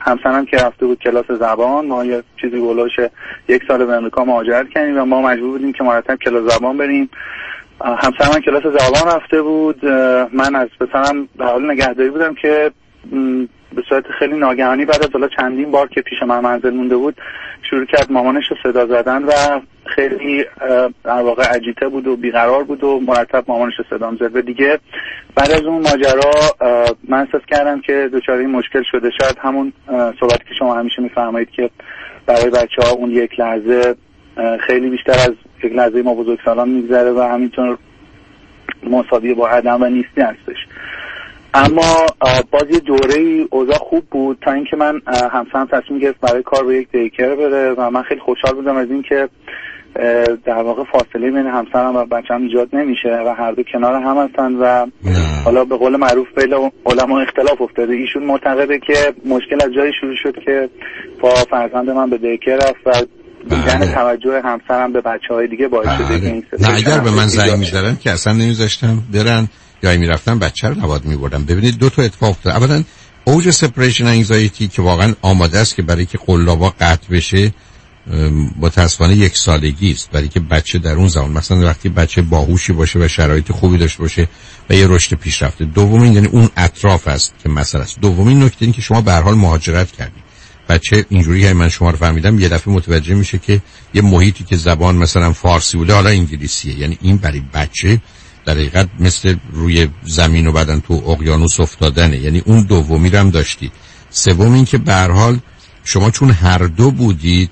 [SPEAKER 13] همسرم که رفته بود کلاس زبان، ما یه چیزی بلوش 1 سال به امریکا مهاجرت کردیم و ما مجبور بودیم که مرتب کلاس زبان بریم. همسرم کلاس زبان رفته بود، من از پسرم در حال نگهداری بودم که به صورت خیلی ناگهانی بعد از حالا چندین بار که پیش من منزل مونده بود شروع کرد مامانش رو صدا زدن و خیلی در واقع اجیته بود و بیقرار بود و مرتب مامانش رو صدا می‌زد. و دیگه بعد از اون ماجرا من احساس کردم که دچار این مشکل شده. شاید همون صحبتی که شما همیشه می‌فرمایید که برای بچه‌ها اون یک لحظه خیلی بیشتر از یک لحظه ما بزرگسالان می‌گذره و همینطور مساوی با عدم و نیستی هستش. اما باز یه دوره‌ای اوضاع خوب بود تا اینکه من همسرم تصمیم گرفت برای کار به یک دیکر بره و من خیلی خوشحال بودم از اینکه در واقع فاصله بین همسرم و بچه‌م ایجاد نمیشه و هر دو کنار هم هستن و حالا به قول معروف بین علما اختلاف افتاده. ایشون معتقده که مشکل از جایی شروع شد که با فرزند من به دیکر رفت و دیدن توجه همسرم به بچه‌های دیگه باعث شده که این
[SPEAKER 7] نه اگر به من زنگ می‌زدن که اصلا نمی‌ذاشتم برن یا میرفتن بچه رو نباید میبردم. ببینید دو تا اتفاق افتاد. اولا اوج سپریشن انگزایتی که واقعا آماده است که برای که قلابا قطع بشه متأسفانه 1 سالگی است، برای که بچه در اون زمان مثلا وقتی بچه باهوشی باشه و شرایط خوبی داشته باشه و یه رشد پیشرفته. دومین یعنی اون اطراف است که مسئله است. دومین نکته این که شما به هر حال مهاجرت کردید. بچه اینجوری که من شما رو فهمیدم یه دفعه متوجه میشه که یه محیطی که زبان مثلا فارسی بوده حالا انگلیسیه، یعنی این برای بچه در حقیقت مثل روی زمین و بعدن تو اقیانوس افتادنه. یعنی اون دومی رو هم داشتید. سوم این که به هر حال شما چون هر دو بودید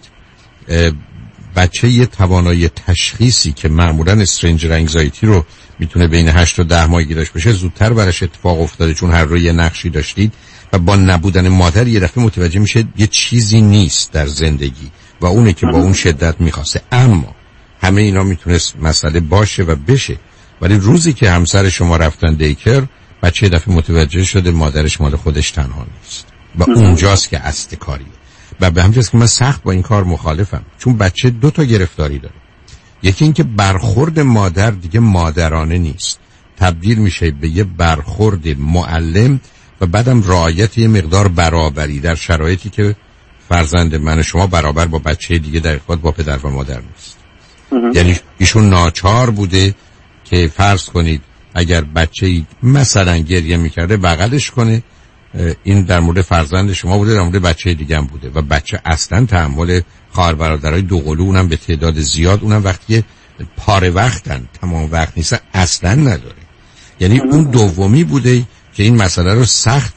[SPEAKER 7] بچه یه توانایی تشخیصی که معمولا استرنجر انگزایتی رو میتونه بین 8 تا 10 ماه گیرش بشه زودتر براش اتفاق افتاده چون هر دو یه نقشی داشتید و با نبودن مادر یه دفعه متوجه میشه یه چیزی نیست در زندگی و اونه که با اون شدت میخواسته. اما همه اینا میتونست مسئله باشه و بشه، ولی روزی که همسر شما رفتن دیکر بچه دفعه متوجه شده مادرش مال خودش تنها نیست و اونجاست که اصل کاریه. و به همجاست که من سخت با این کار مخالفم، چون بچه 2 تا گرفتاری داره. یکی این که برخورد مادر دیگه مادرانه نیست، تبدیل میشه به یه برخورد معلم و بعدم رعایت یه مقدار برابری در شرایطی که فرزند من شما برابر با بچه دیگه در ارتباط با پدر و مادر نیست. یعنی ایشون ناچار بوده که فرض کنید اگر بچه‌ای مثلا گریه میکرده بغلش کنه. این در مورد فرزند شما بوده، در مورد بچه دیگه هم بوده و بچه اصلا تحمل خواهر برادرای دوقلو اونم به تعداد زیاد اونم وقتی پاره وقتن تمام وقت نیستن اصلا نداره. یعنی اون دومی بوده که این مسئله رو سخت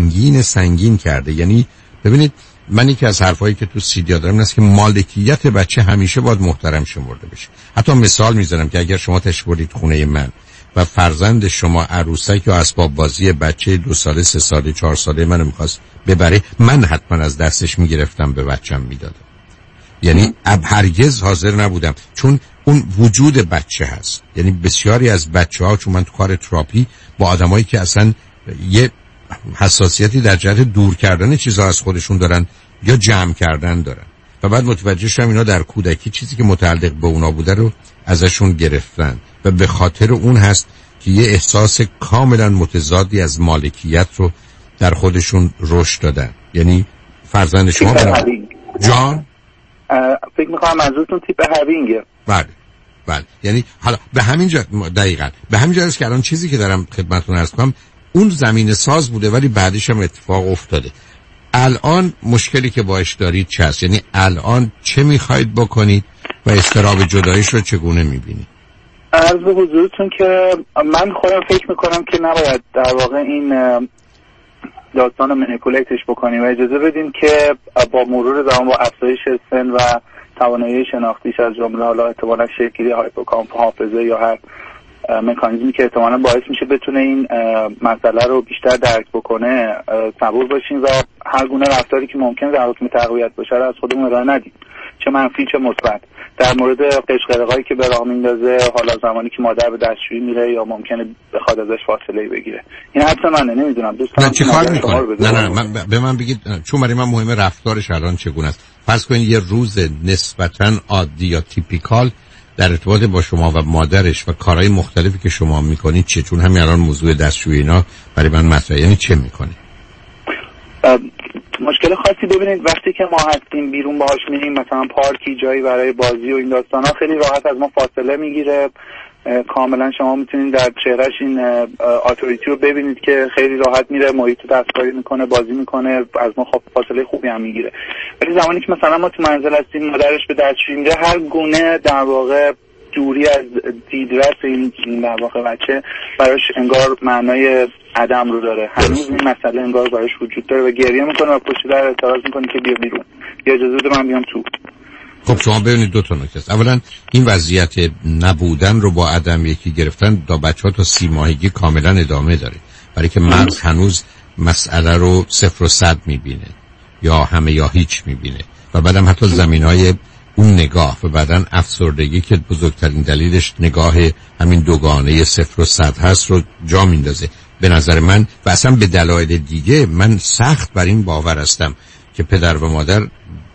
[SPEAKER 7] سنگین کرده. یعنی ببینید من یکی از حرفایی که تو سیدیا دارم این است که مالکیت بچه همیشه باید محترم شمرده بشه. حتی مثال میزنم که اگر شما تشریف بردید خونه من و فرزند شما عروسک یا اسباب بازی بچه 2 ساله 3 ساله 4 ساله منو میخواست ببره، من حتما از دستش میگرفتم به بچم میدادم. یعنی هرگز حاضر نبودم، چون اون وجود بچه هست. یعنی بسیاری از بچه‌ها چون من تو کار تراپی با آدمایی که اصلا یه حساسیتی در جهت دور کردن چیزها از خودشون دارن یا جمع کردن دارن و بعد متوجه شدم اینا در کودکی چیزی که متعلق به اونا بوده رو ازشون گرفتن و به خاطر اون هست که یه احساس کاملا متضادی از مالکیت رو در خودشون رشد دادن. یعنی فرزند شما جان
[SPEAKER 13] فکر می‌کنم منظورتون تیپ هاوینگه.
[SPEAKER 7] بله یعنی حالا به همین جا دقیقاً به همین جا است که الان چیزی که دارم خدمتتون عرض کنم اون زمین ساز بوده ولی بعدش هم اتفاق افتاده. الان مشکلی که باش دارید چه هست؟ یعنی الان چه میخواید بکنید و اضطراب جداییش رو چگونه میبینید؟
[SPEAKER 13] عرض به حضورتون که من خودم فکر میکنم که نباید در واقع این داستان رو منیپولیتش بکنیم و اجازه بدیم که با مرور زمان با افزایش سن و توانایی شناختیش از جمله حالا احتمالاً شکلی هایپوکامپ حافظه یا هر مکانیزمی که احتمالاً باعث میشه بتونه این مسئله رو بیشتر درک بکنه صبور باشیم و هر گونه رفتاری که ممکن در حکم تقویت باشه رو از خودمون ارائه ندیم، چه منفی چه مثبت. در مورد قشقرقایی که به راه میندازه حالا زمانی که مادر به دستشویی میره یا ممکنه بخواد ازش فاصله بگیره، این حدس منه، نمیدونم دوستان
[SPEAKER 7] چه کار میکنه. نه به من بگید، چون برای من مهمه رفتارش الان چگونه است. فرض کنید یه روز نسبتاً عادی یا تیپیکال در ارتباط با شما و مادرش و کارهای مختلفی که شما میکنید چه؟ چون همین الان موضوع دستشویی اینا برای من مطرحه. یعنی چه میکنه؟
[SPEAKER 13] مشکل خاصی ببینید وقتی که ما هستیم بیرون باهاش میریم مثلا پارکی جایی برای بازی و این داستانا خیلی راحت از ما فاصله میگیره. کاملا شما میتونید در چهرهش این اتوریتی رو ببینید که خیلی راحت میره محیط رو دستکاری میکنه، بازی میکنه، از ما فاصله خوبی هم میگیره. ولی زمانی که مثلا ما تو منزل هستیم مادرش به دستشویی میره، هر گونه در واقع دوری از دیدرس این در واقع بچه براش انگار معنای عدم رو داره. هنوز این مسئله انگار براش وجود داره و گریه میکنه و پشت در اعتراض میکنه که بیا بیرون، یا اجازه بده من بیام تو.
[SPEAKER 7] خب شما ببینید دو تا نکته است. اولا این وضعیت نبودن رو با عدم یکی گرفتن تا بچه‌ها تا 30 ماهگی کاملا ادامه داره، برای که مغز هنوز مسئله رو 0 و 100 میبینه یا همه یا هیچ میبینه و بعدم حتی زمینهای اون نگاه و بعدن افسردگی که بزرگترین دلیلش نگاه همین دوگانه 0 و 100 هست رو جا میندازه به نظر من. و اصلا به دلایل دیگه من سخت بر این باور هستم که پدر و مادر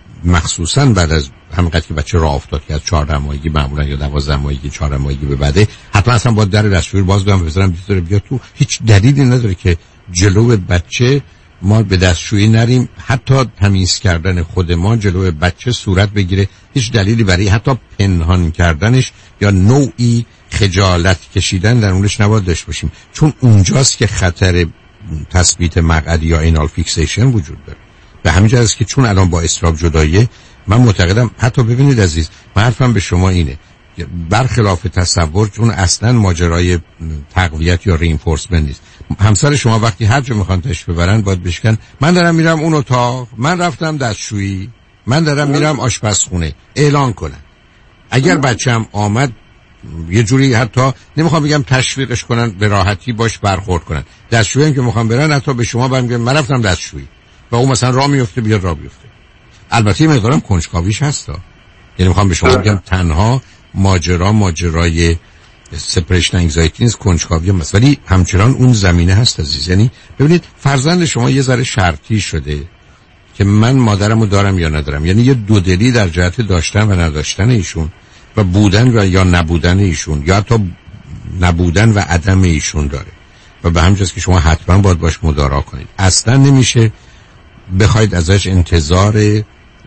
[SPEAKER 7] مخصوصا بعد از همینقدر که بچه راه افتاد که از 14 ماهگی معمولا یا 12 ماهگی 14 ماهگی به بعده حتما اصلا با در دستشویی باز بدم بذارم بیا تو. هیچ دلیلی نداره که جلو بچه ما به دستشویی نریم، حتی تمیز کردن خود ما جلو بچه صورت بگیره. هیچ دلیلی برای حتی پنهان کردنش یا نوعی خجالت کشیدن در اونش نباید داشته باشیم، چون اونجاست که خطر تثبیت مقعدی یا اینال فیکسیشن وجود داره. به همین جهت است که چون الان با اضطراب جدایی من معتقدم، حتی ببینید عزیز، من حرفم به شما اینه، برخلاف تصور، چون اصلا ماجرای تقویت یا رینفورسمنت نیست. همسر شما وقتی هر جا میخوان تشریف ببرن باید بشکن من دارم میرم اون اتاق، من رفتم دستشویی، من دارم میرم آشپزخونه، اعلان کنن. اگر بچه‌م آمد یه جوری حتی نمیخوام بگم تشویقش کنن، به راحتی باش برخورد کنن. دستشویی که میخوام برن حتی به شما بگم من رفتم دستشویی و اون مثلا راه میفته بیاد راه بیفته. البته یه مقدارم کنجکاویش هستا، یعنی میخوام به شما بگم تنها ماجرای سپریشن انگزایتی نیست، کنجکاوی هم هست، ولی همچنان اون زمینه هست عزیز. یعنی ببینید فرزند شما یه ذره شرطی شده که من مادرمو دارم یا ندارم، یعنی یه دودلی در جهت داشتن و نداشتن ایشون و بودن و یا نبودن ایشون یا حتی نبودن و عدم ایشون داره و به همین جاست که شما حتما باید باش مدارا کنید. اصلا نمیشه بخواید ازش انتظار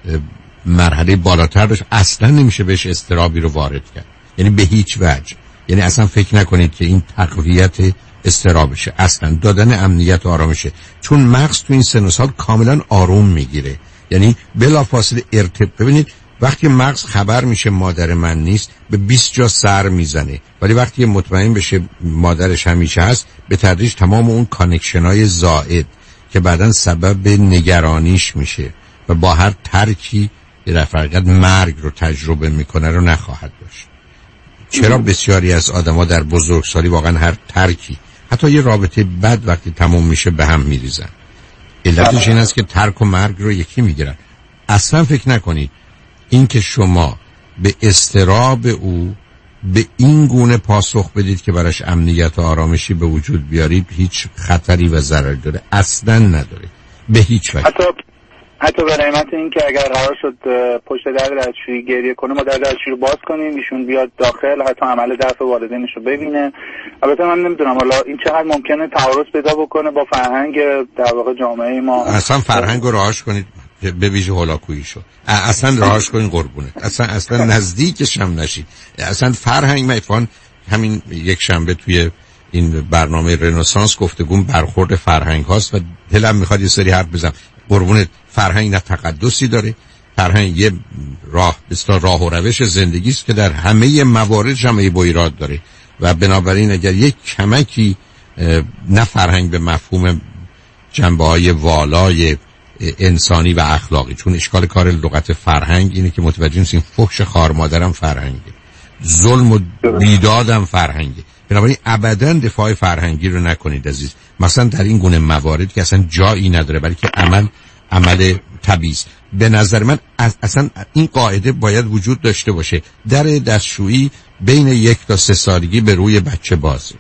[SPEAKER 7] مرحله بالاتر داشت، اصلا نمیشه بهش اضطرابی رو وارد کرد، یعنی به هیچ وجه. یعنی اصلا فکر نکنید که این تقویت اضطرابشه، اصلا دادن امنیت و آرامشه، چون مغز تو این سن و سال کاملا آروم میگیره. یعنی بلافاصله ببینید وقتی مغز خبر میشه مادر من نیست به 20 جا سر میزنه، ولی وقتی مطمئن بشه مادرش همیشه هست به تدریج تمام اون کانکشن‌های زائد که بعداً سبب نگرانیش میشه و با هر ترکی یه رفاقت مرگ رو تجربه میکنه رو نخواهد داشت. چرا بسیاری از آدما در بزرگسالی واقعا هر ترکی، حتی یه رابطه بد وقتی تموم میشه به هم میریزن؟ علتش این است که ترک و مرگ رو یکی میگیرن. اصلا فکر نکنید این که شما به اضطراب او به این گونه پاسخ بدید که براش امنیت و آرامشی به وجود بیارید هیچ خطری و ضرری داره، اصلا نداره به هیچ وجه.
[SPEAKER 13] حتی به نعمت این که اگر قرار شد پشت در دستشویی گریه کنه ما در دستشویی رو باز کنیم، ایشون بیاد داخل، حتی عمل دفع والدینش رو ببینه. البته من نمیدونم حالا این چقدر ممکنه تعارض پیدا بکنه با فرهنگ در واقع جامعه ما. اصلا
[SPEAKER 7] فرهنگ رو رهاش کنید، به ویژه هولاکویی شد، اصلا رهاش کنید قربونت، اصلا نزدیکش هم نشید. اصلا فرهنگ مفهوم همین یک شنبه توی این برنامه رنسانس گفتگو برخورد فرهنگ هاست و دلم میخواد یه سری حرف بزنم. قربونت فرهنگ نه تقدسی داره، فرهنگ یه راه و روش زندگی است که در همه موارد جمعی با ایراد داره و بنابراین اگر یک کمکی نه فرهنگ به مفهوم جنبه‌های والای انسانی و اخلاقی، چون اشکال کار لغت فرهنگ اینه که متوجه نیستیم فحش خار مادرم فرهنگه، ظلم و بیدادم فرهنگه. بنابراین ابداً دفاع فرهنگی رو نکنید عزیز، مثلا در این گونه موارد که اصلا جایی نداره، بلکه عمل طبیعی است. به نظر من اصلا این قاعده باید وجود داشته باشه، در دستشویی بین 1 تا 3 سالگی به روی بچه بازه.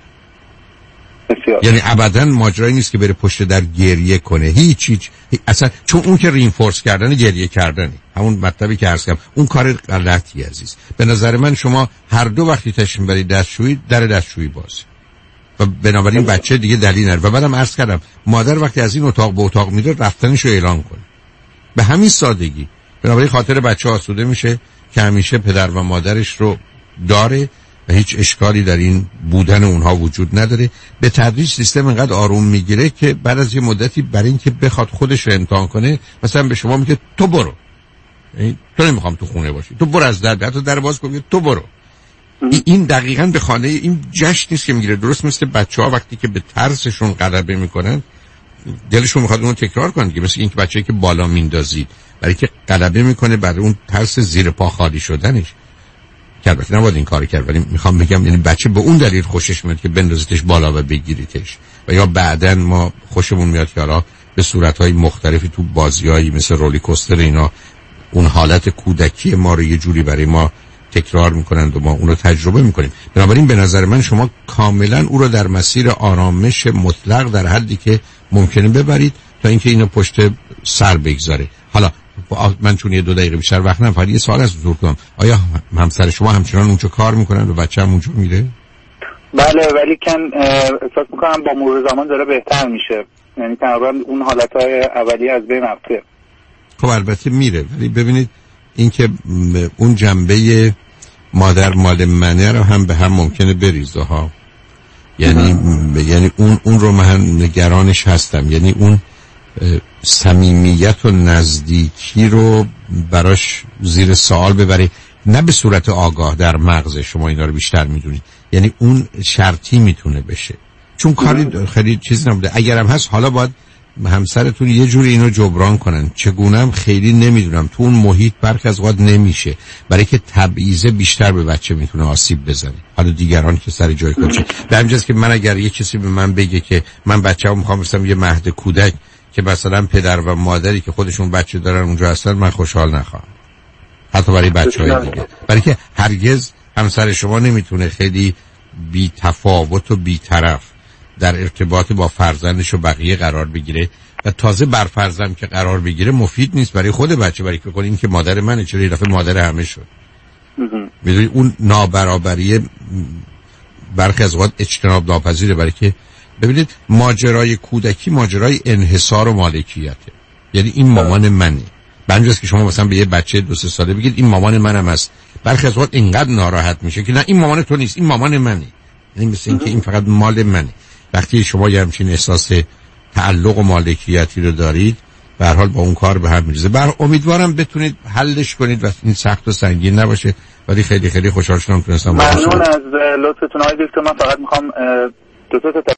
[SPEAKER 7] یعنی ابداً ماجرایی نیست که بره پشت در گریه کنه، هیچ اصلا، چون اون که رینفورس کردن گریه کردنه، همون مطلبی که عرض کردم، اون کار غلطی عزیز. به نظر من شما هر دو وقتی تشریف برید دستشویی در دستشویی بازه، و بنابراین بچه دیگه دلیل نداره. و بعدم عرض کردم مادر وقتی از این اتاق به اتاق میره رفتنشو اعلان کنه، به همین سادگی. بنابراین خاطر بچه آسوده میشه که همیشه پدر و مادرش رو داره و هیچ اشکالی در این بودن اونها وجود نداره. به تدریج سیستم انقدر آروم میگیره که بعد از یه مدتی برای اینکه بخواد خودش رو امتحان کنه مثلا به شما میگه تو برو، تو نمیخوام تو خونه باشی، تو برو از در، حتی در باز کن تو برو. این دقیقاً به خانه این جشن نیست که میگیره. درست مثل بچه‌ها وقتی که به ترسشون غلبه میکنن دلشون میخواد اون تکرار کنن دیگه، مثل این که بچه‌ای که بالا میندازید برای که غلبه میکنه برای اون ترس زیر پا خالی شدنش. که البته نباید این کار کرد، ولی میخوام بگم یعنی بچه به اون دلیل خوشش میاد که بندازیدش بالا و بگیریدش. و یا بعدن ما خوشمون میاد که حالا به صورت‌های مختلفی تو بازیایی مثل رولی کوستر اینا اون حالت کودکی ما رو یه جوری برای ما تکرار میکنند و ما اون رو تجربه میکنیم. بنابراین به نظر من شما کاملا او رو در مسیر آرامش مطلق در حدی که ممکنه ببرید تا اینکه اینو پشت سر بگذاره. حالا من چون یه 2 دقیقه بیشتر وقت ندارم، فقط یه سوال از حضور کنم، آیا همسر شما همچنان اونجا کار میکنن و بچه هم اونجا میره؟
[SPEAKER 13] بله، ولی احساس میکنم با مرور زمان داره بهتر میشه، یعنی تقریبا اون حالتهای اولیه از بین رفته.
[SPEAKER 7] خب البته میره، ولی ببینید اینکه اون جنبه مادر مال منه رو هم به هم ممکنه بریزه ها. یعنی اون رو من نگرانش هستم، یعنی اون صمیمیت و نزدیکی رو براش زیر سوال ببره، نه به صورت آگاه در مغز شما اینا رو بیشتر میدونید، یعنی اون شرطی میتونه بشه چون کاری خیلی چیز نبوده. اگرم هست حالا باید همسرتون یه جوری اینو جبران کنن، چگونه هم خیلی نمیدونم، تو اون محیط برخی از اوقات نمیشه، برای که تبعیض بیشتر به بچه میتونه آسیب بزنه. حالا دیگران که سر جای خودشه. به همینجاست که من اگر یه کسی به من بگه که من بچه‌ام میخوام برسم یه مهد کودک که مثلا پدر و مادری که خودشون بچه دارن اونجا هستن، من خوشحال نخواهم، حتی برای بچه‌های دیگه، برای که هرگز همسر شما نمیتونه خیلی بی تفاوت و بی طرف در ارتباط با فرزندش و بقیه قرار بگیره و تازه بر فرزند که قرار بگیره مفید نیست برای خود بچه، برای که این که مادر منه چرا یه دفعه مادر همه شد. میدونی اون نابرابری برخی از اوقات اجتناب ناپذیره، برای که ببینید ماجرای کودکی ماجرای انحصار و مالکیته، یعنی این مامان منه. بنجاست که شما مثلا به یه بچه 2-3 ساله بگید این مامان منم است، برخی از اوقات اینقدر ناراحت میشه که نه این مامان تو نیست، این مامان منه، یعنی مثل اینکه این فقط مال منه. وقتی شما یه همچین احساس تعلق و مالکیتی رو دارید به هر حال با اون کار به هم میریزه. امیدوارم بتونید حلش کنید و این سخت و سنگین نباشه، ولی خیلی خیلی خوشحال شدم تونستم.
[SPEAKER 13] ممنون از لطفتون آقای دکتر. من فقط میخوام 2 تا